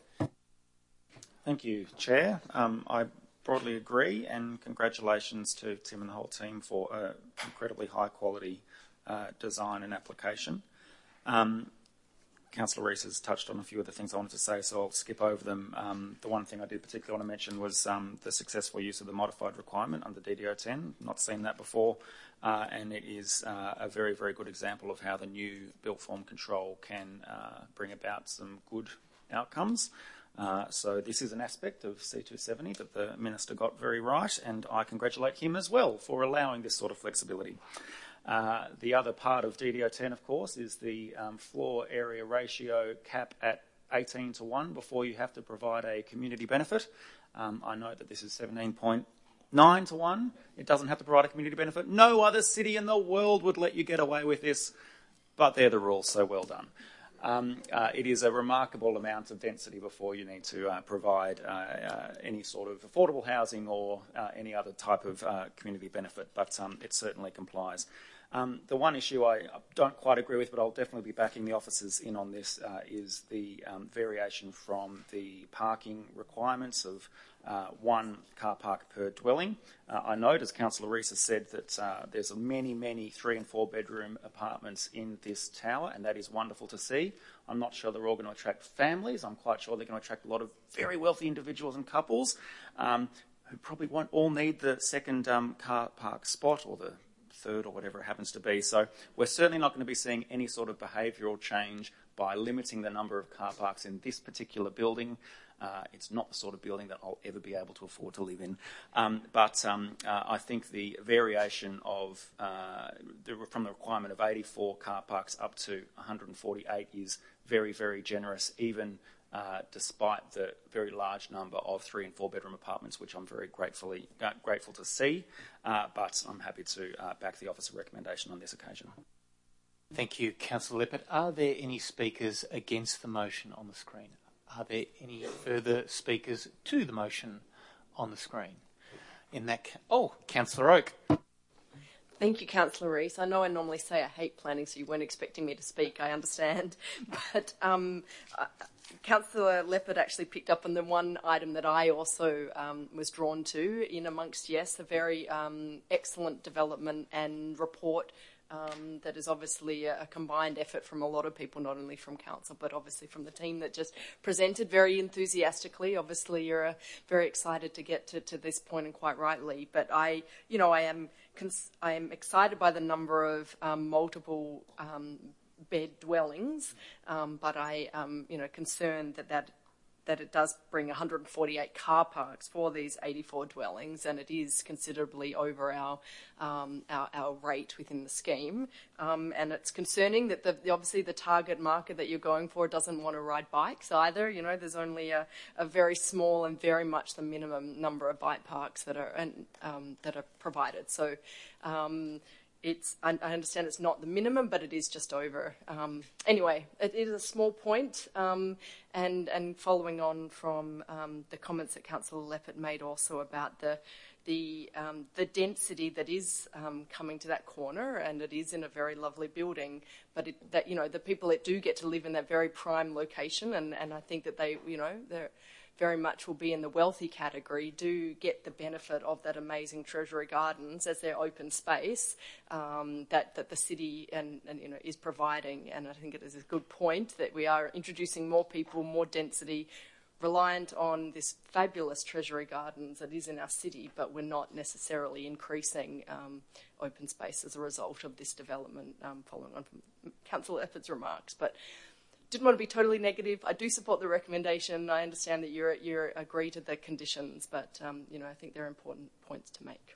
Thank you, Chair. Um, I broadly agree, and congratulations to Tim and the whole team for an incredibly high quality uh, design and application. Um, Councillor Rees has touched on a few of the things I wanted to say, so I'll skip over them. Um, the one thing I did particularly want to mention was um, the successful use of the modified requirement under D D O ten. Not seen that before, uh, and it is uh, a very, very good example of how the new built form control can uh, bring about some good outcomes. Uh, so this is an aspect of C two seventy that the Minister got very right, and I congratulate him as well for allowing this sort of flexibility. Uh, the other part of D D O ten, of course, is the um, floor area ratio cap at eighteen to one before you have to provide a community benefit. Um, I know that this is seventeen point nine to one. It doesn't have to provide a community benefit. No other city in the world would let you get away with this, but they're the rules, so well done. Um, uh, it is a remarkable amount of density before you need to uh, provide uh, uh, any sort of affordable housing or uh, any other type of uh, community benefit, but um, it certainly complies. Um, the one issue I don't quite agree with, but I'll definitely be backing the officers in on this, uh, is the um, variation from the parking requirements of uh, one car park per dwelling. Uh, I note, as Councillor Rees has said, that uh, there's many, many three and four bedroom apartments in this tower, and that is wonderful to see. I'm not sure they're all going to attract families. I'm quite sure they're going to attract a lot of very wealthy individuals and couples um, who probably won't all need the second um, car park spot or the third or whatever it happens to be. So we're certainly not going to be seeing any sort of behavioural change by limiting the number of car parks in this particular building. Uh, it's not the sort of building that I'll ever be able to afford to live in. Um, but um, uh, I think the variation of uh, the, from the requirement of eighty-four car parks up to one hundred forty-eight is very, very generous, even uh, despite the very large number of three and four bedroom apartments, which I'm very gratefully uh, grateful to see. Uh, but I'm happy to uh, back the officer recommendation on this occasion. Thank you, Councillor Lippert. Are there any speakers against the motion on the screen? Are there any further speakers to the motion on the screen? In that, ca- oh, Councillor Oak. Thank you, Councillor Rees. I know I normally say I hate planning, so you weren't expecting me to speak, I understand. But um, uh, Councillor Lippert actually picked up on the one item that I also um, was drawn to in amongst, yes, a very um, excellent development and report Um, that is obviously a, a combined effort from a lot of people, not only from council, but obviously from the team that just presented very enthusiastically. Obviously, you're uh, very excited to get to, to this point, and quite rightly. But I, you know, I am cons- I am excited by the number of um, multiple um, bed dwellings, um, but I am, you know, concerned that that. that it does bring one hundred forty-eight car parks for these eighty-four dwellings, and it is considerably over our um, our, our rate within the scheme. Um, and it's concerning that the, obviously the target market that you're going for doesn't want to ride bikes either. You know, there's only a, a very small and very much the minimum number of bike parks that are and, um, that are provided. So. Um, It's, I understand it's not the minimum, but it is just over. Um, anyway, it is a small point, um, and, and following on from um, the comments that Councillor Lippert made also about the the um, the density that is um, coming to that corner, and it is in a very lovely building, but it, that you know the people that do get to live in that very prime location, and, and I think that they you know they're very much will be in the wealthy category, do get the benefit of that amazing Treasury Gardens as their open space um, that, that the city and, and you know is providing. And I think it is a good point that we are introducing more people, more density, reliant on this fabulous Treasury Gardens that is in our city, but we're not necessarily increasing um, open space as a result of this development, um, following on from Councillor Lippert's remarks. But didn't want to be totally negative. I do support the recommendation. I understand that you're you agree to the conditions, but um, you know I think they're important points to make.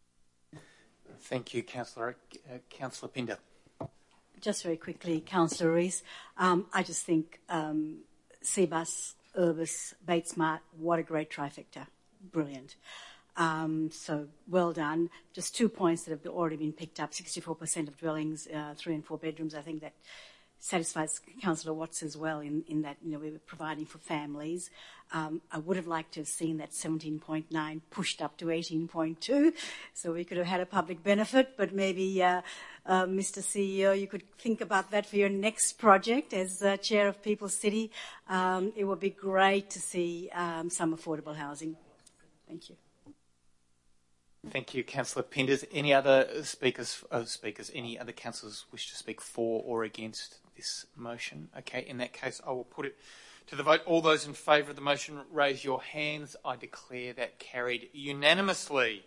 Thank you, Councillor. Uh, Councillor Pinder. Just very quickly, Councillor Rees. Um, I just think um, Cbus, Urbis, Batesmart, what a great trifecta. Brilliant. Um, so well done. Just two points that have already been picked up. sixty-four percent of dwellings, uh, three and four bedrooms. I think that satisfies Councillor Watts as well in, in that, you know, we were providing for families. Um, I would have liked to have seen that seventeen point nine pushed up to eighteen point two, so we could have had a public benefit, but maybe, uh, uh, Mister C E O, you could think about that for your next project as uh, Chair of People's City. Um, it would be great to see um, some affordable housing. Thank you. Thank you, Councillor Pinder. Any other speakers, uh, speakers, any other councillors wish to speak for or against this motion? Okay, in that case, I will put it to the vote. All those in favour of the motion, raise your hands. I declare that carried unanimously.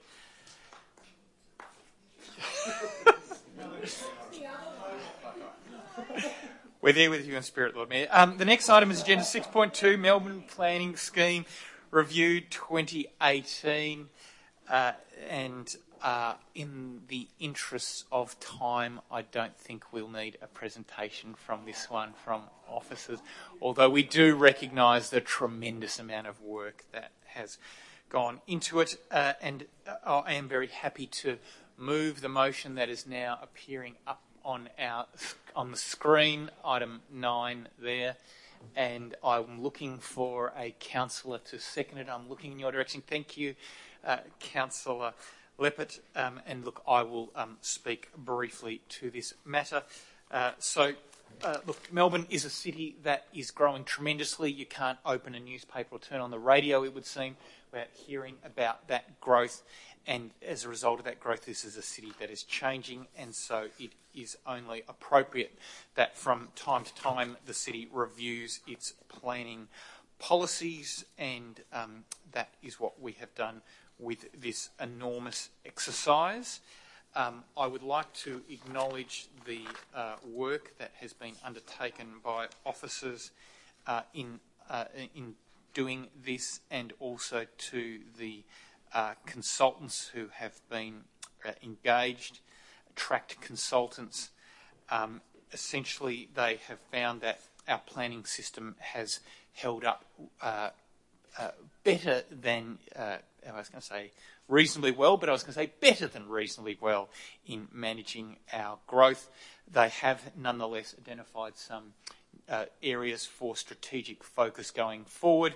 We're there with you in spirit, Lord Mayor. Um, the next item is Agenda six point two, Melbourne Planning Scheme Review twenty eighteen. Uh, and uh, in the interests of time, I don't think we'll need a presentation from this one from officers, although we do recognise the tremendous amount of work that has gone into it, uh, and uh, I am very happy to move the motion that is now appearing up on our on the screen, item nine there, and I'm looking for a councillor to second it. I'm looking in your direction. Thank you, uh, Councillor Leppert, um, and look, I will um, speak briefly to this matter. Uh, so. Uh, look, Melbourne is a city that is growing tremendously. You can't open a newspaper or turn on the radio, it would seem, without hearing about that growth. And as a result of that growth, this is a city that is changing, and so it is only appropriate that from time to time the city reviews its planning policies, and um, that is what we have done with this enormous exercise. Um, I would like to acknowledge the uh, work that has been undertaken by officers uh, in uh, in doing this, and also to the uh, consultants who have been uh, engaged, tracked consultants. Um, essentially, they have found that our planning system has held up uh, uh, better than, uh, I was going to say, reasonably well, but I was going to say better than reasonably well in managing our growth. They have nonetheless identified some uh, areas for strategic focus going forward.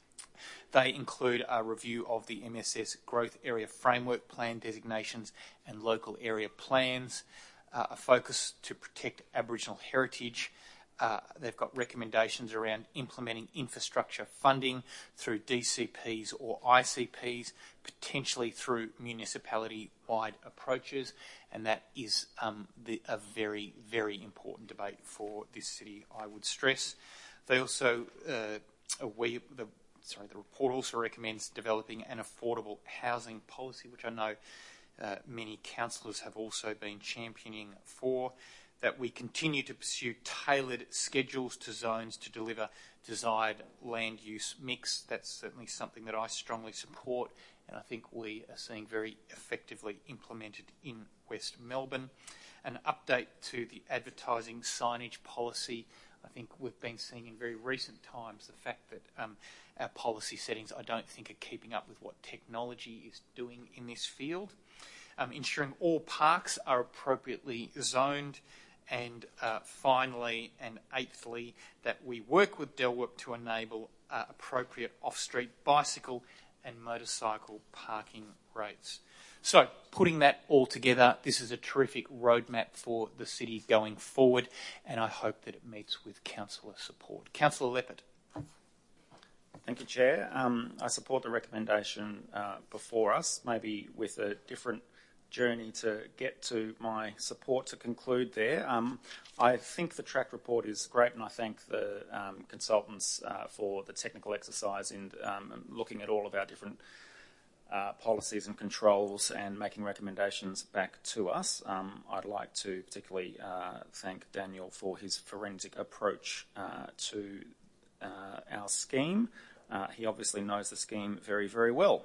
They include a review of the M S S Growth Area Framework Plan designations and local area plans, uh, a focus to protect Aboriginal heritage. Uh, they've got recommendations around implementing infrastructure funding through D C Ps or I C Ps, potentially through municipality-wide approaches, and that is um, the, a very, very important debate for this city, I would stress. They also, uh, we, the, sorry, the report also recommends developing an affordable housing policy, which I know uh, many councillors have also been championing for. That we continue to pursue tailored schedules to zones to deliver desired land use mix. That's certainly something that I strongly support, and I think we are seeing very effectively implemented in West Melbourne. An update to the advertising signage policy. I think we've been seeing in very recent times the fact that um, our policy settings, I don't think, are keeping up with what technology is doing in this field. Um, ensuring all parks are appropriately zoned. And uh, finally and eighthly, that we work with DELWP to enable uh, appropriate off-street bicycle and motorcycle parking rates. So, putting that all together, this is a terrific roadmap for the city going forward, and I hope that it meets with councillor support. Councillor Leppert. Thank you, Chair. Um, I support the recommendation uh, before us, maybe with a different journey to get to my support to conclude there. Um, I think the track report is great, and I thank the um, consultants uh, for the technical exercise in um, looking at all of our different uh, policies and controls and making recommendations back to us. Um, I'd like to particularly uh, thank Daniel for his forensic approach uh, to uh, our scheme. Uh, he obviously knows the scheme very, very well.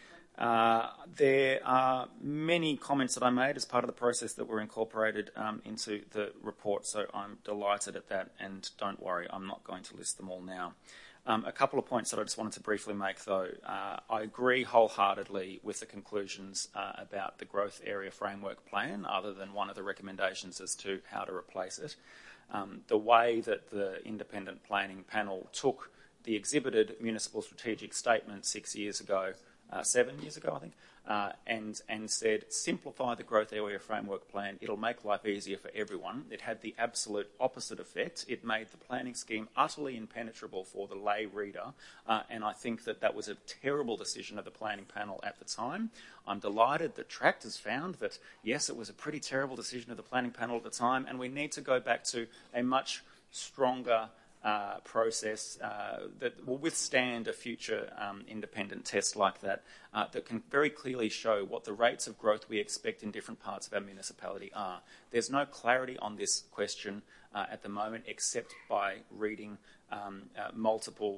Uh, there are many comments that I made as part of the process that were incorporated um, into the report, so I'm delighted at that, and don't worry, I'm not going to list them all now. Um, a couple of points that I just wanted to briefly make, though. Uh, I agree wholeheartedly with the conclusions uh, about the Growth Area Framework Plan, other than one of the recommendations as to how to replace it. Um, the way that the independent planning panel took the exhibited municipal strategic statement six years ago Uh, seven years ago, I think, uh, and, and said, simplify the Growth Area Framework Plan, it'll make life easier for everyone. It had the absolute opposite effect. It made the planning scheme utterly impenetrable for the lay reader, uh, and I think that that was a terrible decision of the planning panel at the time. I'm delighted that Tract has found that, yes, it was a pretty terrible decision of the planning panel at the time, and we need to go back to a much stronger Uh, process uh, that will withstand a future um, independent test like that, uh, that can very clearly show what the rates of growth we expect in different parts of our municipality are. There's no clarity on this question uh, at the moment, except by reading um, uh, multiple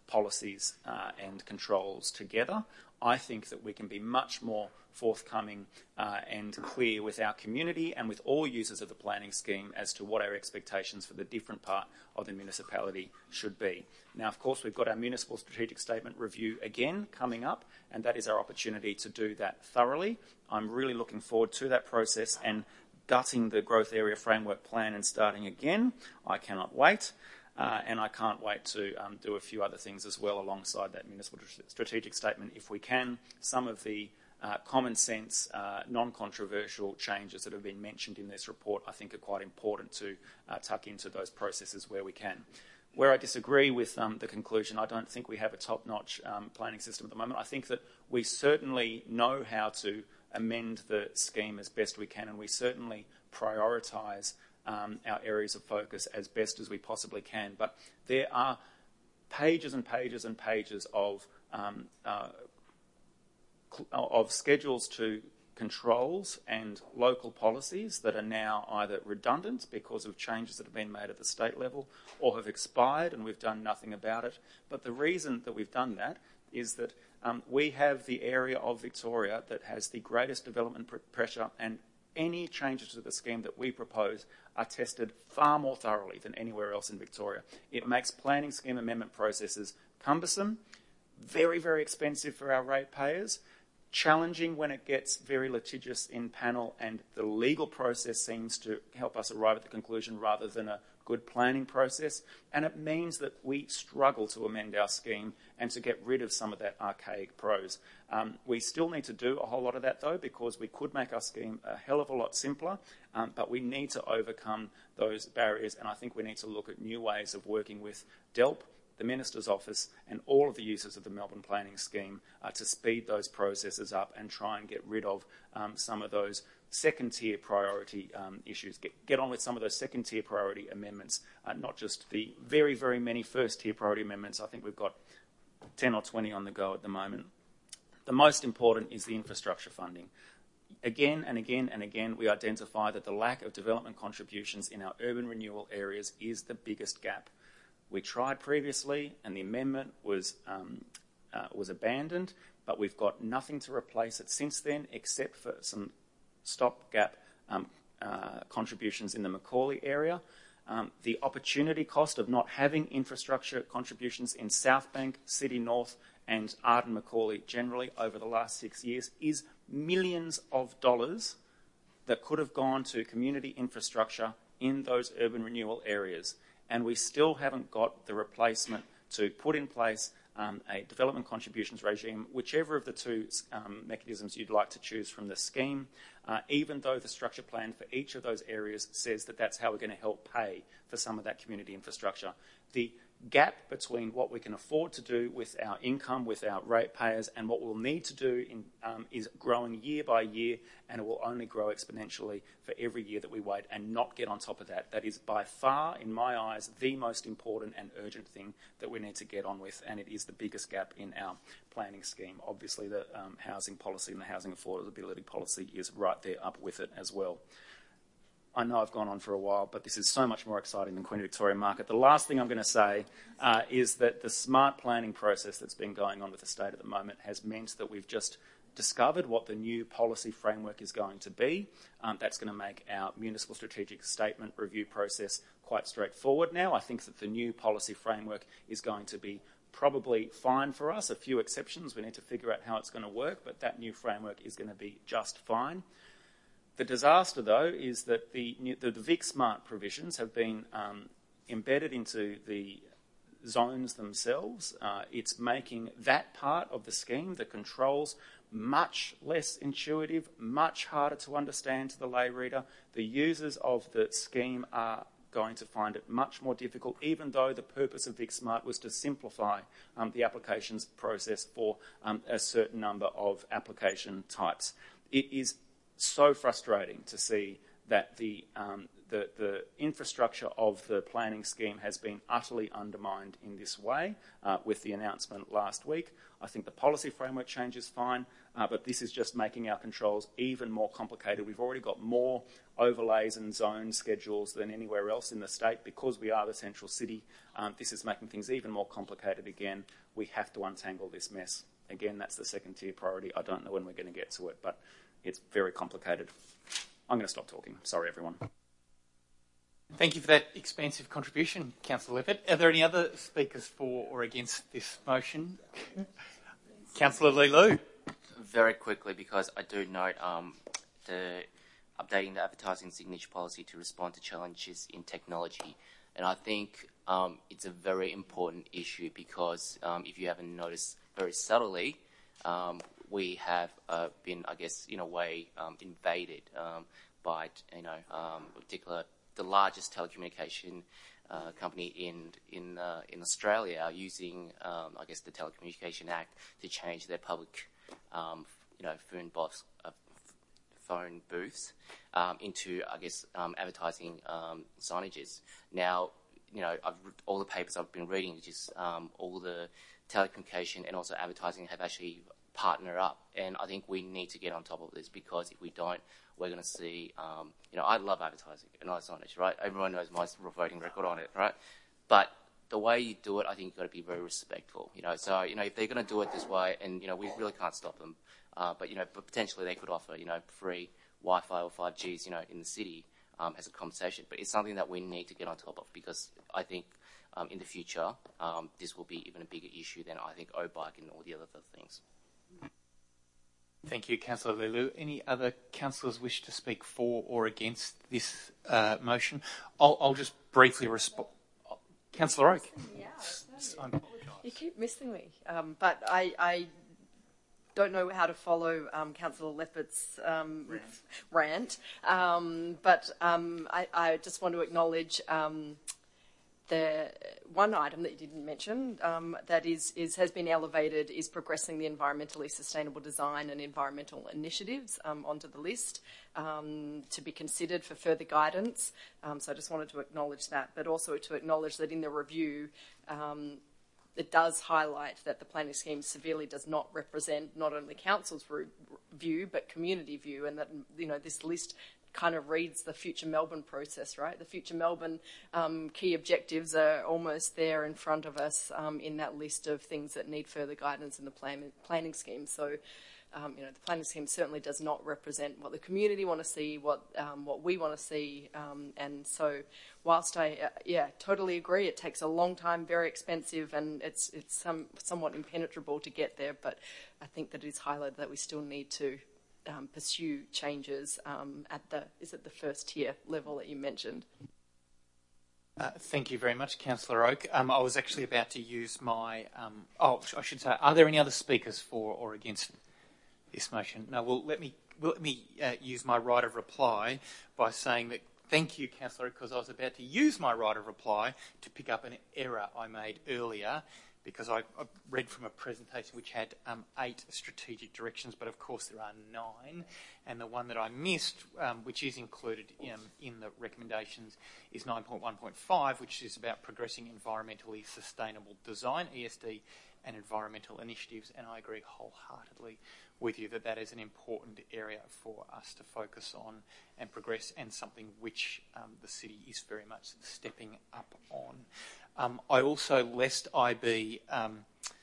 policies uh, and controls together. I think that we can be much more forthcoming uh, and clear with our community and with all users of the planning scheme as to what our expectations for the different part of the municipality should be. Now, of course, we've got our Municipal Strategic Statement review again coming up, and that is our opportunity to do that thoroughly. I'm really looking forward to that process and gutting the Growth Area Framework Plan and starting again. I cannot wait. Uh, and I can't wait to um, do a few other things as well alongside that Municipal Strategic Statement if we can. Some of the uh, common sense, uh, non-controversial changes that have been mentioned in this report I think are quite important to uh, tuck into those processes where we can. Where I disagree with um, the conclusion, I don't think we have a top-notch um, planning system at the moment. I think that we certainly know how to amend the scheme as best we can, and we certainly prioritise Um, our areas of focus as best as we possibly can. But there are pages and pages and pages of um, uh, of schedules to controls and local policies that are now either redundant because of changes that have been made at the state level or have expired and we've done nothing about it. But the reason that we've done that is that um, we have the area of Victoria that has the greatest development pr- pressure, and any changes to the scheme that we propose are tested far more thoroughly than anywhere else in Victoria. It makes planning scheme amendment processes cumbersome, very, very expensive for our ratepayers, challenging when it gets very litigious in panel, and the legal process seems to help us arrive at the conclusion rather than a good planning process. And it means that we struggle to amend our scheme and to get rid of some of that archaic prose. Um, we still need to do a whole lot of that, though, because we could make our scheme a hell of a lot simpler, um, but we need to overcome those barriers, and I think we need to look at new ways of working with D E L P, the Minister's Office, and all of the users of the Melbourne Planning Scheme uh, to speed those processes up and try and get rid of um, some of those second-tier priority um, issues. Get, get on with some of those second-tier priority amendments, uh, not just the very, very many first-tier priority amendments. I think we've got ten or twenty on the go at the moment. The most important is the infrastructure funding. Again and again and again, we identify that the lack of development contributions in our urban renewal areas is the biggest gap. We tried previously, and the amendment was um, uh, was abandoned, but we've got nothing to replace it since then, except for some stopgap um, uh, contributions in the Macaulay area. Um, the opportunity cost of not having infrastructure contributions in Southbank, City North, and Arden Macaulay generally over the last six years is millions of dollars that could have gone to community infrastructure in those urban renewal areas. And we still haven't got the replacement to put in place um, a development contributions regime, whichever of the two um, mechanisms you'd like to choose from the scheme, uh, even though the structure plan for each of those areas says that that's how we're going to help pay for some of that community infrastructure. The gap between what we can afford to do with our income, with our ratepayers, and what we'll need to do in, um, is growing year by year, and it will only grow exponentially for every year that we wait and not get on top of that. That is by far, in my eyes, the most important and urgent thing that we need to get on with, and it is the biggest gap in our planning scheme. Obviously, the um, housing policy and the housing affordability policy is right there up with it as well. I know I've gone on for a while, but this is so much more exciting than Queen Victoria Market. The last thing I'm going to say uh, is that the smart planning process that's been going on with the state at the moment has meant that we've just discovered what the new policy framework is going to be. Um, that's going to make our municipal strategic statement review process quite straightforward now. I think that the new policy framework is going to be probably fine for us. A few exceptions. We need to figure out how it's going to work, but that new framework is going to be just fine. The disaster, though, is that the, the, the Vic Smart provisions have been um, embedded into the zones themselves. Uh, it's making that part of the scheme, the controls, much less intuitive, much harder to understand to the lay reader. The users of the scheme are going to find it much more difficult, even though the purpose of Vic Smart was to simplify um, the applications process for um, a certain number of application types. It is so frustrating to see that the, um, the, the infrastructure of the planning scheme has been utterly undermined in this way uh, with the announcement last week. I think the policy framework change is fine, uh, but this is just making our controls even more complicated. We've already got more overlays and zone schedules than anywhere else in the state because we are the central city. Um, this is making things even more complicated again. We have to untangle this mess. Again, that's the second tier priority. I don't know when we're going to get to it, but it's very complicated. I'm going to stop talking. Sorry, everyone. Thank you for that expansive contribution, Councillor Lippert. Are there any other speakers for or against this motion? Councillor Leloo. Very quickly, because I do note um, the updating the advertising signature policy to respond to challenges in technology. And I think um, it's a very important issue because um, if you haven't noticed very subtly, um, we have uh, been, I guess, in a way, um, invaded um, by, you know, um, in particular, the largest telecommunication uh, company in in uh, in Australia using, um, I guess, the Telecommunication Act to change their public, um, you know, phone box, uh, phone booths um, into, I guess, um, advertising um, signages. Now, you know, I've, all the papers I've been reading, which is um, all the telecommunication and also advertising have actually partnered up, and I think we need to get on top of this because if we don't, we're going to see, um, you know, I love advertising and I signage, right? Everyone knows my voting record on it, right? But the way you do it, I think you've got to be very respectful, you know. So, you know, if they're going to do it this way, and, you know, we really can't stop them, uh, but, you know, but potentially they could offer, you know, free Wi-Fi or five Gs, you know, in the city um, as a compensation. But it's something that we need to get on top of because I think um, in the future, um, this will be even a bigger issue than I think O-Bike and all the other things. Thank you, Councillor Leloo. Any other councillors wish to speak for or against this uh, motion? I'll, I'll just briefly respond. Councillor Oak. Yeah, you keep missing me, um, but I, I don't know how to follow um, Councillor Leppert's um, rant. rant. Um, but um, I, I just want to acknowledge um, the one item that you didn't mention um, that is, is has been elevated is progressing the environmentally sustainable design and environmental initiatives um, onto the list um, to be considered for further guidance. Um, so I just wanted to acknowledge that, but also to acknowledge that in the review, um, it does highlight that the planning scheme severely does not represent not only council's view but community view, and that, you know, this list kind of reads the Future Melbourne process, right? The Future Melbourne um, key objectives are almost there in front of us um, in that list of things that need further guidance in the plan planning scheme. So, um, you know, the planning scheme certainly does not represent what the community want to see, what um, what we want to see. Um, and so, whilst I, uh, yeah, totally agree, it takes a long time, very expensive, and it's it's some, somewhat impenetrable to get there. But I think that it is highlighted that we still need to Um, pursue changes um, at the, is it the first tier level that you mentioned? Uh, thank you very much, Councillor Oak. Um, I was actually about to use my, um, oh, I should say, are there any other speakers for or against this motion? No, well, let me, well, let me uh, use my right of reply by saying that thank you, Councillor, because I was about to use my right of reply to pick up an error I made earlier, because I, I read from a presentation which had um, eight strategic directions, but of course there are nine. And the one that I missed, um, which is included in, in the recommendations, is nine point one point five, which is about progressing environmentally sustainable design, E S D, and environmental initiatives. And I agree wholeheartedly with you that that is an important area for us to focus on and progress, and something which um, the city is very much stepping up on. Um, I also, lest I be um,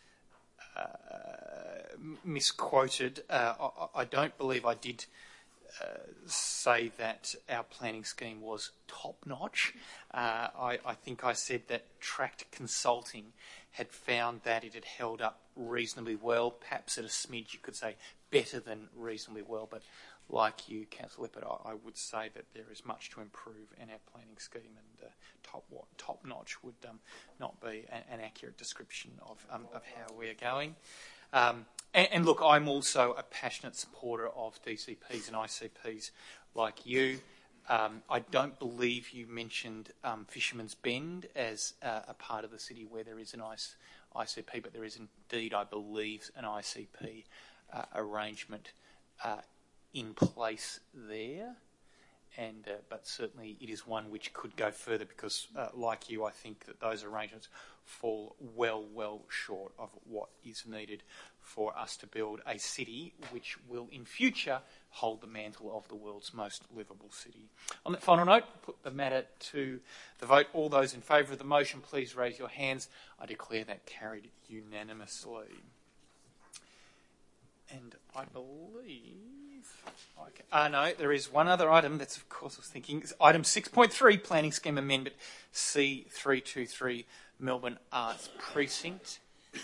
uh, misquoted, uh, I, I don't believe I did uh, say that our planning scheme was top-notch. Uh, I, I think I said that Tract Consulting had found that it had held up reasonably well, perhaps at a smidge you could say better than reasonably well, but like you, Councillor Lippert, I, I would say that there is much to improve in our planning scheme, and uh, top what top notch would um, not be a, an accurate description of um, of how we are going. Um, and, and look, I'm also a passionate supporter of D C Ps and I C Ps like you. Um, I don't believe you mentioned um, Fisherman's Bend as uh, a part of the city where there is an I C P, but there is indeed, I believe, an I C P uh, arrangement uh, in place there. and uh, but certainly it is one which could go further because, uh, like you, I think that those arrangements fall well, well short of what is needed for us to build a city which will in future hold the mantle of the world's most livable city. On that final note, put the matter to the vote. All those in favour of the motion, please raise your hands. I declare that carried unanimously. And I believe... Okay. Uh, no, there is one other item that's, of course, I was thinking. It's item six point three, Planning Scheme Amendment C three two three, Melbourne Arts Precinct.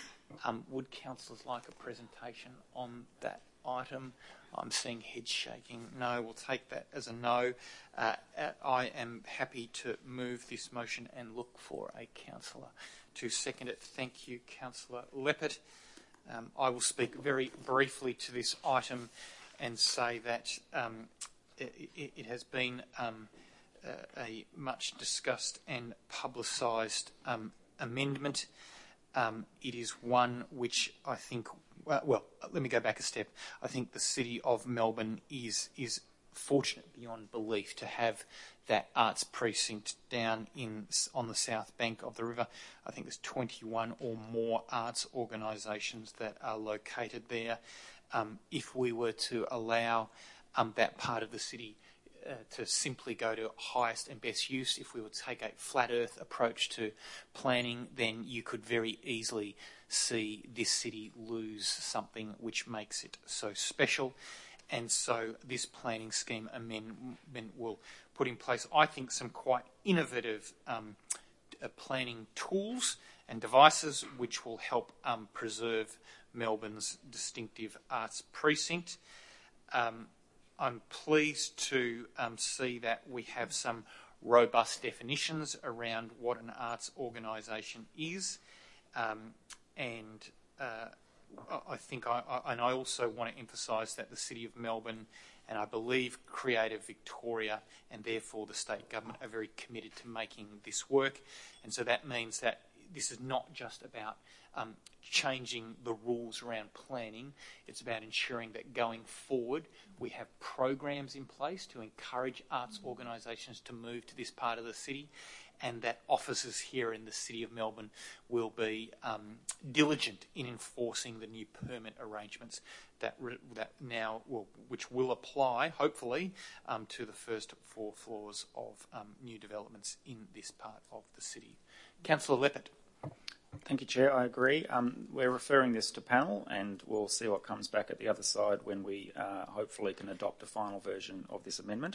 Um, would councillors like a presentation on that item? I'm seeing heads shaking. No, we'll take that as a no. Uh, I am happy to move this motion and look for a councillor to second it. Thank you, Councillor Leppert. Um, I will speak very briefly to this item and say that um, it, it, it has been um, a, a much discussed and publicised um, amendment. Um, it is one which I think, well, well, let me go back a step. I think the City of Melbourne is is fortunate beyond belief to have that arts precinct down in on the south bank of the river. I think there's twenty-one or more arts organisations that are located there. Um, if we were to allow um, that part of the city uh, to simply go to highest and best use, if we would take a flat earth approach to planning, then you could very easily see this city lose something which makes it so special. And so this planning scheme amendment will put in place, I think, some quite innovative um, uh, planning tools and devices which will help um, preserve Melbourne's distinctive arts precinct. Um, I'm pleased to um, see that we have some robust definitions around what an arts organisation is, um, and uh, I think I, I, and I also want to emphasise that the City of Melbourne and I believe Creative Victoria and therefore the state government are very committed to making this work, and so that means that this is not just about um, changing the rules around planning. It's about ensuring that going forward we have programs in place to encourage arts organisations to move to this part of the city, and that officers here in the City of Melbourne will be um, diligent in enforcing the new permit arrangements that re- that now will, which will apply, hopefully, um, to the first four floors of um, new developments in this part of the city. Councillor Leppert. Thank you, Chair. I agree. Um, we're referring this to panel, and we'll see what comes back at the other side when we uh, hopefully can adopt a final version of this amendment.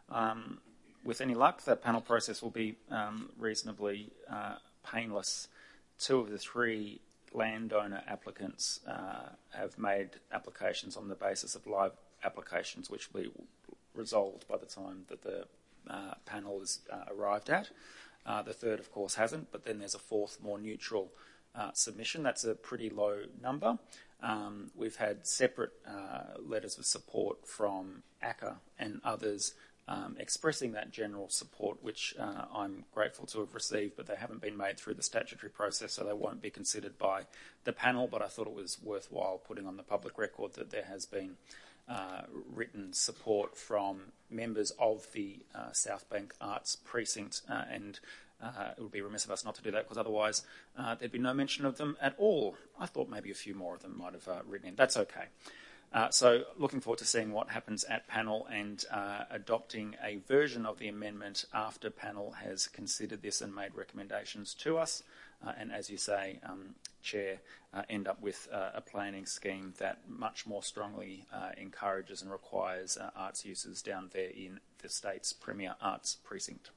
Um, with any luck, that panel process will be um, reasonably uh, painless. Two of the three landowner applicants uh, have made applications on the basis of live applications, which will be resolved by the time that the uh, panel is uh, arrived at. Uh, the third, of course, hasn't, but then there's a fourth, more neutral uh, submission. That's a pretty low number. Um, we've had separate uh, letters of support from A C C A and others um, expressing that general support, which uh, I'm grateful to have received, but they haven't been made through the statutory process, so they won't be considered by the panel. But I thought it was worthwhile putting on the public record that there has been uh, written support from members of the uh, South Bank Arts Precinct, uh, and uh, it would be remiss of us not to do that, because otherwise uh, there'd be no mention of them at all. I thought maybe a few more of them might have uh, written in. That's okay. Uh, so looking forward to seeing what happens at panel and uh, adopting a version of the amendment after panel has considered this and made recommendations to us. Uh, and as you say, um, Chair, uh, end up with uh, a planning scheme that much more strongly uh, encourages and requires uh, arts uses down there in the state's premier arts precinct.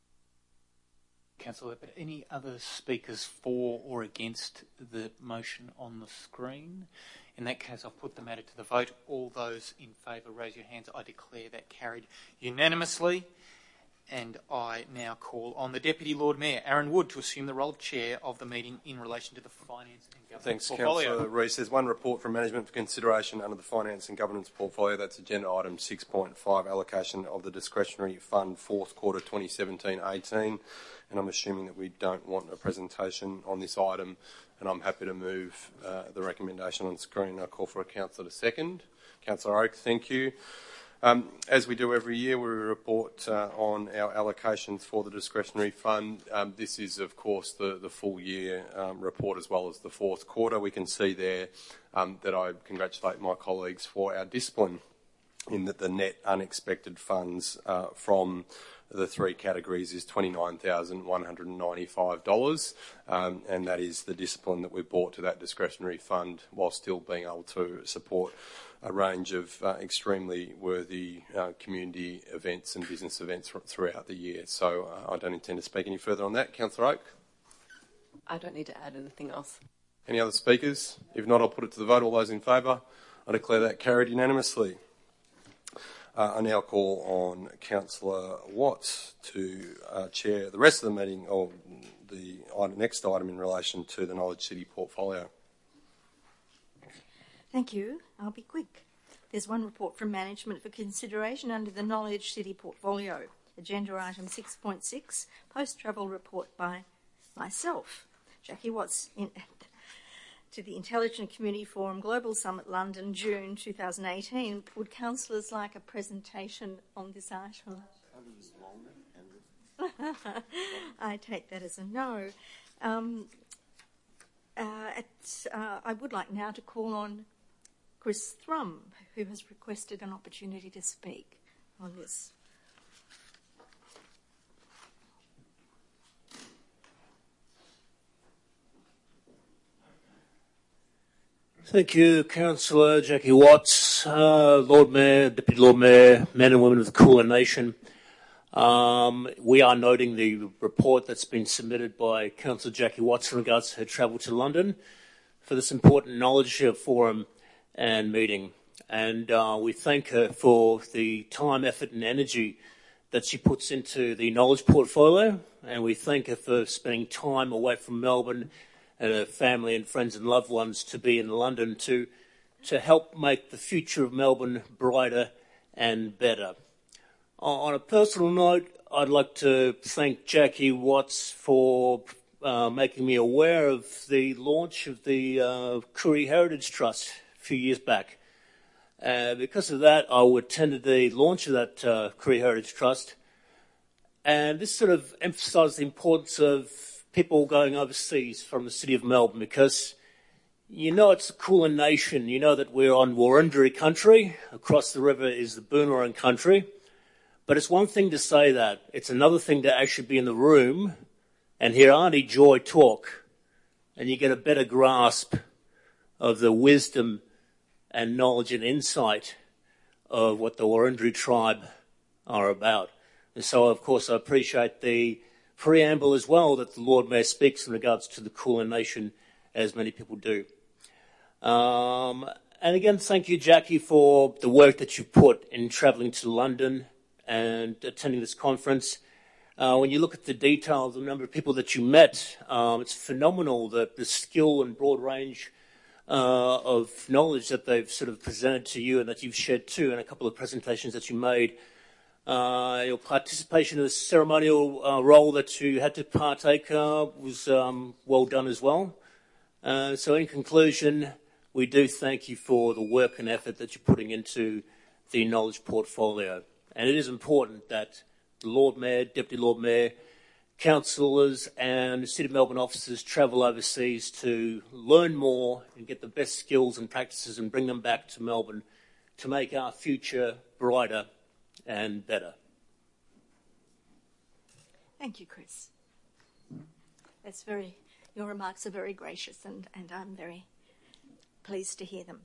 Councillor, but any other speakers for or against the motion on the screen? In that case, I'll put the matter to the vote. All those in favour, raise your hands. I declare that carried unanimously. And I now call on the Deputy Lord Mayor, Aaron Wood, to assume the role of Chair of the meeting in relation to the Finance and Governance Thanks, portfolio. Councillor Rees. There's one report from Management for consideration under the Finance and Governance portfolio. That's agenda item six point five, allocation of the discretionary fund fourth quarter twenty seventeen eighteen. And I'm assuming that we don't want a presentation on this item, and I'm happy to move uh, the recommendation on screen. I call for a councillor to second. Councillor Oak, thank you. Um, as we do every year, we report uh, on our allocations for the discretionary fund. Um, this is, of course, the, the full year um, report as well as the fourth quarter. We can see there um, that I congratulate my colleagues for our discipline in that the net unexpected funds uh, from the three categories is twenty-nine thousand one hundred ninety-five dollars, um, and that is the discipline that we've brought to that discretionary fund while still being able to support a range of uh, extremely worthy uh, community events and business events throughout the year. So uh, I don't intend to speak any further on that. Councillor Oak? I don't need to add anything else. Any other speakers? If not, I'll put it to the vote. All those in favour? I declare that carried unanimously. Uh, I now call on Councillor Watts to uh, chair the rest of the meeting, or the item, next item in relation to the Knowledge City portfolio. Thank you. I'll be quick. There's one report from management for consideration under the Knowledge City portfolio. Agenda item six point six, post-travel report by myself, Jackie Watts, in, to the Intelligent Community Forum Global Summit London, June two thousand eighteen. Would councillors like a presentation on this item? I take that as a no. Um, uh, at, uh, I would like now to call on Chris Thrum, who has requested an opportunity to speak on this. Thank you, Councillor Jackie Watts, uh, Lord Mayor, Deputy Lord Mayor, men and women of the Kulin Nation. Um, we are noting the report that's been submitted by Councillor Jackie Watts in regards to her travel to London for this important knowledge forum and meeting. And uh, we thank her for the time, effort and energy that she puts into the knowledge portfolio, and we thank her for spending time away from Melbourne and her family and friends and loved ones to be in London to, to help make the future of Melbourne brighter and better. On a personal note, I'd like to thank Jackie Watts for uh, making me aware of the launch of the uh, Koori Heritage Trust a few years back. Uh, because of that, I attended the launch of that uh, Koori Heritage Trust, and this sort of emphasised the importance of people going overseas from the city of Melbourne, because you know it's the Kulin Nation. You know that we're on Wurundjeri country. Across the river is the Boonwurrung country. But it's one thing to say that. It's another thing to actually be in the room and hear Auntie Joy talk, and you get a better grasp of the wisdom and knowledge and insight of what the Wurundjeri tribe are about. And so, of course, I appreciate the preamble as well that the Lord Mayor speaks in regards to the Kulin Nation, as many people do. Um, and again, thank you, Jackie, for the work that you put in travelling to London and attending this conference. Uh, when you look at the detail of the number of people that you met, um, it's phenomenal that the skill and broad range uh, of knowledge that they've sort of presented to you and that you've shared too in a couple of presentations that you made. Uh, your participation in the ceremonial uh, role that you had to partake uh, was um, well done as well. Uh, so in conclusion, we do thank you for the work and effort that you're putting into the knowledge portfolio. And it is important that the Lord Mayor, Deputy Lord Mayor, councillors and City of Melbourne officers travel overseas to learn more and get the best skills and practices and bring them back to Melbourne to make our future brighter and better. Thank you, Chris. That's very, your remarks are very gracious, and, and I'm very pleased to hear them.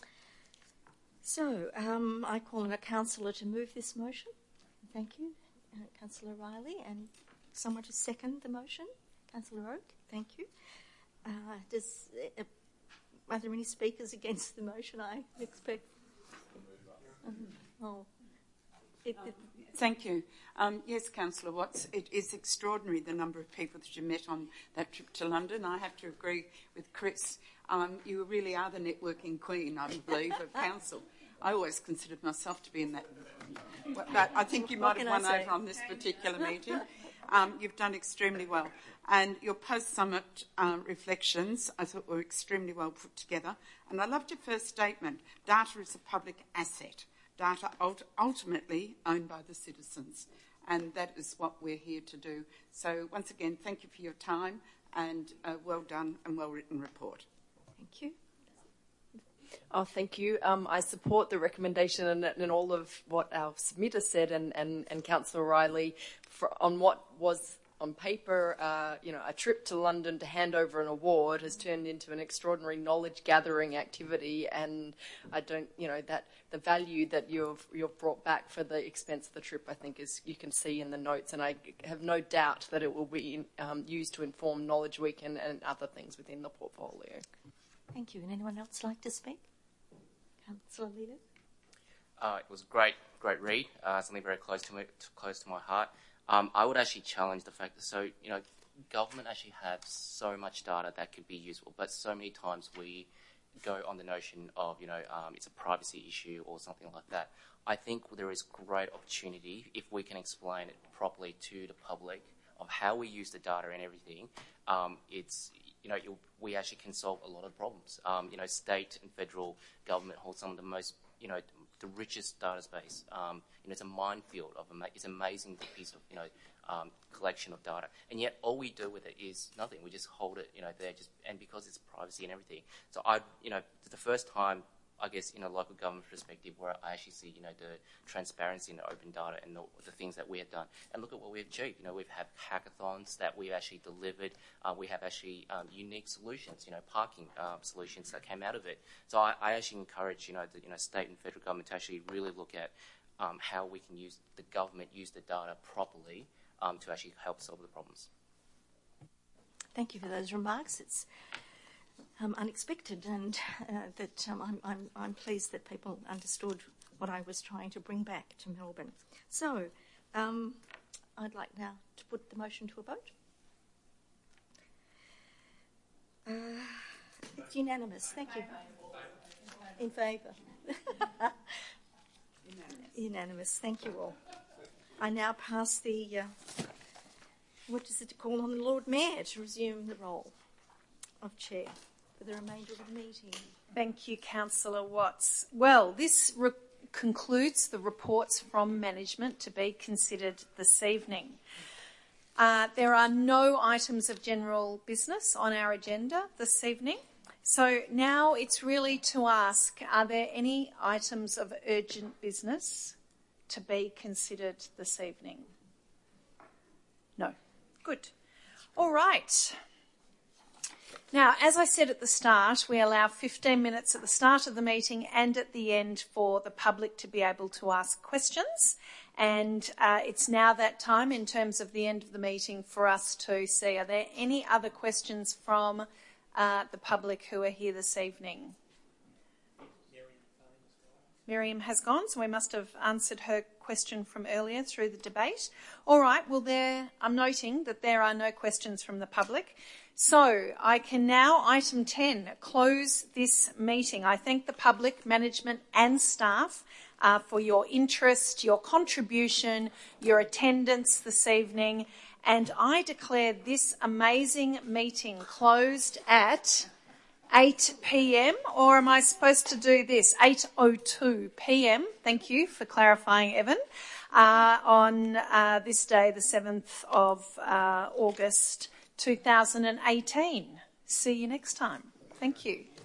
So, um, I call on a councillor to move this motion. Thank you. Uh, Councillor Riley, and someone to second the motion. Councillor Oak, thank you. Uh, does, uh, are there any speakers against the motion, I expect? Um, oh. It, it, Thank you. Um, yes, Councillor Watts, it is extraordinary the number of people that you met on that trip to London. I have to agree with Chris. Um, you really are the networking queen, I believe, of council. I always considered myself to be in that. But I think you might have won over on this particular meeting. Um, you've done extremely well. And your post-summit uh, reflections, I thought, were extremely well put together. And I loved your first statement. Data is a public asset. data ult- ultimately owned by the citizens. And that is what we're here to do. So once again, thank you for your time and a well done and well written report. Thank you. Oh, thank you. Um, I support the recommendation and, and all of what our submitter said and, and, and Councillor Riley for, on what was on paper, uh, you know, a trip to London to hand over an award has turned into an extraordinary knowledge gathering activity, and I don't, you know, that the value that you've you've brought back for the expense of the trip, I think, is you can see in the notes, and I have no doubt that it will be um, used to inform Knowledge Week and, and other things within the portfolio. Thank you. And anyone else like to speak? Councillor Lilo? Uh, it was a great, great read. Uh, something very close to me, close to my heart. Um, I would actually challenge the fact that, so, you know, government actually have so much data that could be useful, but so many times we go on the notion of, you know, um, it's a privacy issue or something like that. I think there is great opportunity if we can explain it properly to the public of how we use the data and everything. Um, it's, you know, it, we actually can solve a lot of problems. Um, you know, state and federal government hold some of the most, you know, the richest data space. Um, you know, it's a minefield of ama- it's an amazing piece of, you know, um, collection of data, and yet all we do with it is nothing. We just hold it, you know, there, just and because it's privacy and everything. So I, you know, it's the first time, I guess, in a local government perspective, where I actually see, you know, the transparency and the open data and the, the things that we have done. And look at what we've achieved. You know, we've had hackathons that we've actually delivered. Uh, we have actually um, unique solutions, you know, parking um, solutions that came out of it. So I, I actually encourage, you know, the you know state and federal government to actually really look at um, how we can use the government use the data properly um, to actually help solve the problems. Thank you for those remarks. It's Um, unexpected, and uh, that um, I'm, I'm, I'm pleased that people understood what I was trying to bring back to Melbourne. So, um, I'd like now to put the motion to a vote. Uh, it's unanimous. Thank you. In favour. Unanimous. Unanimous. Thank you all. I now pass the, uh, what is it to call on the Lord Mayor to resume the role of Chair for the remainder of the meeting. Thank you, Councillor Watts. Well, this re- concludes the reports from management to be considered this evening. Uh, there are no items of general business on our agenda this evening. So now it's really to ask, are there any items of urgent business to be considered this evening? No. Good. All right. Now, as I said at the start, we allow fifteen minutes at the start of the meeting and at the end for the public to be able to ask questions. And uh, it's now that time in terms of the end of the meeting for us to see, are there any other questions from uh, the public who are here this evening? Miriam has gone, so we must have answered her question from earlier through the debate. All right, well, there, I'm noting that there are no questions from the public. So I can now, item ten, close this meeting. I thank the public, management and staff uh, for your interest, your contribution, your attendance this evening, and I declare this amazing meeting closed at eight p.m. or am I supposed to do this? eight oh two p.m. Thank you for clarifying, Evan. Uh, on uh, this day, the seventh of uh, August two thousand eighteen. See you next time. Thank you.